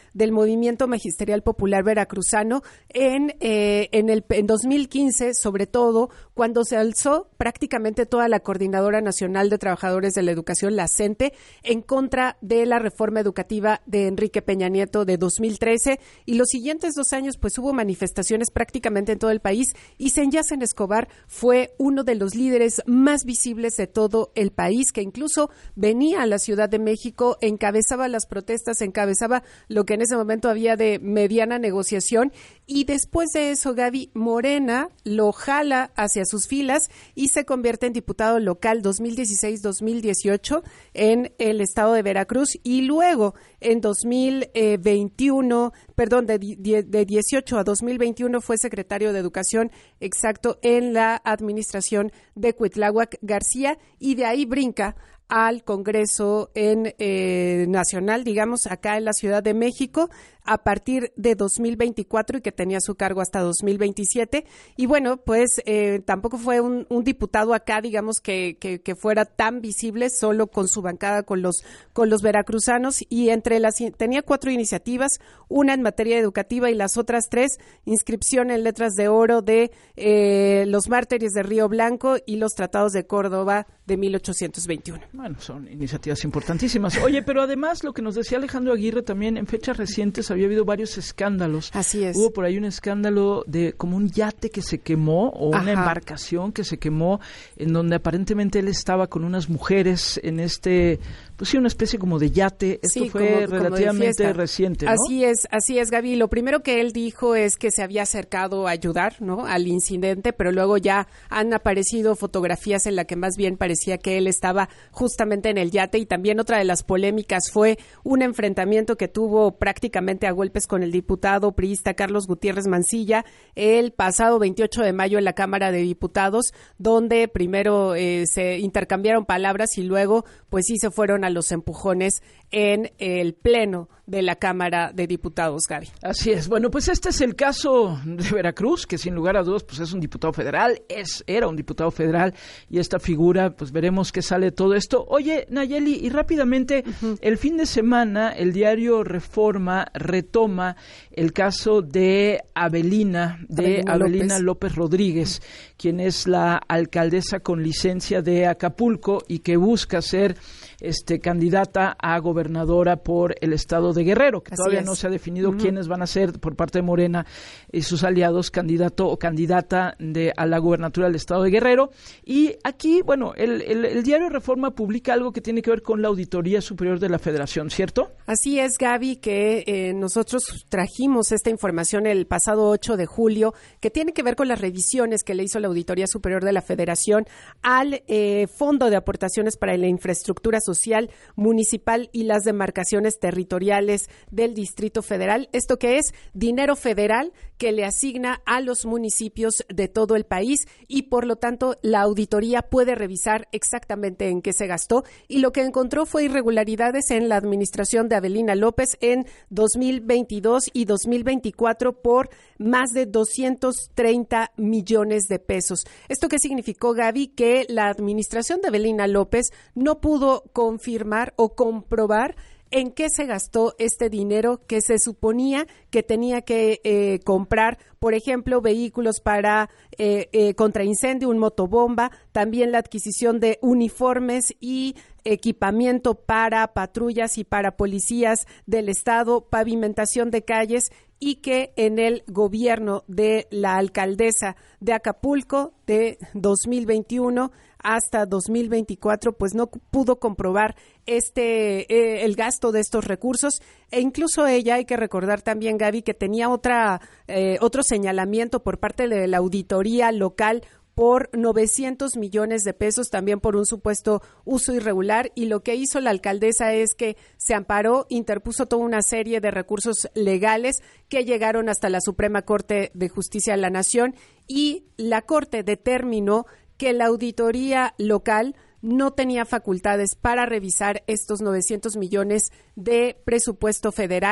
del Movimiento Magisterial Popular Veracruzano en, eh, en, el, en dos mil quince, sobre todo, cuando se alzó prácticamente toda la Coordinadora Nacional de Trabajadores de la Educación, la CENTE, en contra de la reforma educativa de Enrique Peña Nieto de dos mil trece, y los siguientes dos años pues hubo manifestaciones prácticamente en todo el país, y Senyasen Escobar fue uno de los líderes más visibles de todo el país, que incluso venía a la Ciudad de México, encabezaba las protestas, encabezaba lo que en ese momento había de mediana negociación, y después de eso, Gaby, Morena lo jala hacia sus filas y se convierte en diputado local dos mil dieciséis dos mil dieciocho en el estado de Veracruz, y luego en dos mil veintiuno, perdón, de, de dieciocho a dos mil veintiuno fue secretario de Educación, exacto, en la administración de Cuitláhuac García, y de ahí brinca al Congreso en eh, nacional, digamos, acá en la Ciudad de México, a partir de dos mil veinticuatro, y que tenía su cargo hasta dos mil veintisiete. Y bueno, pues eh, tampoco fue un, un diputado acá, digamos, que, que, que fuera tan visible, solo con su bancada, con los, con los veracruzanos, y entre las, tenía cuatro iniciativas, una en materia educativa y las otras tres, inscripción en letras de oro de eh, los mártires de Río Blanco y los tratados de Córdoba de mil ochocientos veintiuno. Bueno, son iniciativas importantísimas. Oye, pero además lo que nos decía Alejandro Aguirre también, en fechas recientes había habido varios escándalos. Así es. Hubo por ahí un escándalo de como un yate que se quemó, o una Ajá. embarcación que se quemó, en donde aparentemente él estaba con unas mujeres en este, pues sí, una especie como de yate. Esto sí, fue como, relativamente como reciente, ¿no? Así es, así es, Gaby. Lo primero que él dijo es que se había acercado a ayudar, ¿no?, al incidente, pero luego ya han aparecido fotografías en la que más bien parecía que él estaba justamente en el yate. Y también otra de las polémicas fue un enfrentamiento que tuvo prácticamente a golpes con el diputado priista Carlos Gutiérrez Mancilla el pasado veintiocho de mayo en la Cámara de Diputados, donde primero eh, se intercambiaron palabras y luego pues sí se fueron a los empujones en el pleno de la Cámara de Diputados, Gaby. Así es. Bueno, pues este es el caso de Veracruz, que sin lugar a dudas pues es un diputado federal, es era un diputado federal, y esta figura, pues veremos qué sale de todo esto. Oye, Nayeli, y rápidamente, uh-huh. el fin de semana el diario Reforma retoma el caso de Avelina, de Avelina, Avelina López. López Rodríguez, quien es la alcaldesa con licencia de Acapulco y que busca ser este candidata a gobernadora por el estado de Guerrero, que Así todavía es. no se ha definido uh-huh. quiénes van a ser por parte de Morena y sus aliados candidato o candidata de a la gubernatura del estado de Guerrero. Y aquí, bueno, el, el, el diario Reforma publica algo que tiene que ver con la Auditoría Superior de la Federación, ¿cierto? Así es, Gaby, que eh, nosotros trajimos esta información el pasado ocho de julio, que tiene que ver con las revisiones que le hizo la Auditoría Superior de la Federación al eh, Fondo de Aportaciones para la Infraestructura Social Municipal y las demarcaciones territoriales del Distrito Federal. Esto que es dinero federal que le asigna a los municipios de todo el país, y por lo tanto la auditoría puede revisar exactamente en qué se gastó, y lo que encontró fue irregularidades en la administración de Avelina López en dos mil veintidós y dos mil veinticuatro por más de doscientos treinta millones de pesos. ¿Esto qué significó, Gaby? Que la administración de Avelina López no pudo confirmar o comprobar en qué se gastó este dinero que se suponía que tenía que eh, comprar, por ejemplo, vehículos para eh, eh, contraincendio, un motobomba, también la adquisición de uniformes y equipamiento para patrullas y para policías del estado, pavimentación de calles, y que en el gobierno de la alcaldesa de Acapulco de dos mil veintiuno hasta dos mil veinticuatro, pues no pudo comprobar este eh, el gasto de estos recursos, e incluso ella, hay que recordar también, Gaby, que tenía otra eh, otro señalamiento por parte de la auditoría local por novecientos millones de pesos, también por un supuesto uso irregular, y lo que hizo la alcaldesa es que se amparó, interpuso toda una serie de recursos legales que llegaron hasta la Suprema Corte de Justicia de la Nación, y la Corte determinó que la auditoría local no tenía facultades para revisar estos novecientos millones de presupuesto federal,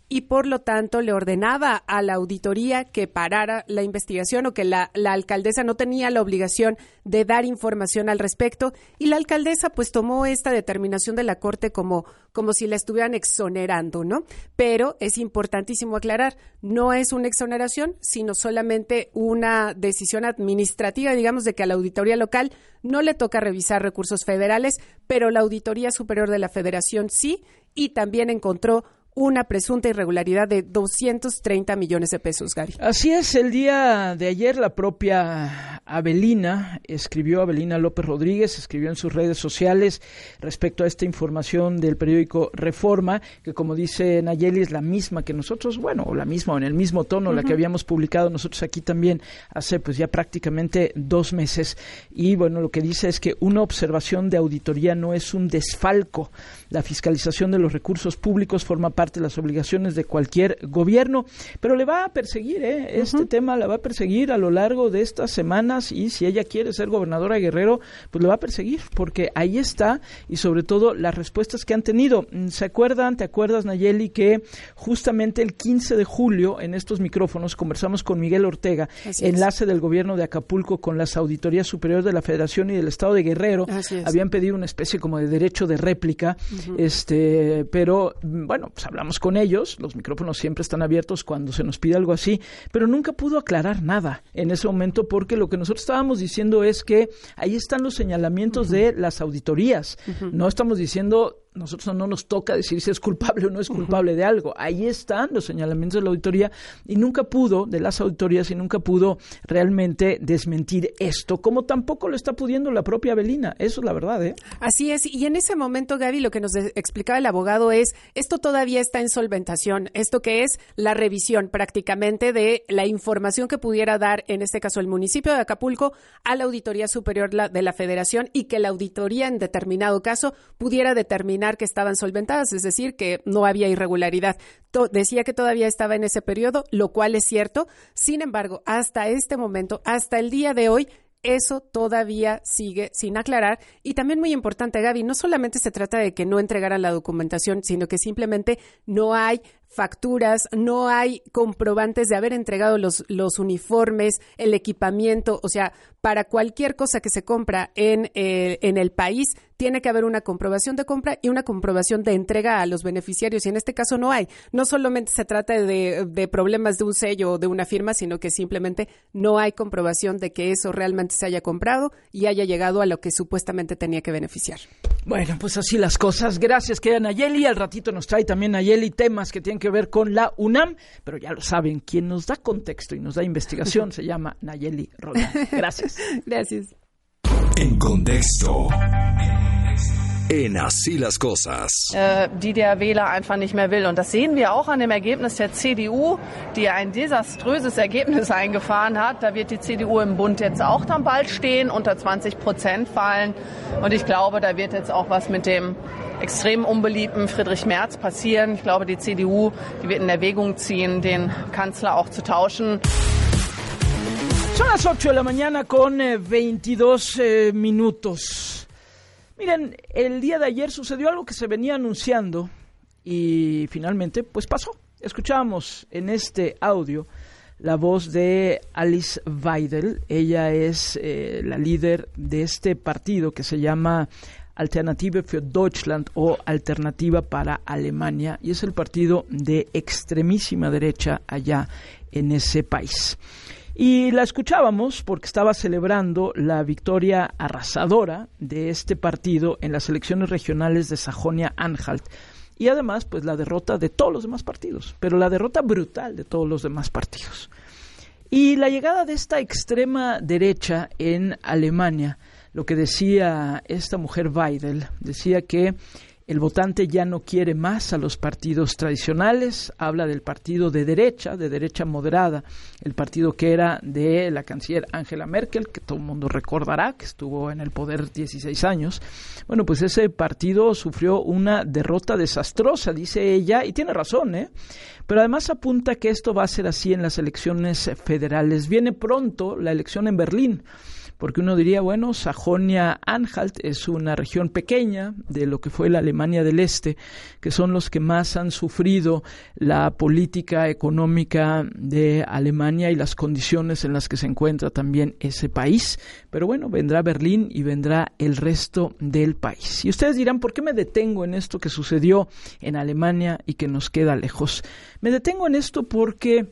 y por lo tanto le ordenaba a la auditoría que parara la investigación o que la, la alcaldesa no tenía la obligación de dar información al respecto, y la alcaldesa pues tomó esta determinación de la Corte como, como si la estuvieran exonerando, ¿no? Pero es importantísimo aclarar, no es una exoneración, sino solamente una decisión administrativa, digamos, de que a la auditoría local no le toca revisar recursos federales, pero la Auditoría Superior de la Federación sí, y también encontró una presunta irregularidad de doscientos treinta millones de pesos, Gary. Así es, el día de ayer la propia Avelina, escribió Avelina López Rodríguez, escribió en sus redes sociales respecto a esta información del periódico Reforma, que como dice Nayeli es la misma que nosotros, bueno, o la misma o en el mismo tono, uh-huh. la que habíamos publicado nosotros aquí también hace pues ya prácticamente dos meses. Y bueno, lo que dice es que una observación de auditoría no es un desfalco. La fiscalización de los recursos públicos forma parte de las obligaciones de cualquier gobierno, pero le va a perseguir, ¿eh? Este uh-huh. tema la va a perseguir a lo largo de estas semanas, y si ella quiere ser gobernadora de Guerrero, pues lo va a perseguir, porque ahí está, y sobre todo las respuestas que han tenido. ¿Se acuerdan, te acuerdas, Nayeli, que justamente el quince de julio en estos micrófonos conversamos con Miguel Ortega, enlace del gobierno de Acapulco con las auditorías superiores de la Federación y del Estado de Guerrero? Habían pedido una especie como de derecho de réplica, uh-huh. este, pero bueno, pues hablamos con ellos, los micrófonos siempre están abiertos cuando se nos pide algo así, pero nunca pudo aclarar nada en ese momento, porque lo que nosotros estábamos diciendo es que ahí están los señalamientos uh-huh. de las auditorías, uh-huh. no estamos diciendo... Nosotros no nos toca decir si es culpable o no es culpable uh-huh. de algo. Ahí están los señalamientos de la auditoría, y nunca pudo, de las auditorías, y nunca pudo realmente desmentir esto, como tampoco lo está pudiendo la propia Avelina. Eso es la verdad, ¿eh? Así es, y en ese momento, Gaby, lo que nos de- explicaba el abogado es, esto todavía está en solventación, esto que es la revisión prácticamente de la información que pudiera dar, en este caso el municipio de Acapulco, a la Auditoría Superior la- de la Federación, y que la auditoría en determinado caso pudiera determinar que estaban solventadas, es decir, que no había irregularidad. To- decía que todavía estaba en ese periodo, lo cual es cierto. Sin embargo, hasta este momento, hasta el día de hoy, eso todavía sigue sin aclarar. Y también muy importante, Gaby, no solamente se trata de que no entregaran la documentación, sino que simplemente no hay facturas, no hay comprobantes de haber entregado los, los uniformes, el equipamiento, o sea, para cualquier cosa que se compra en, eh, en el país, tiene que haber una comprobación de compra y una comprobación de entrega a los beneficiarios, y en este caso no hay. No solamente se trata de, de problemas de un sello o de una firma, sino que simplemente no hay comprobación de que eso realmente se haya comprado y haya llegado a lo que supuestamente tenía que beneficiar. Bueno, pues así las cosas. Gracias, querida Nayeli. Al ratito nos trae también Nayeli temas que tienen que ver con la UNAM, pero ya lo saben, quien nos da contexto y nos da investigación se llama Nayeli Roldán. Gracias. Gracias. En contexto. En Así las Cosas. Äh, die der Wähler einfach nicht mehr will. Und das sehen wir auch an dem Ergebnis der C D U, die ein desaströses Ergebnis eingefahren hat. Da wird die C D U im Bund jetzt auch dann bald stehen, unter zwanzig Prozent fallen. Und ich glaube, da wird jetzt auch was mit dem extrem unbeliebten Friedrich Merz passieren. Ich glaube, die C D U, die wird in Erwägung ziehen, den Kanzler auch zu tauschen. Son las ocho de la mañana con eh, veintidós eh, minutos. Miren, el día de ayer sucedió algo que se venía anunciando y finalmente pues pasó. Escuchábamos en este audio la voz de Alice Weidel. Ella es eh, la líder de este partido que se llama Alternative für Deutschland o Alternativa para Alemania, y es el partido de extremísima derecha allá en ese país. Y la escuchábamos porque estaba celebrando la victoria arrasadora de este partido en las elecciones regionales de Sajonia-Anhalt. Y además, pues la derrota de todos los demás partidos, pero la derrota brutal de todos los demás partidos. Y la llegada de esta extrema derecha en Alemania, lo que decía esta mujer Weidel, decía que el votante ya no quiere más a los partidos tradicionales, habla del partido de derecha, de derecha moderada, el partido que era de la canciller Angela Merkel, que todo el mundo recordará, que estuvo en el poder dieciséis años. Bueno, pues ese partido sufrió una derrota desastrosa, dice ella, y tiene razón, ¿eh? Pero además apunta que esto va a ser así en las elecciones federales. Viene pronto la elección en Berlín. porque uno diría, bueno, Sajonia-Anhalt es una región pequeña de lo que fue la Alemania del Este, que son los que más han sufrido la política económica de Alemania y las condiciones en las que se encuentra también ese país. Pero bueno, vendrá Berlín y vendrá el resto del país. Y ustedes dirán, ¿por qué me detengo en esto que sucedió en Alemania y que nos queda lejos? Me detengo en esto porque,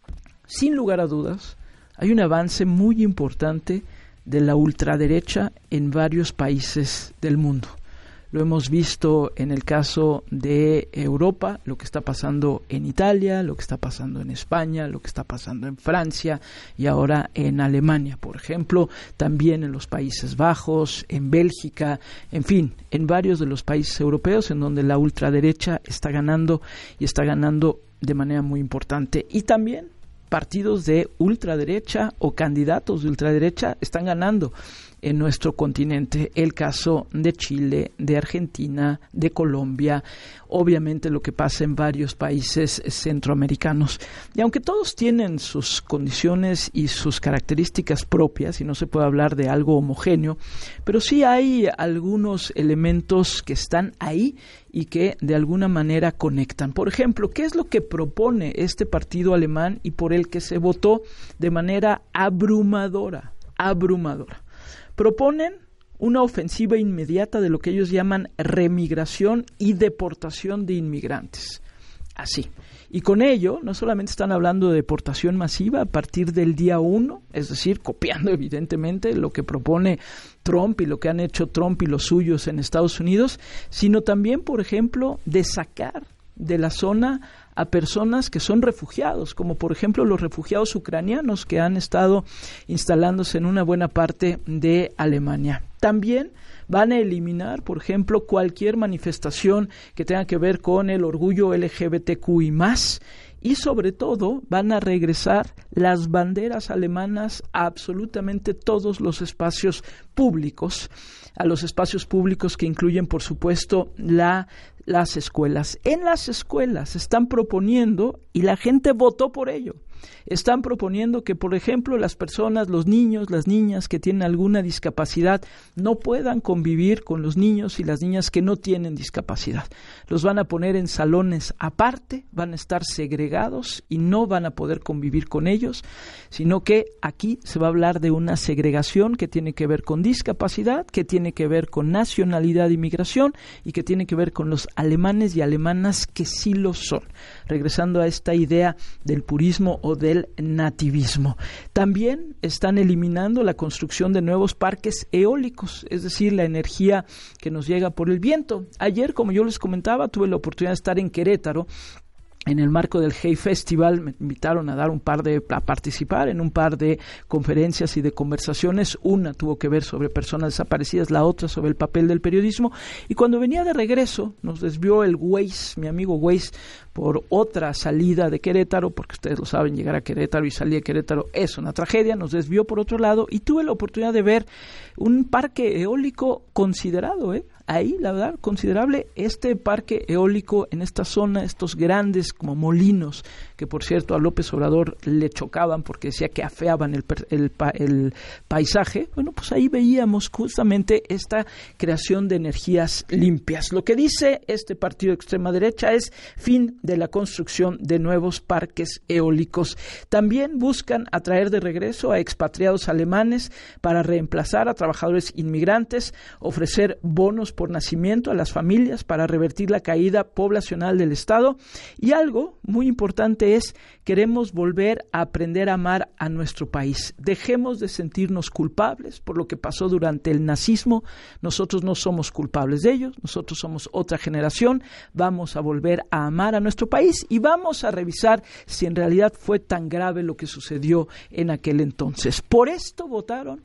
sin lugar a dudas, hay un avance muy importante de la ultraderecha en varios países del mundo. Lo hemos visto en el caso de Europa, lo que está pasando en Italia, lo que está pasando en España, lo que está pasando en Francia y ahora en Alemania, por ejemplo, también en los Países Bajos, en Bélgica, en fin, en varios de los países europeos en donde la ultraderecha está ganando y está ganando de manera muy importante. Y también partidos de ultraderecha o candidatos de ultraderecha están ganando en nuestro continente, el caso de Chile, de Argentina, de Colombia, obviamente lo que pasa en varios países centroamericanos. Y aunque todos tienen sus condiciones y sus características propias, y no se puede hablar de algo homogéneo, pero sí hay algunos elementos que están ahí y que de alguna manera conectan. Por ejemplo, ¿qué es lo que propone este partido alemán y por el que se votó de manera abrumadora? Abrumadora. Proponen una ofensiva inmediata de lo que ellos llaman remigración y deportación de inmigrantes. Así. Y con ello, no solamente están hablando de deportación masiva a partir del día uno, es decir, copiando evidentemente lo que propone Trump y lo que han hecho Trump y los suyos en Estados Unidos, sino también, por ejemplo, de sacar de la zona a personas que son refugiados, como por ejemplo los refugiados ucranianos que han estado instalándose en una buena parte de Alemania. También van a eliminar, por ejemplo, cualquier manifestación que tenga que ver con el orgullo L G B T Q I más, y sobre todo van a regresar las banderas alemanas a absolutamente todos los espacios públicos, a los espacios públicos que incluyen, por supuesto, la, las escuelas. En las escuelas están proponiendo, y la gente votó por ello, están proponiendo que, por ejemplo, las personas, los niños, las niñas que tienen alguna discapacidad no puedan convivir con los niños y las niñas que no tienen discapacidad. Los van a poner en salones aparte, van a estar segregados y no van a poder convivir con ellos, sino que aquí se va a hablar de una segregación que tiene que ver con discapacidad, que tiene que ver con nacionalidad y migración y que tiene que ver con los alemanes y alemanas que sí lo son. Regresando a esta idea del purismo o del nativismo. También están eliminando la construcción de nuevos parques eólicos, es decir, la energía que nos llega por el viento. Ayer, como yo les comentaba, tuve la oportunidad de estar en Querétaro. En el marco del Hey Festival me invitaron a dar un par de, a participar en un par de conferencias y de conversaciones. Una tuvo que ver sobre personas desaparecidas, la otra sobre el papel del periodismo. Y cuando venía de regreso, nos desvió el Waze, mi amigo Waze, por otra salida de Querétaro, porque ustedes lo saben, llegar a Querétaro y salir de Querétaro es una tragedia, nos desvió por otro lado y tuve la oportunidad de ver un parque eólico considerado, ¿eh? Ahí, la verdad, considerable, este parque eólico en esta zona, estos grandes como molinos, que por cierto a López Obrador le chocaban porque decía que afeaban el, el, el paisaje. Bueno, pues ahí veíamos justamente esta creación de energías limpias. Lo que dice este partido de extrema derecha es fin de la construcción de nuevos parques eólicos. También buscan atraer de regreso a expatriados alemanes para reemplazar a trabajadores inmigrantes, ofrecer bonos por nacimiento a las familias para revertir la caída poblacional del Estado. Y algo muy importante es, queremos volver a aprender a amar a nuestro país. Dejemos de sentirnos culpables por lo que pasó durante el nazismo. Nosotros no somos culpables de ello, nosotros somos otra generación. Vamos a volver a amar a nuestro país y vamos a revisar si en realidad fue tan grave lo que sucedió en aquel entonces. Por esto votaron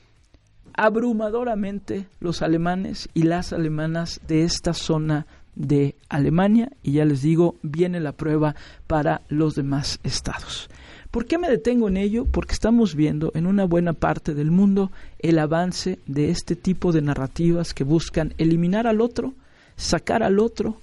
abrumadoramente los alemanes y las alemanas de esta zona de Alemania, y ya les digo, viene la prueba para los demás estados. ¿Por qué me detengo en ello? Porque estamos viendo en una buena parte del mundo el avance de este tipo de narrativas que buscan eliminar al otro, sacar al otro,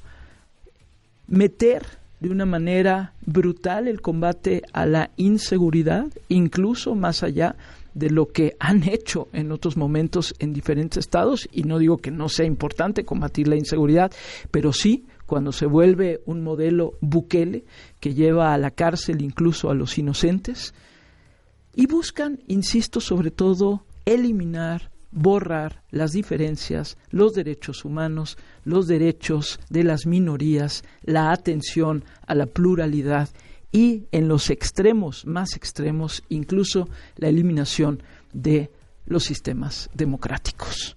meter de una manera brutal el combate a la inseguridad, incluso más allá de lo que han hecho en otros momentos en diferentes estados, y no digo que no sea importante combatir la inseguridad, pero sí cuando se vuelve un modelo Bukele que lleva a la cárcel incluso a los inocentes, y buscan, insisto, sobre todo eliminar, borrar las diferencias, los derechos humanos, los derechos de las minorías, la atención a la pluralidad y, en los extremos más extremos, incluso la eliminación de los sistemas democráticos.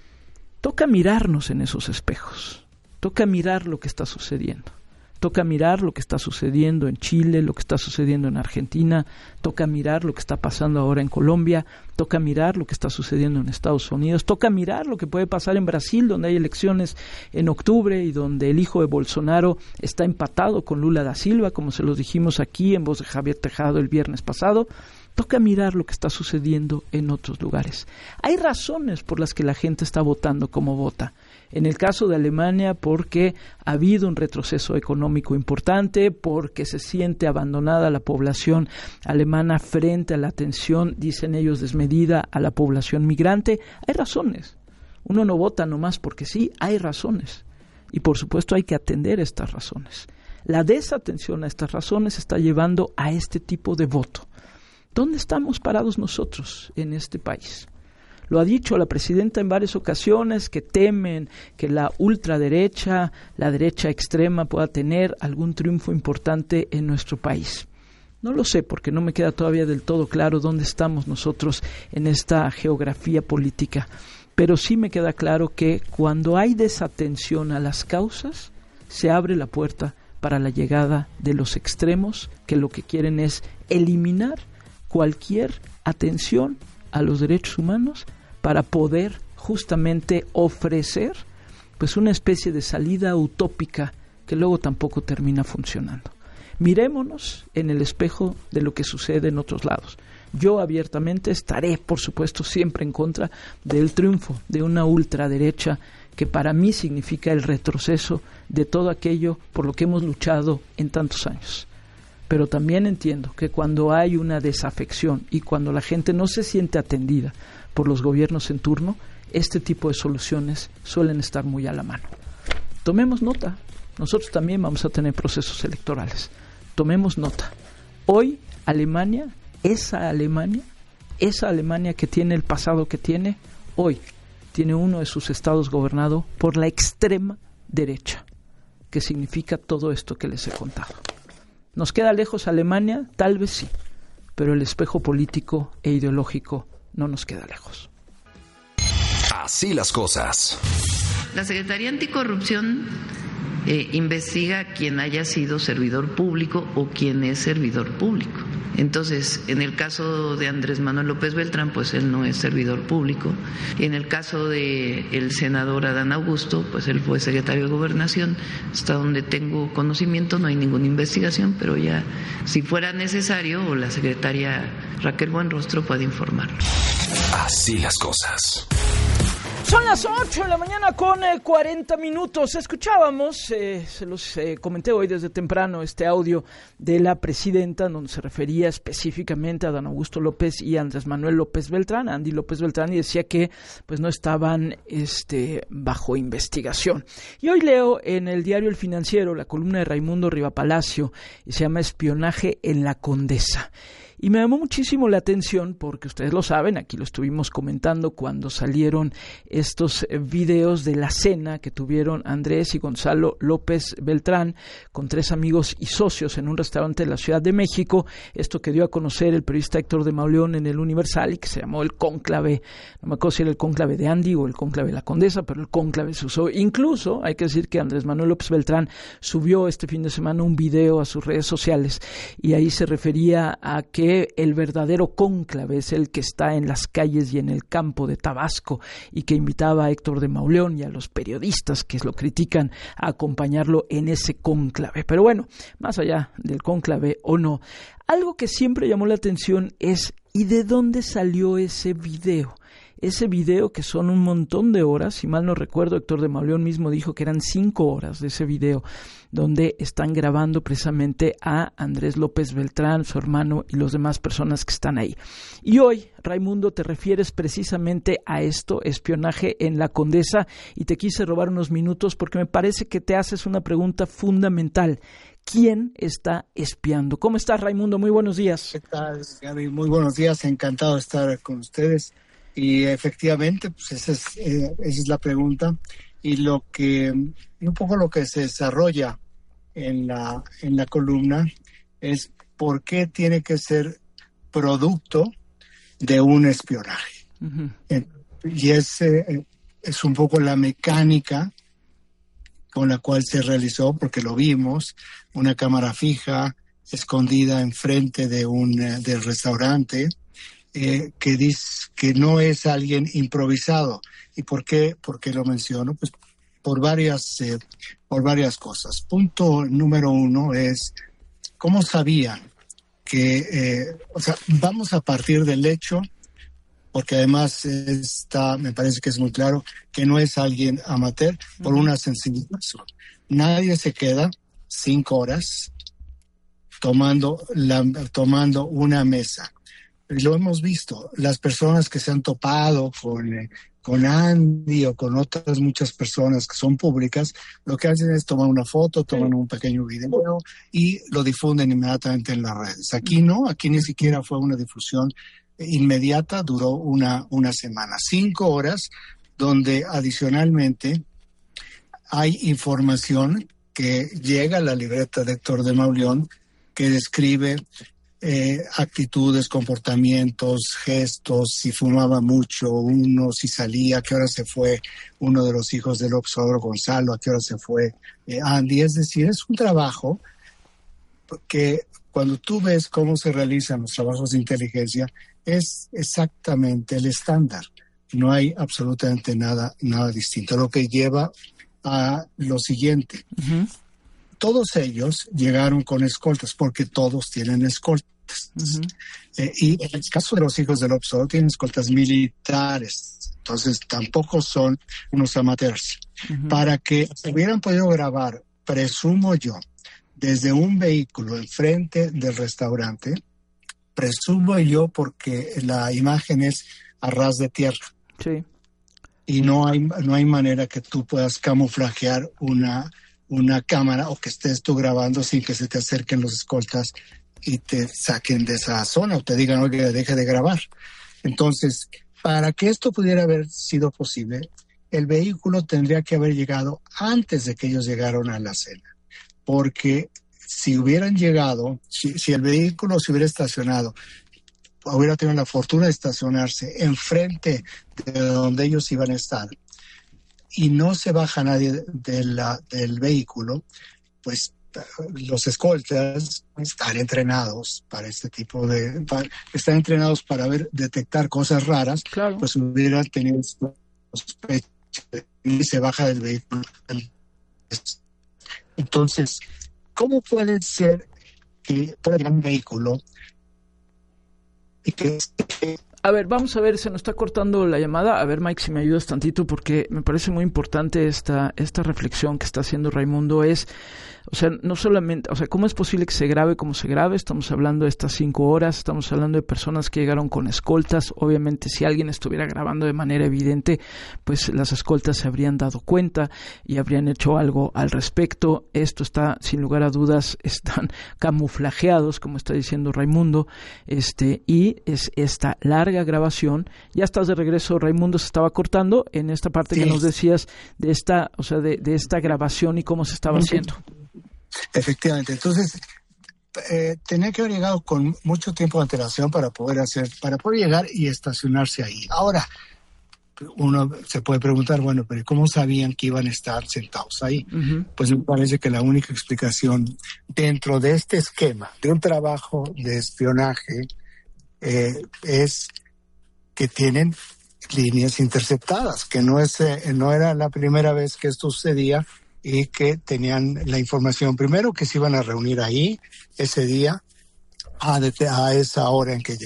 Toca mirarnos en esos espejos, toca mirar lo que está sucediendo. Toca mirar lo que está sucediendo en Chile, lo que está sucediendo en Argentina, toca mirar lo que está pasando ahora en Colombia, toca mirar lo que está sucediendo en Estados Unidos, toca mirar lo que puede pasar en Brasil, donde hay elecciones en octubre y donde el hijo de Bolsonaro está empatado con Lula da Silva, como se los dijimos aquí en voz de Javier Tejado el viernes pasado. Toca mirar lo que está sucediendo en otros lugares. Hay razones por las que la gente está votando como vota. En el caso de Alemania, porque ha habido un retroceso económico importante, porque se siente abandonada la población alemana frente a la atención, dicen ellos, desmedida a la población migrante. Hay razones. Uno no vota nomás porque sí, hay razones. Y por supuesto hay que atender estas razones. La desatención a estas razones está llevando a este tipo de voto. ¿Dónde estamos parados nosotros en este país? Lo ha dicho la presidenta en varias ocasiones, que temen que la ultraderecha, la derecha extrema, pueda tener algún triunfo importante en nuestro país. No lo sé, porque no me queda todavía del todo claro dónde estamos nosotros en esta geografía política. Pero sí me queda claro que cuando hay desatención a las causas, se abre la puerta para la llegada de los extremos, que lo que quieren es eliminar cualquier atención a los derechos humanos para poder justamente ofrecer pues una especie de salida utópica que luego tampoco termina funcionando. Mirémonos en el espejo de lo que sucede en otros lados. Yo abiertamente estaré, por supuesto, siempre en contra del triunfo de una ultraderecha que para mí significa el retroceso de todo aquello por lo que hemos luchado en tantos años. Pero también entiendo que cuando hay una desafección y cuando la gente no se siente atendida por los gobiernos en turno, este tipo de soluciones suelen estar muy a la mano. Tomemos nota. Nosotros también vamos a tener procesos electorales. Tomemos nota. Hoy Alemania, esa Alemania, esa Alemania que tiene el pasado que tiene, hoy tiene uno de sus estados gobernado por la extrema derecha, que significa todo esto que les he contado. ¿Nos queda lejos Alemania? Tal vez sí, pero el espejo político e ideológico no nos queda lejos. Así las cosas. La Secretaría Anticorrupción eh, investiga a quien haya sido servidor público o quien es servidor público. Entonces, en el caso de Andrés Manuel López Beltrán, pues él no es servidor público. Y en el caso de el senador Adán Augusto, pues él fue secretario de Gobernación. Hasta donde tengo conocimiento no hay ninguna investigación, pero ya si fuera necesario, o la secretaria Raquel Buenrostro puede informarlo. Así las cosas. Son las ocho de la mañana con eh, cuarenta minutos. Escuchábamos, eh, se los eh, comenté hoy desde temprano, este audio de la presidenta donde se refería específicamente a Adán Augusto López y a Andrés Manuel López Beltrán, Andy López Beltrán, y decía que pues no estaban este, bajo investigación. Y hoy leo en el diario El Financiero la columna de Raimundo Rivapalacio y se llama Espionaje en la Condesa. Y me llamó muchísimo la atención porque ustedes lo saben, aquí lo estuvimos comentando cuando salieron estos videos de la cena que tuvieron Andrés y Gonzalo López Beltrán con tres amigos y socios en un restaurante de la Ciudad de México, esto que dio a conocer el periodista Héctor de Mauleón en el Universal y que se llamó el cónclave, no me acuerdo si era el cónclave de Andy o el cónclave de la Condesa, pero el cónclave se usó. Incluso hay que decir que Andrés Manuel López Beltrán subió este fin de semana un video a sus redes sociales y ahí se refería a que el verdadero cónclave es el que está en las calles y en el campo de Tabasco y que invitaba a Héctor de Mauleón y a los periodistas que lo critican a acompañarlo en ese cónclave. Pero bueno, más allá del cónclave o no, algo que siempre llamó la atención es ¿y de dónde salió ese video? ese video que son un montón de horas, si mal no recuerdo, Héctor de Mauleón mismo dijo que eran cinco horas de ese video, donde están grabando precisamente a Andrés López Beltrán, su hermano y los demás personas que están ahí. Y hoy, Raimundo, te refieres precisamente a esto, espionaje en la Condesa, y te quise robar unos minutos porque me parece que te haces una pregunta fundamental. ¿Quién está espiando? ¿Cómo estás, Raimundo? Muy buenos días. ¿Qué tal, Gaby? Muy buenos días, encantado de estar con ustedes. Y efectivamente, pues esa es, eh, esa es la pregunta. Y lo que, y un poco lo que se desarrolla en la, en la columna es por qué tiene que ser producto de un espionaje. Uh-huh. Eh, y es, eh, es un poco la mecánica con la cual se realizó, porque lo vimos, una cámara fija escondida enfrente de un del restaurante, eh, que dice que no es alguien improvisado. ¿Y por qué? ¿Por qué lo menciono? Pues por varias, eh, por varias cosas. Punto número uno es, ¿cómo sabían que, eh, o sea, vamos a partir del hecho, porque además está, me parece que es muy claro, que no es alguien amateur, por una sencilla razón. Nadie se queda cinco horas tomando, la, tomando una mesa. Y lo hemos visto, las personas que se han topado con, eh, con Andy o con otras muchas personas que son públicas, lo que hacen es tomar una foto, toman un pequeño video y lo difunden inmediatamente en las redes. Aquí no, aquí ni siquiera fue una difusión inmediata, duró una, una semana, cinco horas, donde adicionalmente hay información que llega a la libreta de Héctor de Mauleón que describe eh, actitudes, comportamientos, gestos, si fumaba mucho uno, si salía, a qué hora se fue uno de los hijos del observador Gonzalo, a qué hora se fue eh, Andy. Es decir, es un trabajo que cuando tú ves cómo se realizan los trabajos de inteligencia, es exactamente el estándar. No hay absolutamente nada, nada distinto. Lo que lleva a lo siguiente. Uh-huh. Todos ellos llegaron con escoltas, porque todos tienen escoltas. Uh-huh. Eh, y en el caso de los hijos del observador, tienen escoltas militares. Entonces, tampoco son unos amateurs. Uh-huh. Para que hubieran podido grabar, presumo yo, desde un vehículo enfrente del restaurante, presumo yo porque la imagen es a ras de tierra. Sí. Y no hay, no hay manera que tú puedas camuflajear una, una cámara o que estés tú grabando sin que se te acerquen los escoltas y te saquen de esa zona o te digan, oye, deje de grabar. Entonces, para que esto pudiera haber sido posible, el vehículo tendría que haber llegado antes de que ellos llegaron a la cena. Porque si hubieran llegado, si, si el vehículo se hubiera estacionado, hubiera tenido la fortuna de estacionarse enfrente de donde ellos iban a estar y no se baja nadie de la, del vehículo, pues los escoltas están entrenados para este tipo de... Para, están entrenados para ver, detectar cosas raras, claro. Pues hubieran tenido sospecha y se baja del vehículo. Entonces, ¿cómo puede ser que traigan un vehículo y que... A ver, vamos a ver, se nos está cortando la llamada. A ver, Mike, si me ayudas tantito, porque me parece muy importante esta, esta reflexión que está haciendo Raimundo. Es, o sea, no solamente, o sea, ¿cómo es posible que se grabe como se grabe? Estamos hablando de estas cinco horas, estamos hablando de personas que llegaron con escoltas. Obviamente, si alguien estuviera grabando de manera evidente, pues las escoltas se habrían dado cuenta y habrían hecho algo al respecto. Esto está, sin lugar a dudas, están camuflajeados, como está diciendo Raimundo, este, y es esta larga grabación. Ya estás de regreso, Raimundo. Se estaba cortando en esta parte sí. Que nos decías de esta, o sea, de, de esta grabación y cómo se estaba sí. haciendo. Efectivamente. Entonces, eh, tenía que haber llegado con mucho tiempo de antelación para poder hacer, para poder llegar y estacionarse ahí. Ahora, uno se puede preguntar, bueno, pero ¿cómo sabían que iban a estar sentados ahí? Uh-huh. Pues me parece que la única explicación dentro de este esquema de un trabajo de espionaje eh, es que tienen líneas interceptadas, que no es eh, no era la primera vez que esto sucedía y que tenían la información primero que se iban a reunir ahí ese día a, de, a esa hora en que llegaron.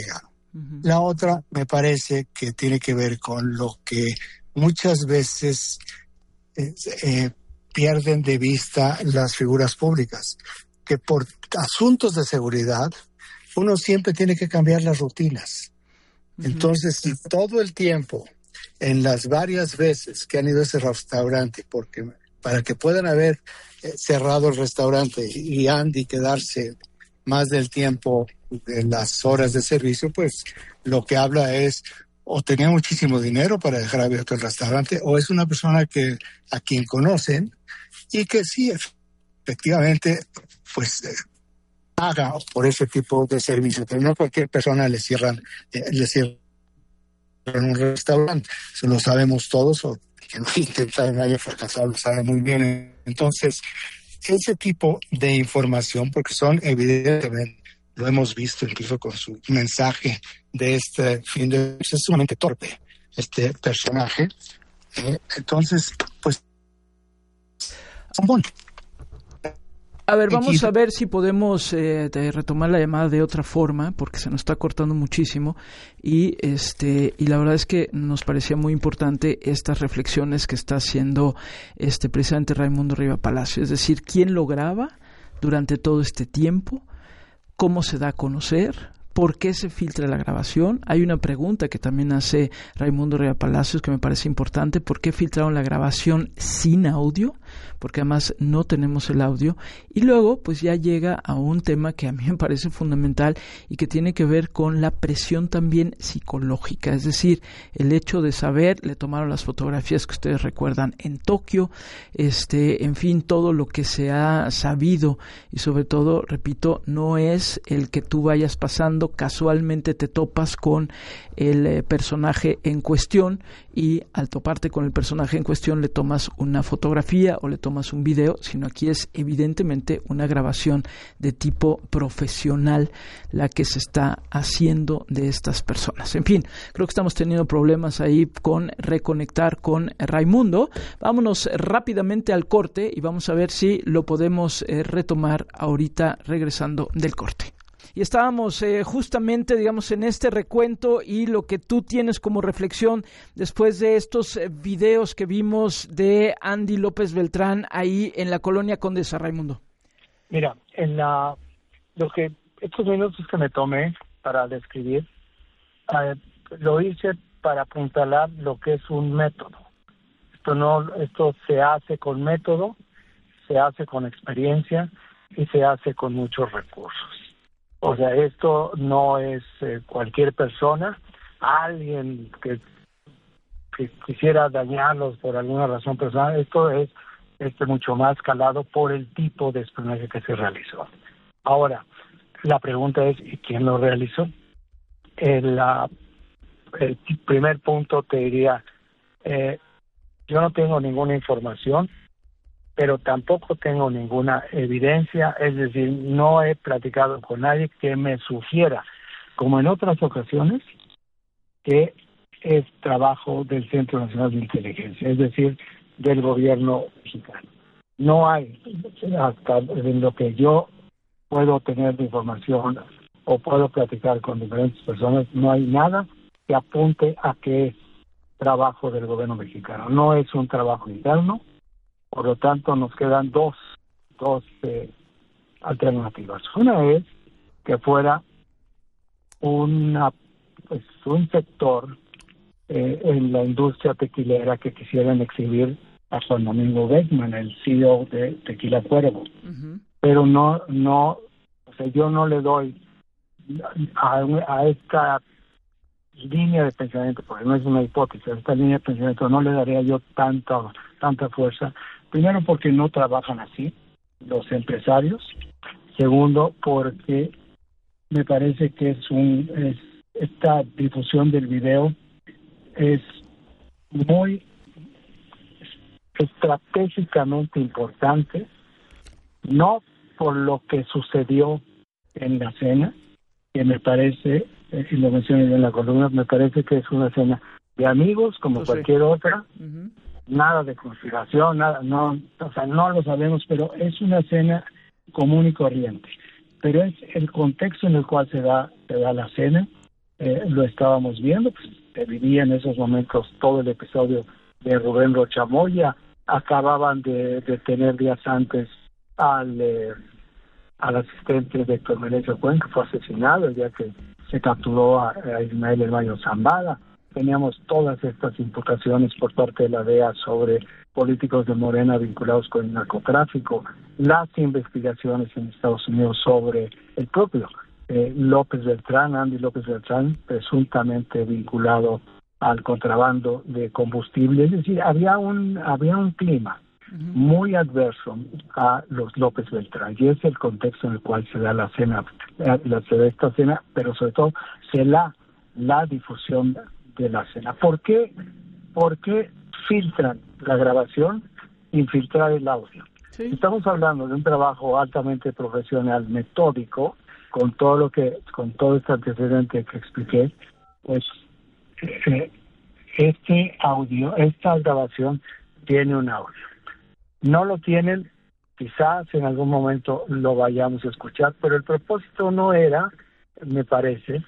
Uh-huh. La otra me parece que tiene que ver con lo que muchas veces eh, eh, pierden de vista las figuras públicas, que por asuntos de seguridad uno siempre tiene que cambiar las rutinas. Uh-huh. Entonces, si todo el tiempo, en las varias veces que han ido a ese restaurante, porque para que puedan haber eh, cerrado el restaurante y Andy quedarse más del tiempo de las horas de servicio, pues lo que habla es o tenía muchísimo dinero para dejar abierto el restaurante, o es una persona que a quien conocen y que sí, efectivamente, pues eh, paga por ese tipo de servicio. Pero no cualquier persona le cierran, eh, le cierran un restaurante. Eso lo sabemos todos, o que no intentan haya fracasado, lo sabe muy bien. Entonces, ese tipo de información, porque son evidentemente, lo hemos visto incluso con su mensaje de este fin de es sumamente torpe este personaje. Eh, entonces, pues, son buenos. A ver, vamos a ver si podemos eh, retomar la llamada de otra forma, porque se nos está cortando muchísimo y este y la verdad es que nos parecía muy importante estas reflexiones que está haciendo este precisamente Raimundo Riva Palacio, es decir, quién lo graba durante todo este tiempo, cómo se da a conocer, por qué se filtra la grabación. Hay una pregunta que también hace Raimundo Riva Palacios que me parece importante: ¿por qué filtraron la grabación sin audio? Porque además no tenemos el audio. Y luego pues ya llega a un tema que a mí me parece fundamental y que tiene que ver con la presión también psicológica, es decir, el hecho de saber, le tomaron las fotografías que ustedes recuerdan en Tokio, este, en fin, todo lo que se ha sabido y sobre todo, repito, no es el que tú vayas pasando, casualmente te topas con el eh, personaje en cuestión y al toparte con el personaje en cuestión le tomas una fotografía o le tomas un video, sino aquí es evidentemente una grabación de tipo profesional la que se está haciendo de estas personas. En fin, creo que estamos teniendo problemas ahí con reconectar con Raimundo. Vámonos rápidamente al corte y vamos a ver si lo podemos eh, retomar ahorita regresando del corte. Y estábamos eh, justamente, digamos, en este recuento y lo que tú tienes como reflexión después de estos eh, videos que vimos de Andy López Beltrán ahí en la colonia Condesa, Raimundo. Mira, en la lo que estos minutos que me tomé para describir, eh, lo hice para apuntalar lo que es un método. Esto no, esto se hace con método, se hace con experiencia y se hace con muchos recursos. O sea, esto no es eh, cualquier persona, alguien que, que quisiera dañarlos por alguna razón personal. Esto es este mucho más calado por el tipo de espionaje que se realizó. Ahora, la pregunta es, ¿y quién lo realizó? El, la, el primer punto te diría, eh, yo no tengo ninguna información, pero tampoco tengo ninguna evidencia, es decir, no he platicado con nadie que me sugiera, como en otras ocasiones, que es trabajo del Centro Nacional de Inteligencia, es decir, del gobierno mexicano. No hay, hasta en lo que yo puedo tener de información o puedo platicar con diferentes personas, no hay nada que apunte a que es trabajo del gobierno mexicano. No es un trabajo interno. Por lo tanto, nos quedan dos, dos eh, alternativas. Una es que fuera una, pues, un sector eh, en la industria tequilera que quisieran exhibir a Juan Domingo Beckman, el C E O de Tequila Cuervo. Uh-huh. Pero no, no, o sea, yo no le doy a, a esta línea de pensamiento, porque no es una hipótesis, a esta línea de pensamiento no le daría yo tanta, tanta fuerza. Primero, porque no trabajan así los empresarios. Segundo, porque me parece que es un es, esta difusión del video es muy estratégicamente importante, no por lo que sucedió en la cena, que me parece, eh, y lo mencioné en la columna, me parece que es una cena de amigos como pues cualquier sí. otra. Uh-huh. Nada de conspiración, nada, no, o sea, no lo sabemos, pero es una cena común y corriente. Pero es el contexto en el cual se da, se da la cena, eh, lo estábamos viendo, pues se vivía en esos momentos todo el episodio de Rubén Rocha Moya. Acababan de, de tener días antes al, eh, al asistente de Héctor Meneses Cuen, que fue asesinado el día que se capturó a, a Ismael El Mayo Zambada. Teníamos todas estas imputaciones por parte de la D E A sobre políticos de Morena vinculados con el narcotráfico, las investigaciones en Estados Unidos sobre el propio eh, López Beltrán, Andy López Beltrán, presuntamente vinculado al contrabando de combustible. Es decir, había un había un clima uh-huh. muy adverso a los López Beltrán, y es el contexto en el cual se da la cena, la, se da esta cena, pero sobre todo se da la difusión de la cena. ¿Por qué? ¿Por qué filtran la grabación, infiltrar el audio? Sí. Estamos hablando de un trabajo altamente profesional, metódico, con todo lo que, con todo este antecedente que expliqué. Pues eh, este audio, esta grabación tiene un audio. No lo tienen, quizás en algún momento lo vayamos a escuchar, pero el propósito no era, me parece,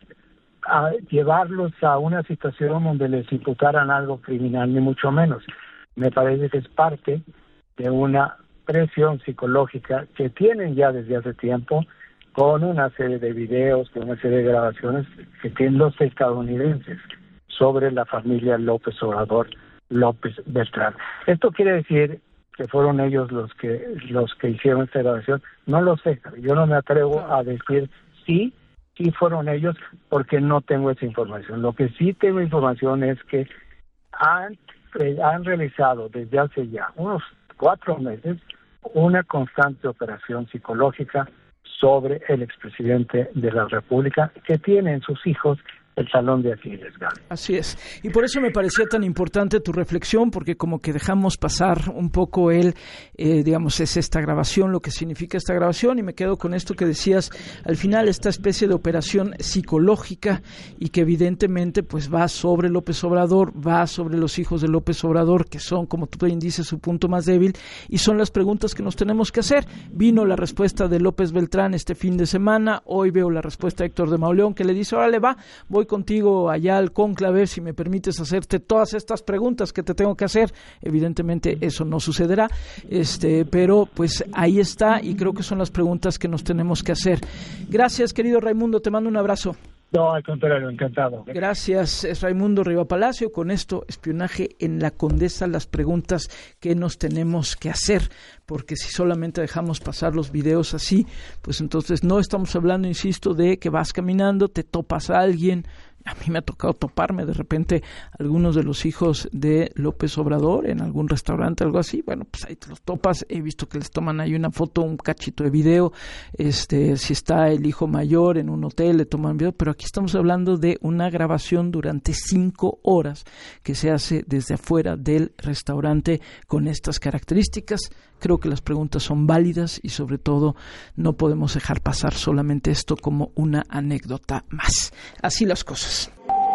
a llevarlos a una situación donde les imputaran algo criminal, ni mucho menos. Me parece que es parte de una presión psicológica que tienen ya desde hace tiempo, con una serie de videos, con una serie de grabaciones que tienen los estadounidenses sobre la familia López Obrador, López Beltrán. Esto quiere decir que fueron ellos los que los que hicieron esta grabación. No lo sé, yo no me atrevo a decir sí, sí fueron ellos, porque no tengo esa información. Lo que sí tengo información es que han, han realizado desde hace ya unos cuatro meses una constante operación psicológica sobre el expresidente de la República, que tiene en sus hijos el talón de Aquiles, Gaby. Así es. Y por eso me parecía tan importante tu reflexión, porque como que dejamos pasar un poco el, eh, digamos, es esta grabación, lo que significa esta grabación, y me quedo con esto que decías, al final esta especie de operación psicológica, y que evidentemente pues va sobre López Obrador, va sobre los hijos de López Obrador, que son, como tú bien dices, su punto más débil, y son las preguntas que nos tenemos que hacer. Vino la respuesta de López Beltrán este fin de semana, hoy veo la respuesta de Héctor de Mauleón, que le dice, órale va, voy contigo allá al cónclave, si me permites hacerte todas estas preguntas que te tengo que hacer. Evidentemente eso no sucederá, este, pero pues ahí está, y creo que son las preguntas que nos tenemos que hacer. Gracias, querido Raimundo, te mando un abrazo. No, al contrario, encantado. Gracias, es Raimundo Riva Palacio. Con esto, espionaje en la Condesa, las preguntas que nos tenemos que hacer, porque si solamente dejamos pasar los videos así, pues entonces no estamos hablando, insisto, de que vas caminando, te topas a alguien. A mí me ha tocado toparme de repente algunos de los hijos de López Obrador en algún restaurante, algo así. Bueno, pues ahí te los topas. He visto que les toman ahí una foto, un cachito de video. Este, si está el hijo mayor en un hotel, le toman video. Pero aquí estamos hablando de una grabación durante cinco horas que se hace desde afuera del restaurante con estas características. Creo que las preguntas son válidas y sobre todo no podemos dejar pasar solamente esto como una anécdota más. Así las cosas.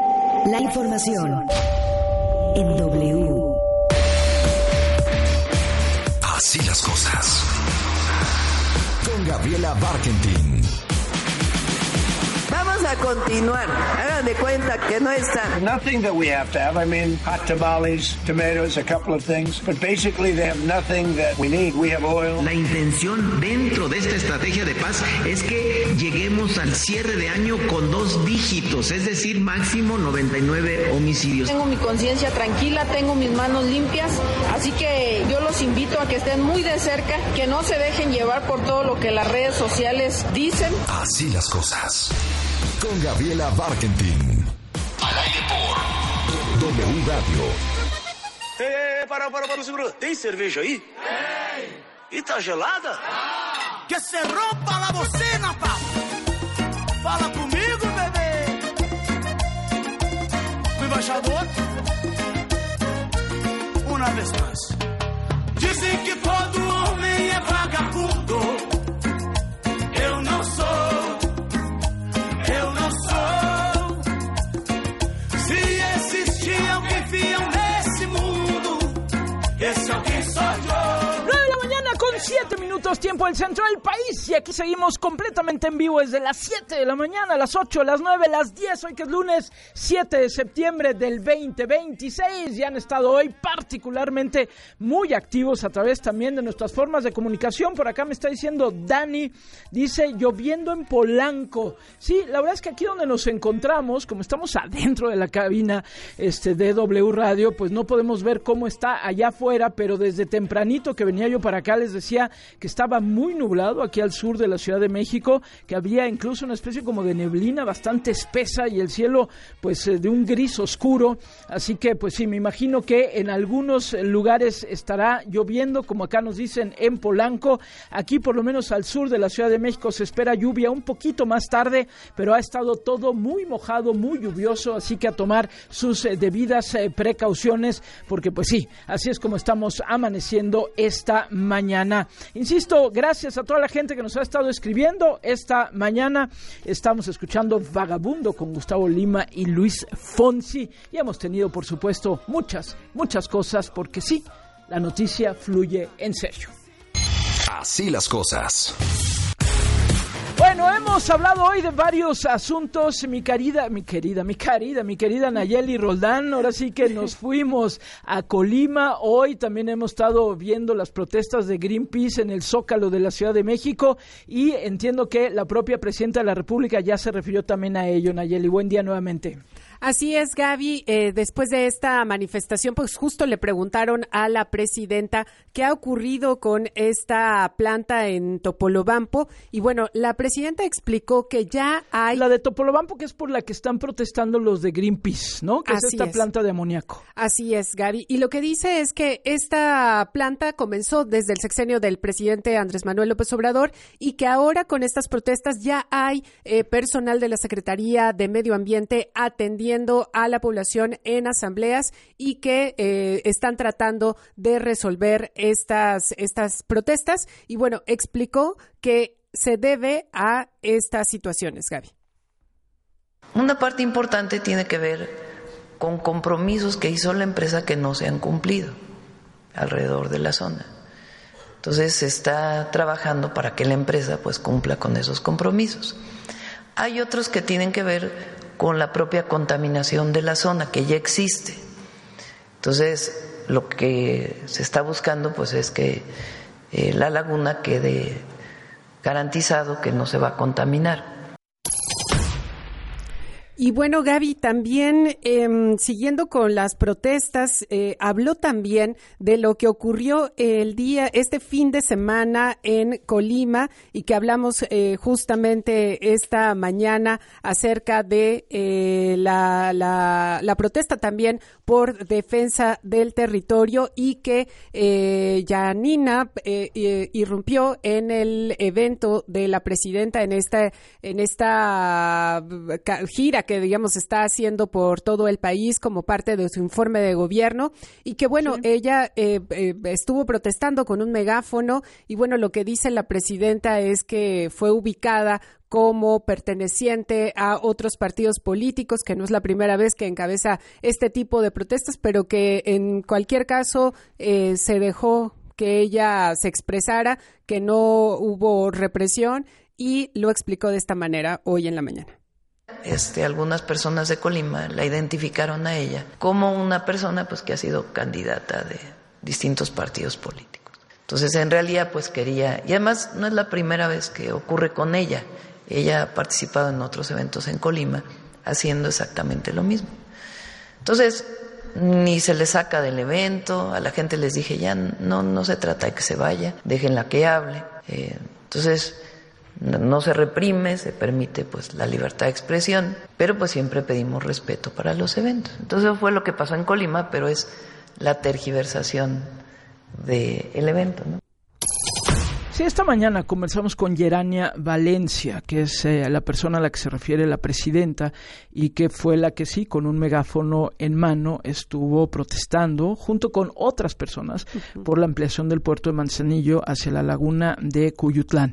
La información en W. Así las cosas. Con Gabriela Barkentin. Vamos a continuar. Hagan de cuenta que no están. Nothing that we have to have. I mean, hot tamales, tomatoes, a couple of things. But basically they have nothing that we need. We have oil. La intención dentro de esta estrategia de paz es que lleguemos al cierre de año con dos dígitos, es decir, máximo noventa y nueve homicidios. Tengo mi conciencia tranquila, tengo mis manos limpias, así que yo los invito a que estén muy de cerca, que no se dejen llevar por todo lo que las redes sociales dicen. Así las cosas. Con Gabriela Barkentin. Al aire por W Radio. Ei, para, para, para, segura. Tem cerveja aí? Tem. E tá gelada? Ah. Que se rompa la bocina, papo. Fala comigo, bebê. O embaixador. Uma vez mais. Dizem que todo homem é vagabundo. Eu não sou. Eu não sou. Se existir alguém fiel nesse mundo, esse alguém sou eu. nueve de la mañana con siete minutos. minutos, tiempo del centro del país. Y aquí seguimos completamente en vivo desde las siete de la mañana, las ocho, las nueve, las diez. Hoy que es lunes siete de septiembre del veinte veintiséis. Y han estado hoy particularmente muy activos a través también de nuestras formas de comunicación. Por acá me está diciendo Dani, dice, lloviendo en Polanco. Sí, la verdad es que aquí donde nos encontramos, como estamos adentro de la cabina este, de W Radio, pues no podemos ver cómo está allá afuera, pero desde tempranito que venía yo para acá les decía que estaba muy nublado aquí al sur de la Ciudad de México, que había incluso una especie como de neblina bastante espesa y el cielo pues de un gris oscuro, así que pues sí, me imagino que en algunos lugares estará lloviendo, como acá nos dicen en Polanco. Aquí por lo menos al sur de la Ciudad de México se espera lluvia un poquito más tarde, pero ha estado todo muy mojado, muy lluvioso, así que a tomar sus eh, debidas eh, precauciones, porque pues sí, así es como estamos amaneciendo esta mañana. Insisto, gracias a toda la gente que nos ha estado escribiendo. Esta mañana estamos escuchando Vagabundo con Gustavo Lima y Luis Fonsi, y hemos tenido por supuesto muchas, muchas cosas, porque sí, la noticia fluye en serio. Así las cosas. Bueno, hemos hablado hoy de varios asuntos, mi querida, mi querida, mi querida, mi querida Nayeli Roldán. Ahora sí que nos fuimos a Colima. Hoy también hemos estado viendo las protestas de Greenpeace en el Zócalo de la Ciudad de México, y entiendo que la propia presidenta de la República ya se refirió también a ello. Nayeli, buen día nuevamente. Así es, Gaby. Eh, después de esta manifestación, pues justo le preguntaron a la presidenta qué ha ocurrido con esta planta en Topolobampo. Y bueno, la presidenta explicó que ya hay... La de Topolobampo, que es por la que están protestando los de Greenpeace, ¿no? Que Así es esta es. planta de amoníaco. Así es, Gaby. Y lo que dice es que esta planta comenzó desde el sexenio del presidente Andrés Manuel López Obrador, y que ahora con estas protestas ya hay eh, personal de la Secretaría de Medio Ambiente atendiendo a la población en asambleas, y que eh, están tratando de resolver estas, estas protestas. Y bueno, explicó que se debe a estas situaciones, Gaby. Una parte importante tiene que ver con compromisos que hizo la empresa que no se han cumplido alrededor de la zona. Entonces se está trabajando para que la empresa pues cumpla con esos compromisos. Hay otros que tienen que ver con la propia contaminación de la zona, que ya existe. Entonces, lo que se está buscando pues es que eh, la laguna quede garantizado que no se va a contaminar. Y bueno, Gaby, también eh, siguiendo con las protestas, eh, habló también de lo que ocurrió el día, este fin de semana en Colima, y que hablamos eh, justamente esta mañana acerca de eh, la, la, la protesta también por defensa del territorio, y que eh, Yanina eh, eh, irrumpió en el evento de la presidenta en esta, en esta gira que digamos está haciendo por todo el país como parte de su informe de gobierno, y que bueno, sí. ella eh, eh, estuvo protestando con un megáfono, y bueno, lo que dice la presidenta es que fue ubicada como perteneciente a otros partidos políticos, que no es la primera vez que encabeza este tipo de protestas, pero que en cualquier caso eh, se dejó que ella se expresara, que no hubo represión, y lo explicó de esta manera hoy en la mañana. Este, algunas personas de Colima la identificaron a ella como una persona pues que ha sido candidata de distintos partidos políticos. Entonces, en realidad, pues quería, y además no es la primera vez que ocurre con ella. Ella ha participado en otros eventos en Colima haciendo exactamente lo mismo. Entonces, ni se le saca del evento, a la gente les dije ya no, no se trata de que se vaya, déjenla que hable. Eh, entonces, no se reprime, se permite pues la libertad de expresión, pero pues siempre pedimos respeto para los eventos. Entonces eso fue lo que pasó en Colima, pero es la tergiversación del evento, ¿no? Sí, esta mañana conversamos con Yerania Valencia, que es eh, la persona a la que se refiere la presidenta, y que fue la que sí, con un megáfono en mano, estuvo protestando junto con otras personas uh-huh. por la ampliación del puerto de Manzanillo hacia la laguna de Cuyutlán.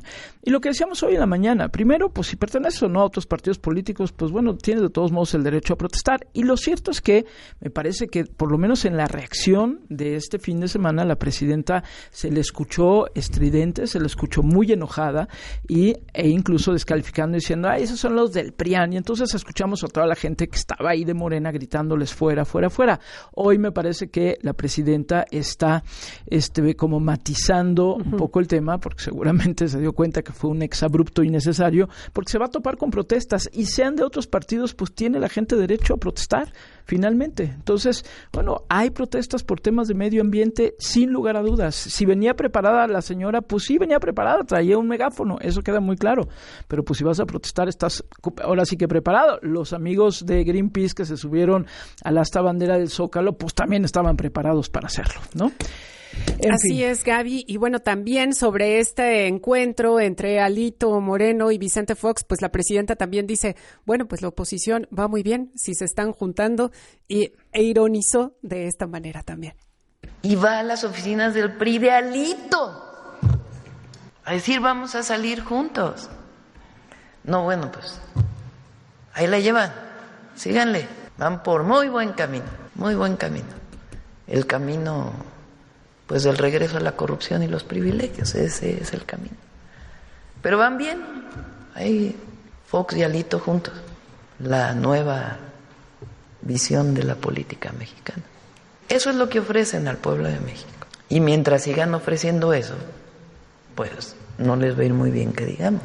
Y lo que decíamos hoy en la mañana, primero, pues si perteneces o no a otros partidos políticos, pues bueno, tienes de todos modos el derecho a protestar. Y lo cierto es que me parece que por lo menos en la reacción de este fin de semana, la presidenta se le escuchó estridente, se le escuchó muy enojada y, e incluso descalificando, diciendo, ay, esos son los del P R I A N. Y entonces escuchamos a toda la gente que estaba ahí de Morena gritándoles fuera, fuera, fuera. Hoy me parece que la presidenta está este, como matizando uh-huh. un poco el tema, porque seguramente se dio cuenta que fue un exabrupto innecesario, porque se va a topar con protestas y sean de otros partidos, pues tiene la gente derecho a protestar finalmente. Entonces, bueno, hay protestas por temas de medio ambiente sin lugar a dudas. Si venía preparada la señora, pues sí venía preparada, traía un megáfono, eso queda muy claro, pero pues si vas a protestar estás ahora sí que preparado. Los amigos de Greenpeace que se subieron a la asta bandera del Zócalo, pues también estaban preparados para hacerlo, ¿no? En Así fin. es, Gaby. Y bueno, también sobre este encuentro entre Alito Moreno y Vicente Fox, pues la presidenta también dice, bueno, pues la oposición va muy bien si se están juntando, y e ironizó de esta manera también. Y va a las oficinas del P R I de Alito a decir, vamos a salir juntos. No, bueno, pues ahí la llevan, síganle, van por muy buen camino, muy buen camino. El camino, pues, del regreso a la corrupción y los privilegios, ese es el camino. Pero van bien, ahí Fox y Alito juntos, la nueva visión de la política mexicana. Eso es lo que ofrecen al pueblo de México. Y mientras sigan ofreciendo eso, pues no les va a ir muy bien, que digamos.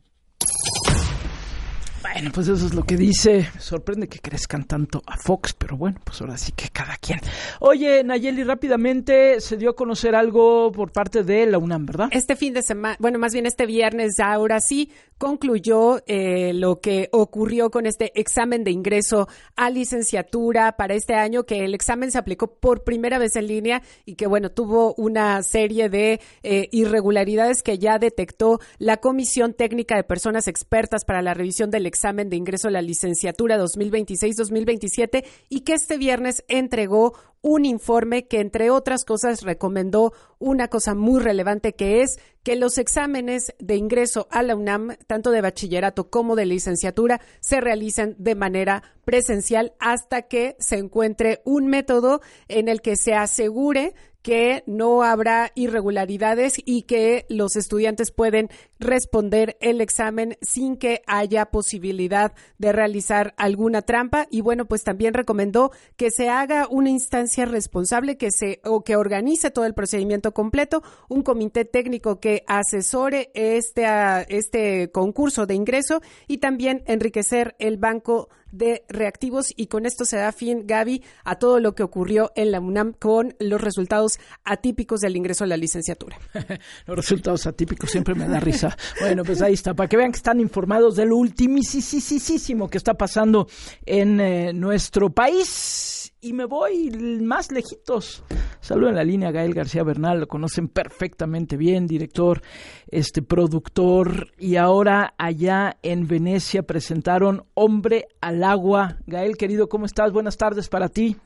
Bueno, pues eso es lo que dice. Me sorprende que crezcan tanto a Fox, pero bueno, pues ahora sí que cada quien. Oye, Nayeli, rápidamente se dio a conocer algo por parte de la UNAM, ¿verdad? Este fin de semana, bueno, más bien este viernes, ahora sí, concluyó eh, lo que ocurrió con este examen de ingreso a licenciatura para este año, que el examen se aplicó por primera vez en línea y que, bueno, tuvo una serie de eh, irregularidades que ya detectó la Comisión Técnica de Personas Expertas para la revisión del examen de ingreso a la licenciatura dos mil veintiséis dos mil veintisiete, y que este viernes entregó un informe que, entre otras cosas, recomendó una cosa muy relevante, que es que los exámenes de ingreso a la UNAM, tanto de bachillerato como de licenciatura, se realicen de manera presencial hasta que se encuentre un método en el que se asegure que no habrá irregularidades y que los estudiantes pueden responder el examen sin que haya posibilidad de realizar alguna trampa. Y bueno, pues también recomendó que se haga una instancia responsable que se o que organice todo el procedimiento completo, un comité técnico que asesore este, este concurso de ingreso, y también enriquecer el banco de reactivos. Y con esto se da fin, Gaby, a todo lo que ocurrió en la UNAM con los resultados atípicos del ingreso a la licenciatura. Los resultados atípicos siempre me da risa. Bueno, pues ahí está, para que vean que están informados de lo ultimísimo que está pasando en eh, nuestro país. Y me voy más lejitos. Saludo en la línea a Gael García Bernal, lo conocen perfectamente bien, director, este productor, y ahora allá en Venecia presentaron Hombre al Agua. Gael, querido, ¿cómo estás? Buenas tardes para ti.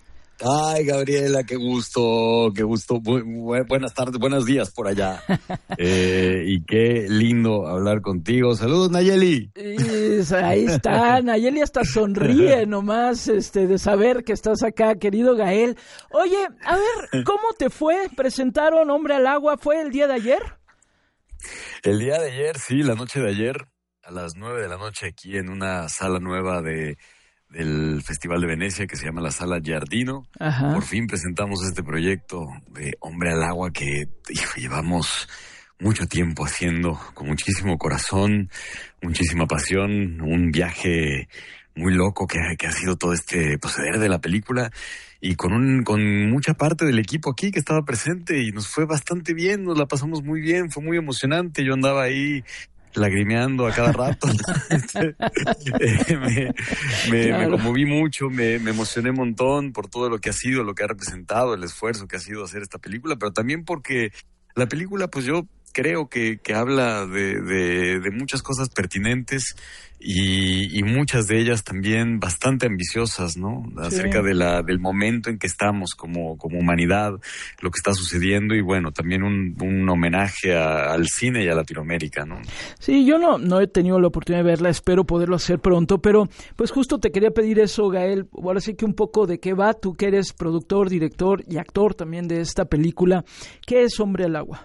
Ay, Gabriela, qué gusto, qué gusto. Bu- bu- buenas tardes, buenos días por allá. Eh, y qué lindo hablar contigo. Saludos, Nayeli. Y ahí está, Nayeli hasta sonríe nomás este, de saber que estás acá, querido Gael. Oye, a ver, ¿cómo te fue? ¿Presentaron Hombre al Agua? ¿Fue el día de ayer? El día de ayer, sí, la noche de ayer, a las nueve de la noche, aquí en una sala nueva de del Festival de Venecia que se llama la Sala Giardino. Ajá. Por fin presentamos este proyecto de Hombre al Agua que, hijo, llevamos mucho tiempo haciendo, con muchísimo corazón, muchísima pasión, un viaje muy loco que, que ha sido todo este proceder de la película, y con un con mucha parte del equipo aquí que estaba presente, y nos fue bastante bien, nos la pasamos muy bien, fue muy emocionante. Yo andaba ahí lagrimeando a cada rato. eh, me, me, claro. me conmoví mucho, me, me emocioné un montón por todo lo que ha sido, lo que ha representado, el esfuerzo que ha sido hacer esta película, pero también porque la película, pues yo creo que, que habla de, de, de muchas cosas pertinentes y, y muchas de ellas también bastante ambiciosas, ¿no? Acerca Sí. de la, del momento en que estamos como, como humanidad, lo que está sucediendo y bueno, también un, un homenaje a, al cine y a Latinoamérica, ¿no? Sí, yo no, no he tenido la oportunidad de verla, espero poderlo hacer pronto, pero pues justo te quería pedir eso, Gael, ahora sí que un poco de qué va, tú que eres productor, director y actor también de esta película, ¿qué es Hombre al Agua?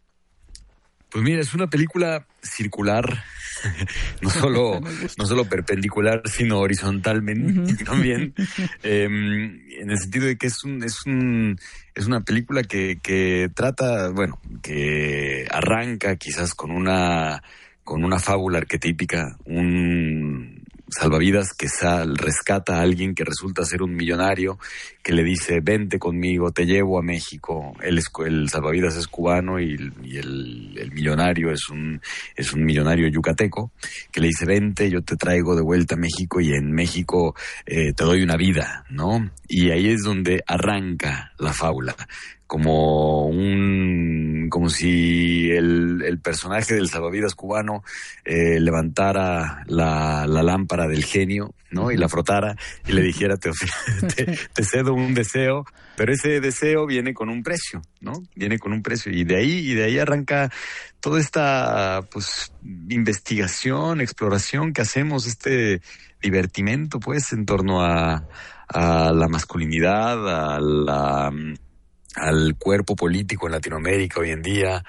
Pues mira, es una película circular, no solo no solo perpendicular, sino horizontalmente uh-huh. también, eh, en el sentido de que es un es un es una película que que trata, bueno, que arranca quizás con una con una fábula arquetípica, un salvavidas que sal, rescata a alguien que resulta ser un millonario, que le dice, vente conmigo, te llevo a México. Él es, el salvavidas es cubano y, y el, el millonario es un, es un millonario yucateco, que le dice, vente, yo te traigo de vuelta a México y en México eh, te doy una vida, ¿no? Y ahí es donde arranca la fábula. Como un, como si el, el personaje del salvavidas cubano eh, levantara la, la lámpara del genio, ¿no? Y la frotara y le dijera, te, te, te cedo un deseo, pero ese deseo viene con un precio, ¿no? Viene con un precio y de ahí, y de ahí arranca toda esta, pues, investigación, exploración que hacemos, este divertimento, pues, en torno a, a la masculinidad, a la, al cuerpo político en Latinoamérica hoy en día,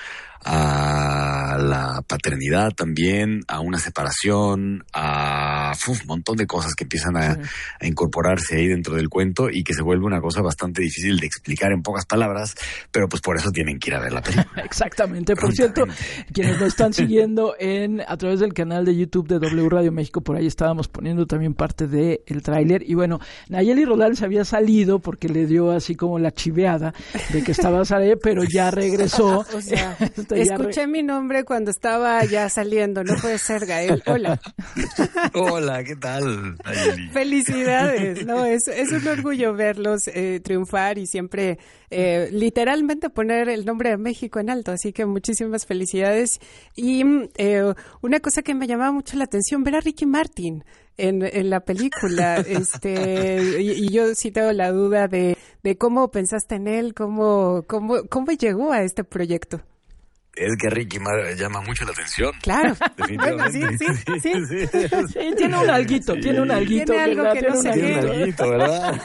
a la paternidad también, a una separación, a uf, un montón de cosas que empiezan a, sí. a incorporarse ahí dentro del cuento y que se vuelve una cosa bastante difícil de explicar en pocas palabras, pero pues por eso tienen que ir a ver la película. Exactamente. Por cierto, quienes nos están siguiendo en a través del canal de YouTube de W Radio México, por ahí estábamos poniendo también parte del tráiler y bueno, Nayeli Roldán se había salido porque le dio así como la chiveada de que estaba saliendo, pero ya regresó. O sea, escuché re... mi nombre cuando estaba ya saliendo, no puede ser, Gael. Hola. Hola, ¿qué tal, Nayeli? Felicidades, no, es, es un orgullo verlos eh, triunfar y siempre eh, literalmente poner el nombre de México en alto, así que muchísimas felicidades. Y eh, una cosa que me llamaba mucho la atención, ver a Ricky Martin en, en la película, este y, y yo sí tengo la duda de, de cómo pensaste en él, cómo, cómo, cómo llegó a este proyecto. Es que Ricky Mar llama mucho la atención. Claro. Definitivamente. Bueno, sí, sí, sí. sí, sí. sí tiene un alguito, sí. tiene un alguito. Tiene algo que no sé. Tiene un alguito, ¿verdad?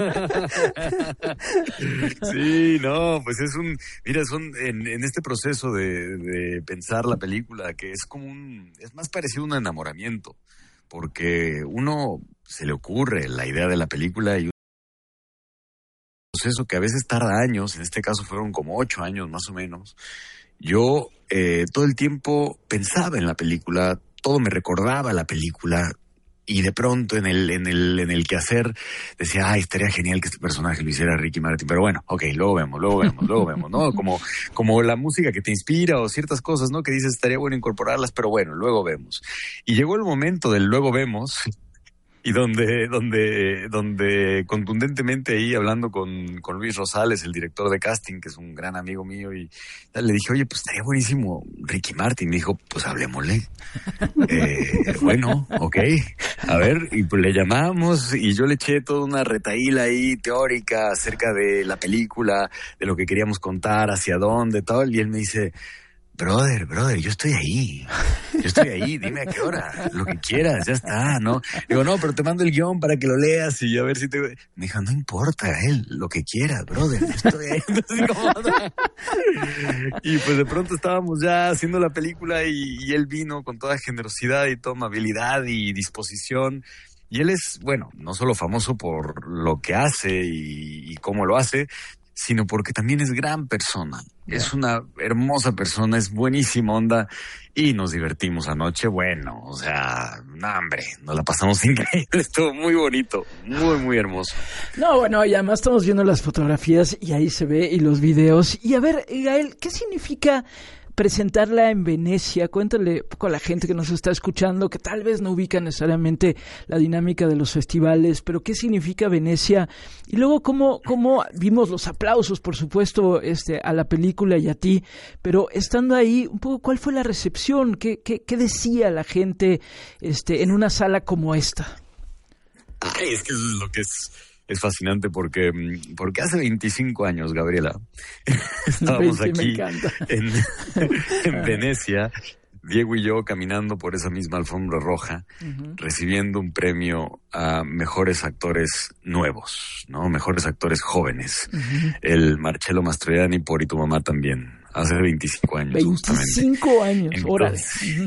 Sí, no, pues es un... Mira, son en, en este proceso de, de pensar la película, que es como un... Es más parecido a un enamoramiento, porque uno se le ocurre la idea de la película y un proceso que a veces tarda años, en este caso fueron como ocho años más o menos. Yo eh, todo el tiempo pensaba en la película, todo me recordaba la película y de pronto en el en el en el quehacer decía, ay, estaría genial que este personaje lo hiciera Ricky Martin, pero bueno, ok, luego vemos, luego vemos, luego vemos, ¿no? Como como la música que te inspira o ciertas cosas, ¿no? Que dices, estaría bueno incorporarlas, pero bueno, luego vemos. Y llegó el momento del luego vemos. Y donde, donde, donde contundentemente ahí hablando con, con Luis Rosales, el director de casting, que es un gran amigo mío, y le dije, oye, pues estaría buenísimo Ricky Martin. Me dijo, pues hablemosle. eh, bueno, ok. A ver, y pues le llamamos y yo le eché toda una retaíla ahí teórica acerca de la película, de lo que queríamos contar, hacia dónde, tal, y él me dice, brother, brother, yo estoy ahí, yo estoy ahí, dime a qué hora, lo que quieras, ya está, ¿no? Digo, no, pero te mando el guión para que lo leas y a ver si te... Me dijo, no importa, él, lo que quieras, brother, yo estoy ahí. Entonces, como... Y pues de pronto estábamos ya haciendo la película y, y él vino con toda generosidad y toda amabilidad y disposición. Y él es, bueno, no solo famoso por lo que hace y, y cómo lo hace, sino porque también es gran persona. Yeah. Es una hermosa persona, es buenísima onda y nos divertimos anoche, bueno, o sea, no, hombre, nos la pasamos increíble, estuvo muy bonito, muy, muy hermoso. No, bueno, y además estamos viendo las fotografías y ahí se ve y los videos. Y a ver, Gael, ¿qué significa presentarla en Venecia. Cuéntale un poco a la gente que nos está escuchando, que tal vez no ubica necesariamente la dinámica de los festivales, pero qué significa Venecia. Y luego cómo, cómo vimos los aplausos, por supuesto, este, a la película y a ti, pero estando ahí, un poco cuál fue la recepción, qué, qué, qué decía la gente este, en una sala como esta. Ay, es que es lo que es... Es fascinante porque, porque hace veinticinco años, Gabriela, estábamos aquí en, en Venecia, Diego y yo caminando por esa misma alfombra roja, uh-huh. recibiendo un premio a mejores actores nuevos, ¿no? Mejores actores jóvenes. Uh-huh. El Marcello Mastroianni por Y tu mamá también. Hace veinticinco años. veinticinco años, órale.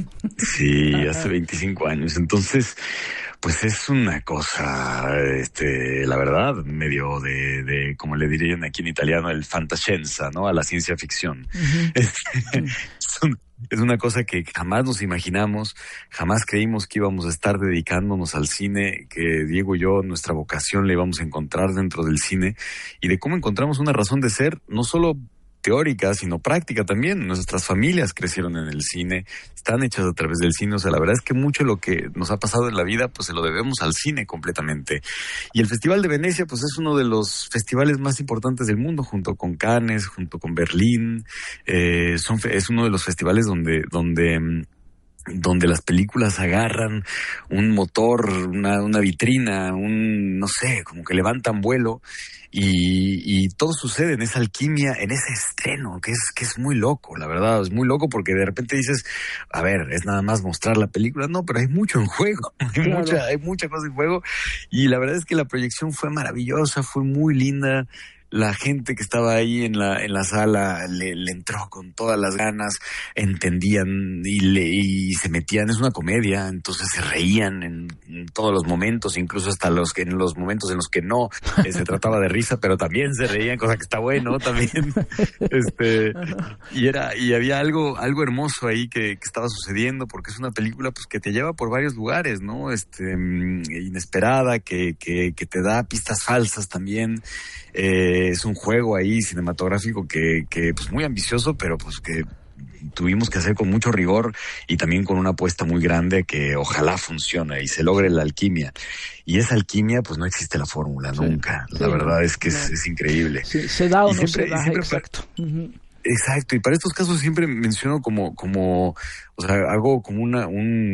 Sí, hace veinticinco años. Entonces, pues es una cosa, este, la verdad, medio de, de, como le dirían aquí en italiano, el fantascienza, ¿no? A la ciencia ficción. Uh-huh. Este, es, un, es una cosa que jamás nos imaginamos, jamás creímos que íbamos a estar dedicándonos al cine, que Diego y yo, nuestra vocación la íbamos a encontrar dentro del cine, y de cómo encontramos una razón de ser, no solo teórica, sino práctica también. Nuestras familias crecieron en el cine, están hechas a través del cine. O sea, la verdad es que mucho de lo que nos ha pasado en la vida, pues se lo debemos al cine completamente. Y el Festival de Venecia, pues es uno de los festivales más importantes del mundo, junto con Cannes, junto con Berlín. Eh, son, es uno de los festivales donde, donde, donde las películas agarran un motor, una, una vitrina, un, no sé, como que levantan vuelo. Y, y todo sucede en esa alquimia, en ese estreno, que es que es muy loco, la verdad, es muy loco porque de repente dices, a ver, es nada más mostrar la película, no, pero hay mucho en juego, hay claro. mucha, hay mucha cosa en juego, y la verdad es que la proyección fue maravillosa, fue muy linda. La gente que estaba ahí en la en la sala le, le entró con todas las ganas, entendían y, le, y se metían. Es una comedia, entonces se reían en, en todos los momentos, incluso hasta los que en los momentos en los que no eh, se trataba de risa, pero también se reían, cosa que está bueno también. Este y era y había algo algo hermoso ahí que, que estaba sucediendo, porque es una película pues que te lleva por varios lugares, ¿no? Este inesperada, que que que te da pistas falsas también. Eh, es un juego ahí cinematográfico que, que pues muy ambicioso, pero pues que tuvimos que hacer con mucho rigor y también con una apuesta muy grande que ojalá funcione y se logre la alquimia. Y esa alquimia, pues no existe la fórmula, sí, nunca. Sí, la verdad es que no. es, es increíble. Sí, se da o y no siempre, se da, siempre, exacto. Uh-huh. Exacto, y para estos casos siempre menciono como, como, o sea, hago como una,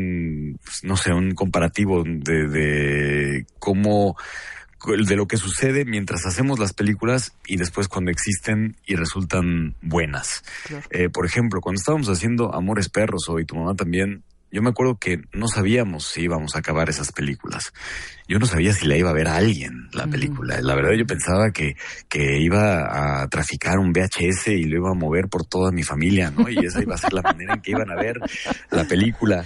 un, no sé, un comparativo de, de cómo, de lo que sucede mientras hacemos las películas y después cuando existen y resultan buenas. Claro. Eh, por ejemplo, cuando estábamos haciendo Amores Perros o Y tu mamá también, yo me acuerdo que no sabíamos si íbamos a acabar esas películas. Yo no sabía si la iba a ver a alguien, la película. La verdad, yo pensaba que, que iba a traficar un V H S y lo iba a mover por toda mi familia, ¿no? Y esa iba a ser la manera en que iban a ver la película.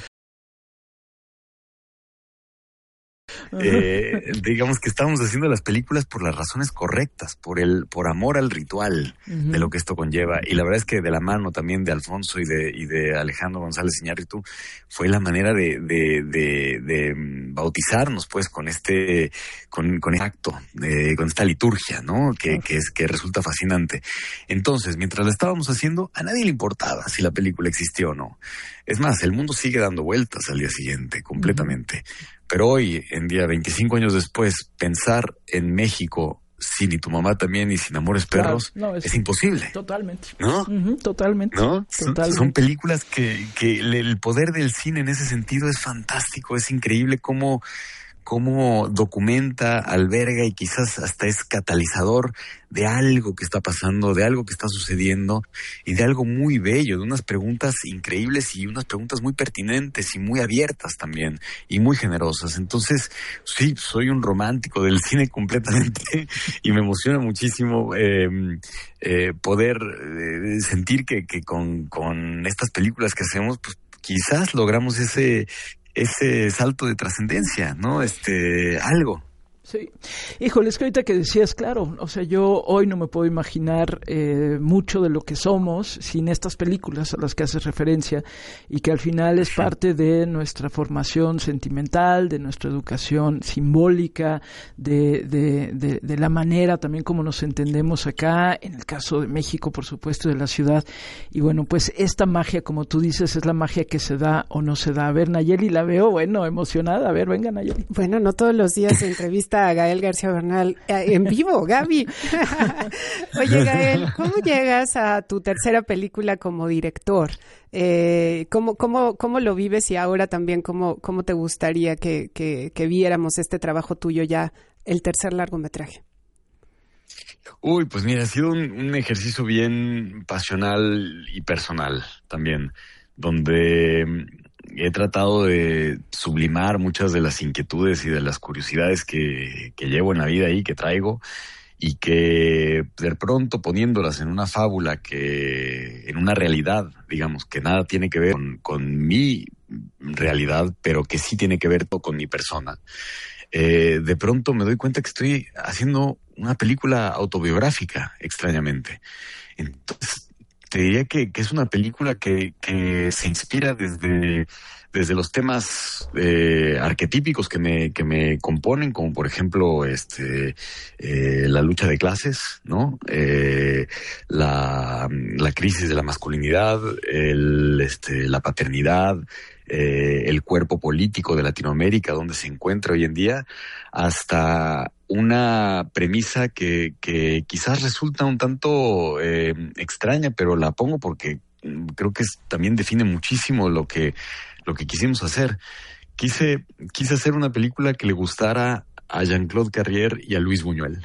Eh, digamos que estábamos haciendo las películas por las razones correctas, por el por amor al ritual uh-huh. de lo que esto conlleva, y la verdad es que de la mano también de Alfonso y de y de Alejandro González Iñárritu fue la manera de de, de, de bautizarnos pues con este con con este acto, de, con esta liturgia, ¿no? Que uh-huh. que es que resulta fascinante. Entonces, mientras la estábamos haciendo, a nadie le importaba si la película existió o no. Es más, el mundo sigue dando vueltas al día siguiente, completamente. Uh-huh. Pero hoy, en día, veinticinco años después, pensar en México sin Y tu mamá también y sin Amores Perros claro, no, es, es imposible. Totalmente. ¿No? Uh-huh, totalmente. ¿No? Totalmente. Son, son películas que, que el poder del cine en ese sentido es fantástico, es increíble cómo, cómo documenta, alberga y quizás hasta es catalizador de algo que está pasando, de algo que está sucediendo y de algo muy bello, de unas preguntas increíbles y unas preguntas muy pertinentes y muy abiertas también y muy generosas. Entonces, sí, soy un romántico del cine completamente y me emociona muchísimo eh, eh, poder eh, sentir que, que con, con estas películas que hacemos, pues quizás logramos ese ese salto de trascendencia, ¿no? Este, algo. Sí. Híjole, es que ahorita que decías, claro, o sea, yo hoy no me puedo imaginar eh, mucho de lo que somos sin estas películas a las que haces referencia y que al final es parte de nuestra formación sentimental, de nuestra educación simbólica, de, de, de, de la manera también como nos entendemos acá, en el caso de México, por supuesto, de la ciudad. Y bueno, pues esta magia, como tú dices, es la magia que se da o no se da. A ver, Nayeli, la veo, bueno, emocionada. A ver, venga, Nayeli. Bueno, no todos los días se entrevista a Gael García Bernal eh, en vivo, Gaby. Oye, Gael, ¿cómo llegas a tu tercera película como director? Eh, ¿cómo, cómo, ¿Cómo lo vives y ahora también cómo, cómo te gustaría que, que, que viéramos este trabajo tuyo ya, el tercer largometraje? Uy, pues mira, ha sido un, un ejercicio bien pasional y personal también, donde he tratado de sublimar muchas de las inquietudes y de las curiosidades que, que llevo en la vida ahí, que traigo, y que de pronto poniéndolas en una fábula, que en una realidad, digamos, que nada tiene que ver con, con mi realidad, pero que sí tiene que ver con mi persona, eh, de pronto me doy cuenta que estoy haciendo una película autobiográfica, extrañamente. Entonces, te diría que, que es una película que, que se inspira desde, desde los temas eh, arquetípicos que me, que me componen, como por ejemplo este eh, la lucha de clases, ¿no? Eh, la, la crisis de la masculinidad, el, este, la paternidad, eh, el cuerpo político de Latinoamérica, donde se encuentra hoy en día, hasta una premisa que, que quizás resulta un tanto eh, extraña, pero la pongo porque creo que es, también define muchísimo lo que, lo que quisimos hacer. Quise, quise hacer una película que le gustara a Jean-Claude Carrier y a Luis Buñuel.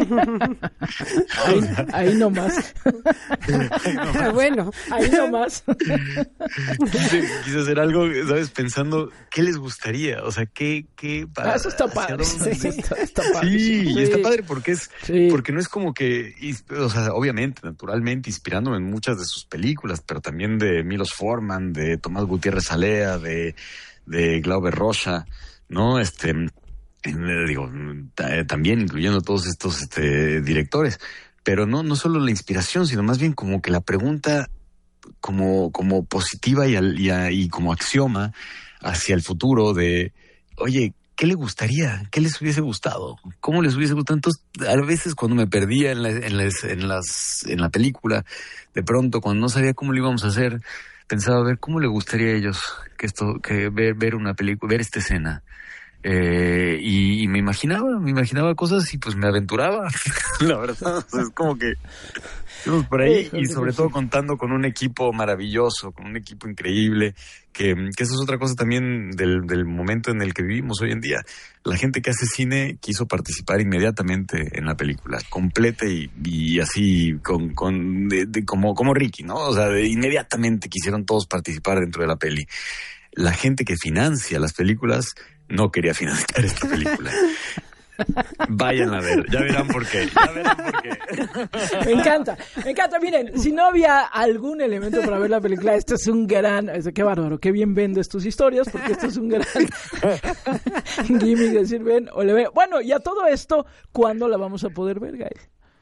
ahí, ahí nomás. Ah, bueno, ahí nomás. Quise, quise hacer algo, ¿sabes? Pensando, ¿qué les gustaría? O sea, ¿qué...? qué para, ah, eso está padre. Sí, está, está padre. Sí, sí, y está padre porque es... Sí. Porque no es como que... O sea, obviamente, naturalmente, inspirándome en muchas de sus películas, pero también de Milos Forman, de Tomás Gutiérrez Alea, de, de Glauber Rocha, ¿no? Este... digo, también incluyendo todos estos este, directores, pero no, no solo la inspiración, sino más bien como que la pregunta como, como positiva y, al, y, a, y como axioma hacia el futuro de, oye, ¿qué le gustaría? ¿Qué les hubiese gustado? ¿Cómo les hubiese gustado? Entonces, a veces cuando me perdía en la, en las, en las, en la película, de pronto, cuando no sabía cómo lo íbamos a hacer, pensaba, a ver, ¿cómo le gustaría a ellos que esto, que ver, ver una película, ver esta escena? Eh, y, y me imaginaba, me imaginaba cosas y pues me aventuraba, la verdad, o sea, es como que fuimos por ahí y sobre todo contando con un equipo maravilloso, con un equipo increíble, que, que eso es otra cosa también del, del momento en el que vivimos hoy en día. La gente que hace cine quiso participar inmediatamente en la película, completa y, y así con, con de, de, como, como Ricky, ¿no? O sea, de, inmediatamente quisieron todos participar dentro de la peli. La gente que financia las películas no quería financiar esta película. Vayan a ver, ya verán por qué, ya verán por qué. Me encanta, me encanta. Miren, si no había algún elemento para ver la película, esto es un gran, qué bárbaro, qué bien vendes tus historias, porque esto es un gran gimmick, decir, ven, o le ve. Bueno, y a todo esto, ¿cuándo la vamos a poder ver, Gael?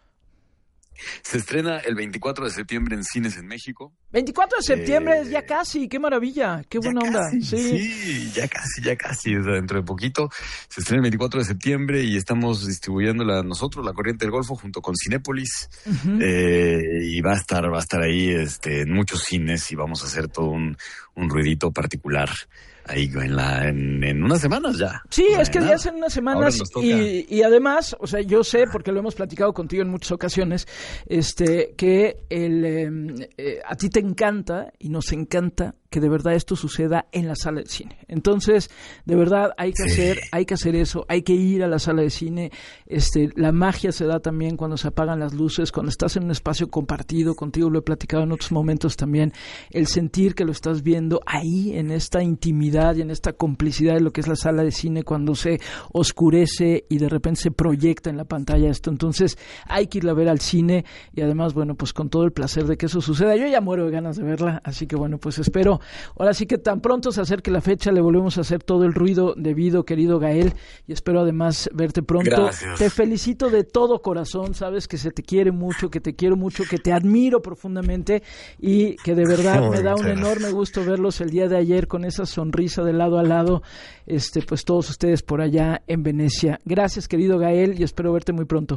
Se estrena el veinticuatro de septiembre en cines en México. veinticuatro de septiembre, eh, ya casi, qué maravilla, qué buena onda. Casi, sí. sí, ya casi, ya casi, o sea, dentro de poquito. Se estrena el veinticuatro de septiembre y estamos distribuyéndola nosotros, La Corriente del Golfo, junto con Cinépolis. Uh-huh. eh, y va a estar, va a estar ahí este, en muchos cines y vamos a hacer todo un, un ruidito particular. Ahí en la en, en unas semanas ya. Sí, es que ya hacen unas semanas y, y además, o sea, yo sé, porque lo hemos platicado contigo en muchas ocasiones, este, que el, eh, eh, a ti te encanta y nos encanta que de verdad esto suceda en la sala de cine. Entonces, de verdad hay que sí. hacer, hay que hacer eso, hay que ir a la sala de cine. Este, la magia se da también cuando se apagan las luces, cuando estás en un espacio compartido, contigo lo he platicado en otros momentos también, el sentir que lo estás viendo ahí en esta intimidad y en esta complicidad de lo que es la sala de cine cuando se oscurece y de repente se proyecta en la pantalla esto. Entonces, hay que ir a ver al cine y además, bueno, pues con todo el placer de que eso suceda. Yo ya muero de ganas de verla, así que bueno, pues espero ahora sí que tan pronto se acerque la fecha, le volvemos a hacer todo el ruido debido, querido Gael, y espero además verte pronto. Gracias. Te felicito de todo corazón, sabes que se te quiere mucho, que te quiero mucho, que te admiro profundamente y que de verdad Oh, me da un gracias. enorme gusto verlos el día de ayer con esa sonrisa de lado a lado, este, pues todos ustedes por allá en Venecia. Gracias, querido Gael, y espero verte muy pronto.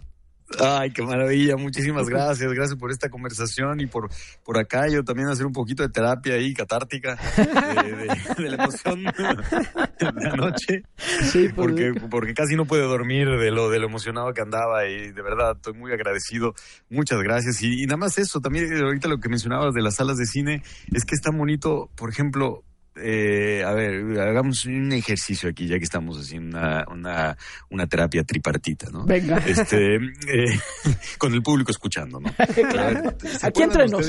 Ay, qué maravilla, muchísimas gracias, gracias por esta conversación y por por acá yo también hacer un poquito de terapia ahí, catártica, de, de, de la emoción de la noche, sí, pues, porque, porque casi no pude dormir de lo, de lo emocionado que andaba y de verdad estoy muy agradecido, muchas gracias y, y nada más eso, también ahorita lo que mencionabas de las salas de cine, es que es tan bonito, por ejemplo, Eh, a ver, hagamos un ejercicio aquí, ya que estamos haciendo una, una, una terapia tripartita, ¿no? Venga. Este, eh, con el público escuchando, ¿no? Claro. Aquí entre nos.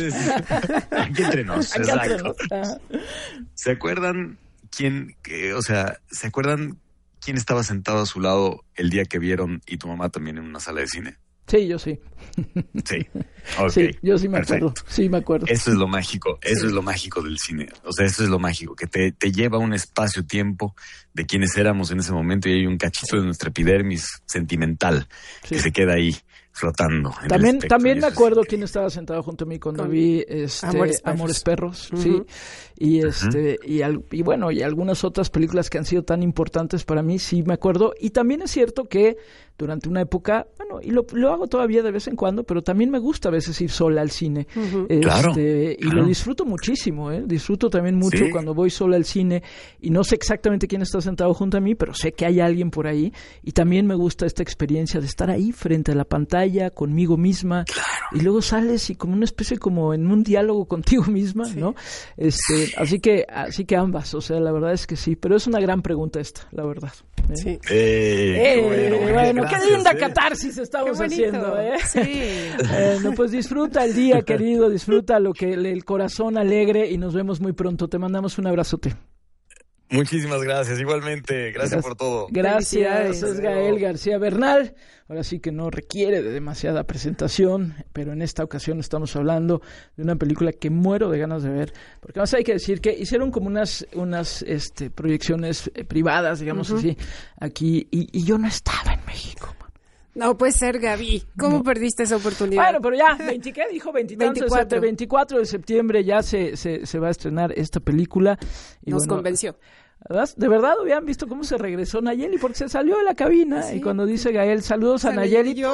Aquí entre nos, Aquí entre exacto. nos. ¿Se acuerdan quién, que, o sea, ¿se acuerdan quién estaba sentado a su lado el día que vieron y tu mamá también en una sala de cine? Sí, yo sí. Sí, ok. Sí, yo sí me perfecto. acuerdo. Sí, me acuerdo. Eso es lo mágico, eso Sí. es lo mágico del cine. O sea, eso es lo mágico, que te, te lleva a un espacio-tiempo de quienes éramos en ese momento y hay un cachito de nuestra epidermis sentimental Sí. que se queda ahí flotando. en el También, espectro. también Y me eso es acuerdo quién estaba sentado junto a mí cuando Con vi este, Amores Amores Perros. Perros, sí, Ujú. y este y, al- y bueno y algunas otras películas que han sido tan importantes para mí, sí me acuerdo. Y también es cierto que durante una época, bueno, y lo, lo hago todavía de vez en cuando, pero también me gusta a veces ir sola al cine. Ujú. Este, Claro, y claro. lo disfruto muchísimo, ¿eh? Disfruto también mucho Sí. cuando voy sola al cine y no sé exactamente quién está sentado junto a mí, pero sé que hay alguien por ahí y también me gusta esta experiencia de estar ahí frente a la pantalla conmigo misma y luego sales y como una especie como en un diálogo contigo misma, ¿no? Este, así que así que ambas, o sea, la verdad es que sí, pero es una gran pregunta esta, la verdad. ¿eh? Sí. Eh, Eh, qué bueno, bueno, gracias, qué linda eh. catarsis estamos Qué bonito. haciendo, ¿eh? Sí. Bueno, pues disfruta el día, querido, disfruta lo que el corazón alegre y nos vemos muy pronto. Te mandamos un abrazote. Muchísimas gracias, igualmente, gracias, por todo. Gracias, Felicidades. es Gael García Bernal. Ahora sí que no requiere de demasiada presentación, pero en esta ocasión estamos hablando de una película que muero de ganas de ver, porque además hay que decir que hicieron como unas unas este, proyecciones eh, privadas, digamos Ujú. así, aquí, y, y yo no estaba en México. No puede ser, Gaby. ¿Cómo No. perdiste esa oportunidad? Bueno, pero ya, veinte, ¿qué dijo? veintitantos de veinticuatro. septiembre, veinticuatro de septiembre ya se, se, se va a estrenar esta película. Y Nos bueno, convenció. ¿verdad? De verdad hubieran visto cómo se regresó Nayeli, porque se salió de la cabina Sí. y cuando dice Gael, saludos a Nayeli, Yo,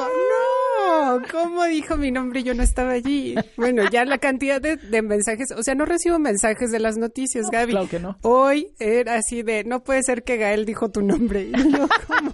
no, ¿cómo dijo mi nombre? Yo no estaba allí. Bueno, ya la cantidad de, de mensajes, o sea, no recibo mensajes de las noticias, No, Gaby. claro que no. Hoy era así de, no puede ser que Gael dijo tu nombre. Y yo, ¿cómo?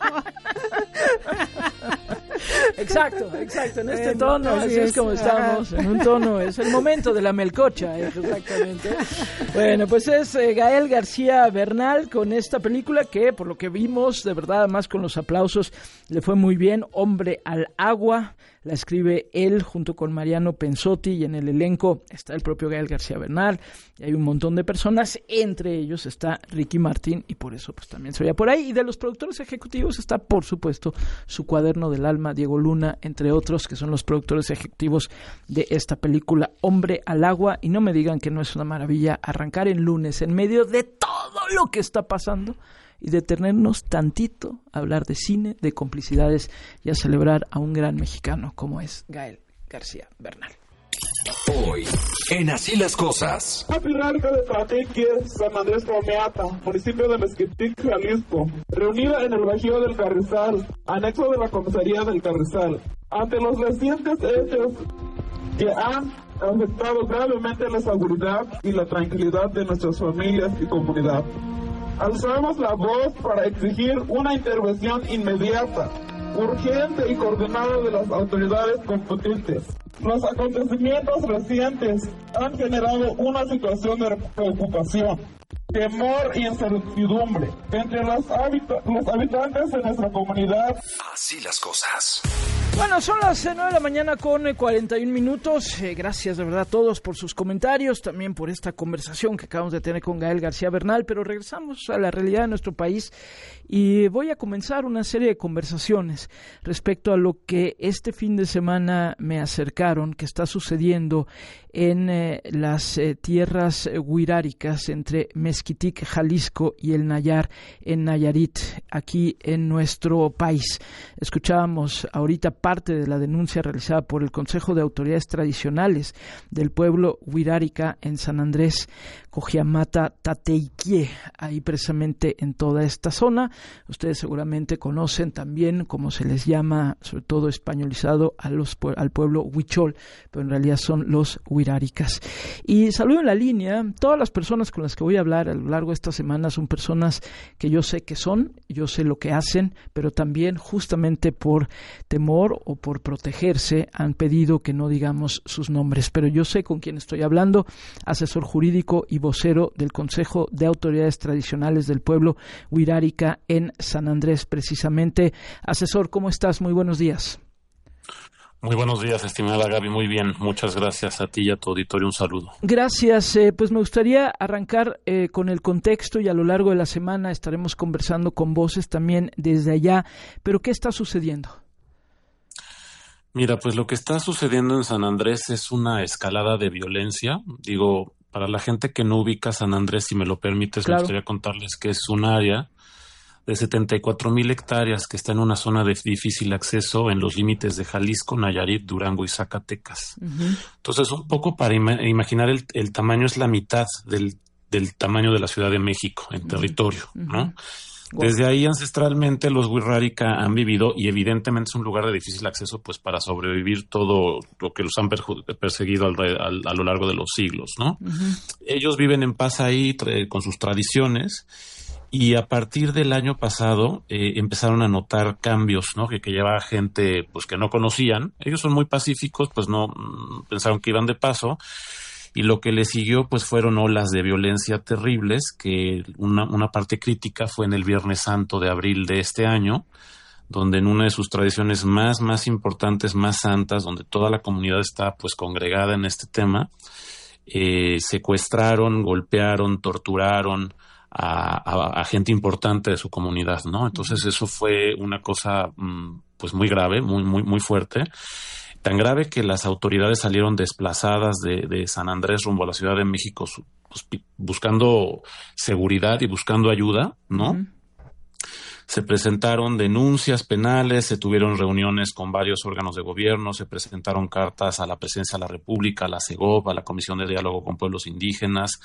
Exacto, exacto, en este Bueno, tono, así así es, es. como estamos, en un tono, es el momento de la melcocha, eh, exactamente. Bueno, pues es eh, Gael García Bernal con esta película que, por lo que vimos, de verdad, más con los aplausos, le fue muy bien, Hombre al Agua. La escribe él junto con Mariano Pensotti y en el elenco está el propio Gael García Bernal y hay un montón de personas, entre ellos está Ricky Martin y por eso pues también se veía por ahí. Y de los productores ejecutivos está por supuesto Su Cuaderno del Alma, Diego Luna, entre otros, que son los productores ejecutivos de esta película Hombre al Agua. Y no me digan que no es una maravilla arrancar el lunes en medio de todo lo que está pasando y detenernos tantito a hablar de cine, de complicidades y a celebrar a un gran mexicano como es Gael García Bernal. Hoy, en Así las Cosas. Patriarca de Pateque, San Andrés Comeata, municipio de Mezquitic, Jalisco, reunida en el Bajío del Carrizal, anexo de la comisaría del Carrizal, ante los recientes hechos que han afectado gravemente la seguridad y la tranquilidad de nuestras familias y comunidad. Alzamos la voz para exigir una intervención inmediata, urgente y coordinada de las autoridades competentes. Los acontecimientos recientes han generado una situación de preocupación, temor y incertidumbre entre los, habita- los habitantes de nuestra comunidad. Así las Cosas. Bueno, son las nueve de la mañana con cuarenta y un minutos. Eh, gracias de verdad a todos por sus comentarios, también por esta conversación que acabamos de tener con Gael García Bernal, pero regresamos a la realidad de nuestro país y voy a comenzar una serie de conversaciones respecto a lo que este fin de semana me acercaron, que está sucediendo en eh, las eh, tierras eh, huiráricas entre Mezquitic, Jalisco y el Nayar en Nayarit, aquí en nuestro país. Escuchábamos ahorita parte de la denuncia realizada por el Consejo de Autoridades Tradicionales del pueblo huirárica en San Andrés, Cojiamata, Tateiquie, ahí precisamente en toda esta zona. Ustedes seguramente conocen también cómo se les llama, sobre todo españolizado, a los, al pueblo huichol, pero en realidad son los huiráricas. Y saludo en la línea, todas las personas con las que voy a hablar a lo largo de esta semana son personas que yo sé que son, yo sé lo que hacen, pero también justamente por temor o por protegerse han pedido que no digamos sus nombres, pero yo sé con quién estoy hablando, asesor jurídico y vocero del Consejo de Autoridades Tradicionales del Pueblo Huirárica en San Andrés, precisamente. Asesor, ¿cómo estás? Muy buenos días. Muy buenos días, estimada Gaby. Muy bien, muchas gracias a ti y a tu auditorio. Un saludo. Gracias. Eh, pues me gustaría arrancar eh, con el contexto y a lo largo de la semana estaremos conversando con voces también desde allá. Pero ¿qué está sucediendo? Mira, pues lo que está sucediendo en San Andrés es una escalada de violencia. Digo, para la gente que no ubica San Andrés, si me lo permites, claro, me gustaría contarles que es un área de setenta y cuatro mil hectáreas que está en una zona de difícil acceso en los límites de Jalisco, Nayarit, Durango y Zacatecas. Uh-huh. Entonces, un poco para ima- imaginar el, el tamaño, es la mitad del, del tamaño de la Ciudad de México en uh-huh. territorio, uh-huh. ¿no? Desde ahí ancestralmente los huirrárica han vivido y evidentemente es un lugar de difícil acceso pues para sobrevivir todo lo que los han perju- perseguido al, al, a lo largo de los siglos, ¿no? Uh-huh. Ellos viven en paz ahí tra- con sus tradiciones y a partir del año pasado eh, empezaron a notar cambios, ¿no? Que, que llevaba gente pues que no conocían. Ellos son muy pacíficos, pues no mm, pensaron que iban de paso. Y lo que le siguió, pues, fueron olas de violencia terribles, que una, una parte crítica fue en el Viernes Santo de abril de este año, donde en una de sus tradiciones más, más importantes, más santas, donde toda la comunidad está, pues, congregada en este tema, eh, secuestraron, golpearon, torturaron a, a, a gente importante de su comunidad, ¿no? Entonces, eso fue una cosa, pues, muy grave, muy, muy, muy fuerte. Tan grave que las autoridades salieron desplazadas de, de San Andrés rumbo a la Ciudad de México pues, buscando seguridad y buscando ayuda, ¿no? Uh-huh. Se presentaron denuncias penales, se tuvieron reuniones con varios órganos de gobierno, se presentaron cartas a la Presidencia de la República, a la CEGOP, a la Comisión de Diálogo con Pueblos Indígenas,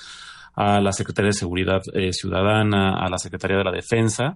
a la Secretaría de Seguridad eh, Ciudadana, a la Secretaría de la Defensa,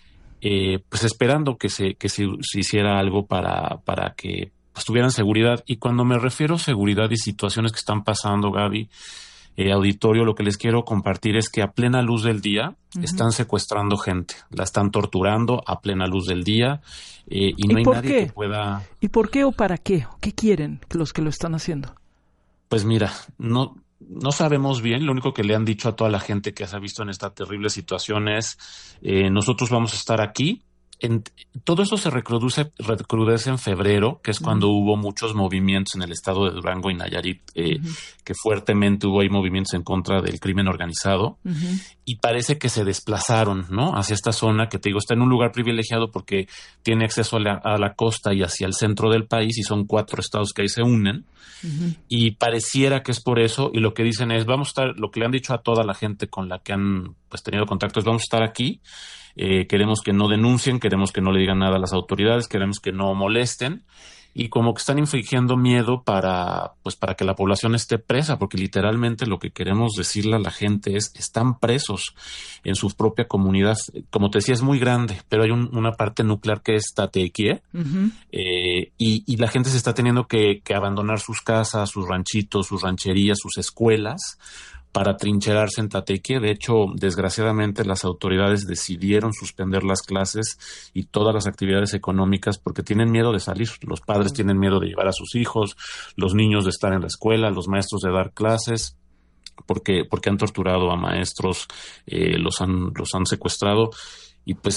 eh, pues esperando que se, que se, se hiciera algo para, para que pues tuvieran seguridad. Y cuando me refiero a seguridad y situaciones que están pasando, Gaby, eh, auditorio, lo que les quiero compartir es que a plena luz del día uh-huh. están secuestrando gente, la están torturando a plena luz del día eh, y no ¿Y hay nadie qué? que pueda... ¿Y por qué o para qué? ¿Qué quieren los que lo están haciendo? Pues mira, no... No sabemos bien, lo único que le han dicho a toda la gente que se ha visto en esta terrible situación es eh, nosotros vamos a estar aquí. En, todo eso se recrudece, recrudece en febrero, que es cuando uh-huh. hubo muchos movimientos en el estado de Durango y Nayarit, eh, uh-huh. que fuertemente hubo ahí movimientos en contra del crimen organizado, uh-huh. y parece que se desplazaron, ¿no? Hacia esta zona que te digo, está en un lugar privilegiado porque tiene acceso a la, a la costa y hacia el centro del país, y son cuatro estados que ahí se unen, uh-huh. y pareciera que es por eso, y lo que dicen es, vamos a estar, lo que le han dicho a toda la gente con la que han pues tenido contacto es, vamos a estar aquí. Eh, queremos que no denuncien, queremos que no le digan nada a las autoridades, queremos que no molesten y como que están infligiendo miedo para pues para que la población esté presa, porque literalmente lo que queremos decirle a la gente es están presos en su propia comunidad. Como te decía, es muy grande, pero hay un, una parte nuclear que es Tateiquie uh-huh. eh, y, y la gente se está teniendo que, que abandonar sus casas, sus ranchitos, sus rancherías, sus escuelas para trincherarse en Tateiquie. De hecho, desgraciadamente, las autoridades decidieron suspender las clases y todas las actividades económicas porque tienen miedo de salir. Los padres tienen miedo de llevar a sus hijos, los niños de estar en la escuela, los maestros de dar clases, porque, porque han torturado a maestros, eh, los han, los han secuestrado. Y pues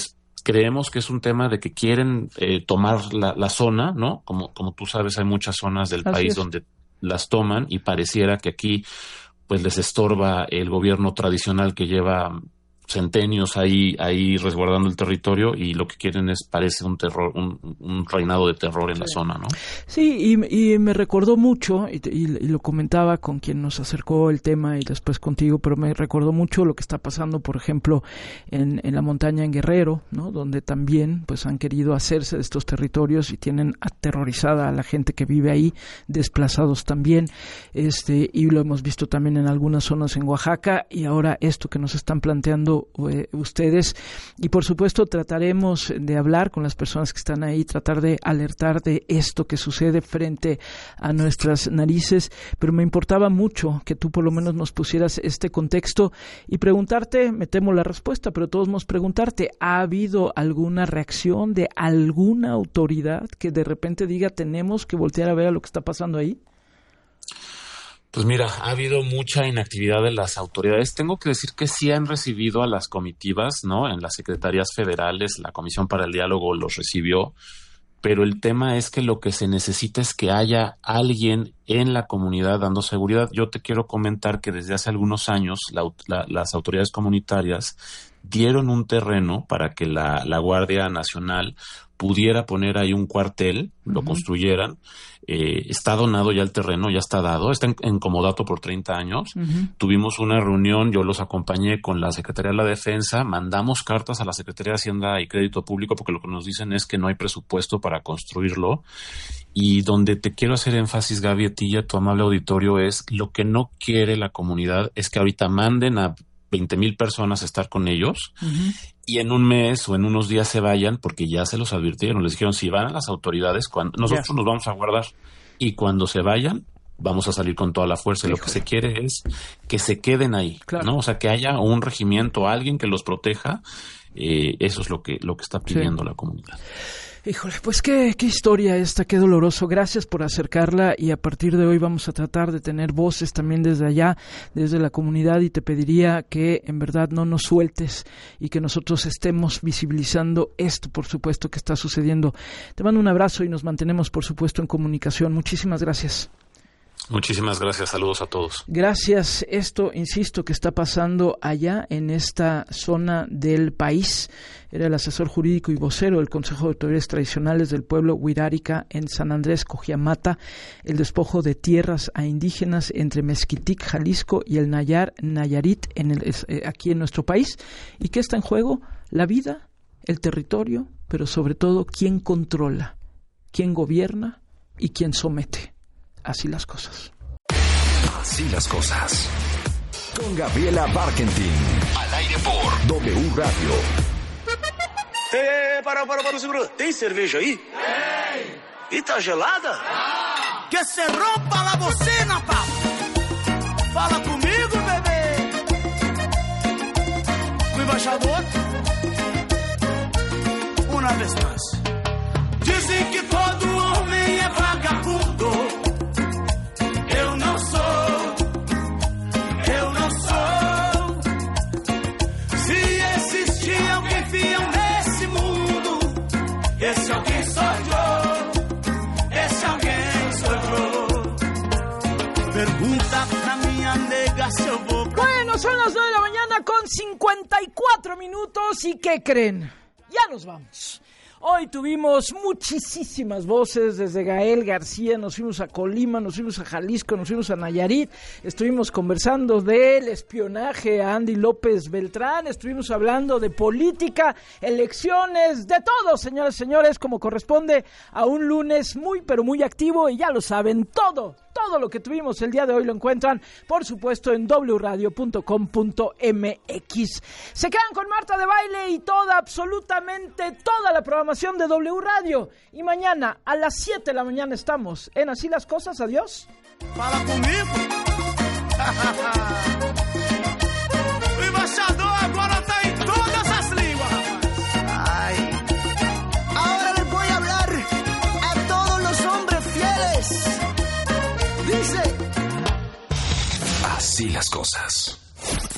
creemos que es un tema de que quieren eh, tomar la, la zona, ¿no? Como, como tú sabes, hay muchas zonas del Así país es. donde las toman y pareciera que aquí pues les estorba el gobierno tradicional que lleva centenios ahí ahí resguardando el territorio, y lo que quieren es, parece un terror, un, un reinado de terror en sí. la zona, ¿no? Sí, y, y me recordó mucho, y, y, y lo comentaba con quien nos acercó el tema y después contigo, pero me recordó mucho lo que está pasando, por ejemplo, en, en la montaña en Guerrero, ¿no? Donde también pues han querido hacerse de estos territorios y tienen aterrorizada a la gente que vive ahí, desplazados también, este y lo hemos visto también en algunas zonas en Oaxaca, y ahora esto que nos están planteando ustedes, y por supuesto trataremos de hablar con las personas que están ahí, tratar de alertar de esto que sucede frente a nuestras narices, pero me importaba mucho que tú por lo menos nos pusieras este contexto y preguntarte, me temo la respuesta, pero todos nos preguntarte, ¿ha habido alguna reacción de alguna autoridad que de repente diga tenemos que voltear a ver a lo que está pasando ahí? Pues mira, ha habido mucha inactividad de las autoridades. Tengo que decir que sí han recibido a las comitivas, ¿no? En las secretarías federales, la Comisión para el Diálogo los recibió, pero el tema es que lo que se necesita es que haya alguien en la comunidad dando seguridad. Yo te quiero comentar que desde hace algunos años la, la, las autoridades comunitarias dieron un terreno para que la, la Guardia Nacional pudiera poner ahí un cuartel, uh-huh. lo construyeran. Eh, está donado ya el terreno, ya está dado, está en, en comodato por treinta años. Uh-huh. Tuvimos una reunión, yo los acompañé con la Secretaría de la Defensa, mandamos cartas a la Secretaría de Hacienda y Crédito Público porque lo que nos dicen es que no hay presupuesto para construirlo. Y donde te quiero hacer énfasis, Gaby, a ti y a tu amable auditorio, es lo que no quiere la comunidad es que ahorita manden a veinte mil personas a estar con ellos uh-huh. y en un mes o en unos días se vayan, porque ya se los advirtieron, les dijeron, si van a las autoridades, cuando nosotros yeah. nos vamos a guardar, y cuando se vayan vamos a salir con toda la fuerza. Híjole. Lo que se quiere es que se queden ahí, claro. ¿no? O sea, que haya un regimiento, alguien que los proteja. Eh, eso es lo que lo que está pidiendo sí. la comunidad. Híjole, pues qué, qué historia esta, qué doloroso. Gracias por acercarla, y a partir de hoy vamos a tratar de tener voces también desde allá, desde la comunidad, y te pediría que en verdad no nos sueltes y que nosotros estemos visibilizando esto, por supuesto, que está sucediendo. Te mando un abrazo y nos mantenemos, por supuesto, en comunicación. Muchísimas gracias. Muchísimas gracias, saludos a todos. Gracias. Esto, insisto, que está pasando allá en esta zona del país. Era el asesor jurídico y vocero del Consejo de Autoridades Tradicionales del Pueblo Huirárica en San Andrés, Cojiamata, el despojo de tierras a indígenas entre Mezquitic, Jalisco, y el Nayar, Nayarit, en el, eh, aquí en nuestro país. ¿Y qué está en juego? La vida, el territorio, pero sobre todo quién controla, quién gobierna y quién somete. Así las cosas. Así las cosas. Con Gabriela Barkentin. Al aire por W Radio. Eh, para, para, para, segura. Tem cerveja aí? Tem. E tá gelada? Ah. Que se rompa la bocina, papo. Fala comigo, bebê. O embaixador. Uma vez mais. Dizem que todo homem é vagabundo. Esse alguém sou eu, esse alguém sou eu. Pergunta pra minha nega se eu vou pra... Bueno, son las nueve de la mañana con cincuenta y cuatro minutos, ¿y qué creen? Ya nos vamos. Hoy tuvimos muchísimas voces, desde Gael García, nos fuimos a Colima, nos fuimos a Jalisco, nos fuimos a Nayarit, estuvimos conversando del espionaje a Andy López Beltrán, estuvimos hablando de política, elecciones, de todo, señoras y señores, como corresponde a un lunes muy, pero muy activo, y ya lo saben, todo, todo lo que tuvimos el día de hoy lo encuentran, por supuesto, en doble u radio punto com punto m x. Se quedan con Marta de Baile y toda, absolutamente toda la programación de W Radio. Y mañana a las siete de la mañana estamos en Así las Cosas. Adiós. Fala comigo. O embaixador agora tá en todas as línguas, rapaz. Ay. Ahora les voy a hablar a todos los hombres fieles. Dice. Así las cosas.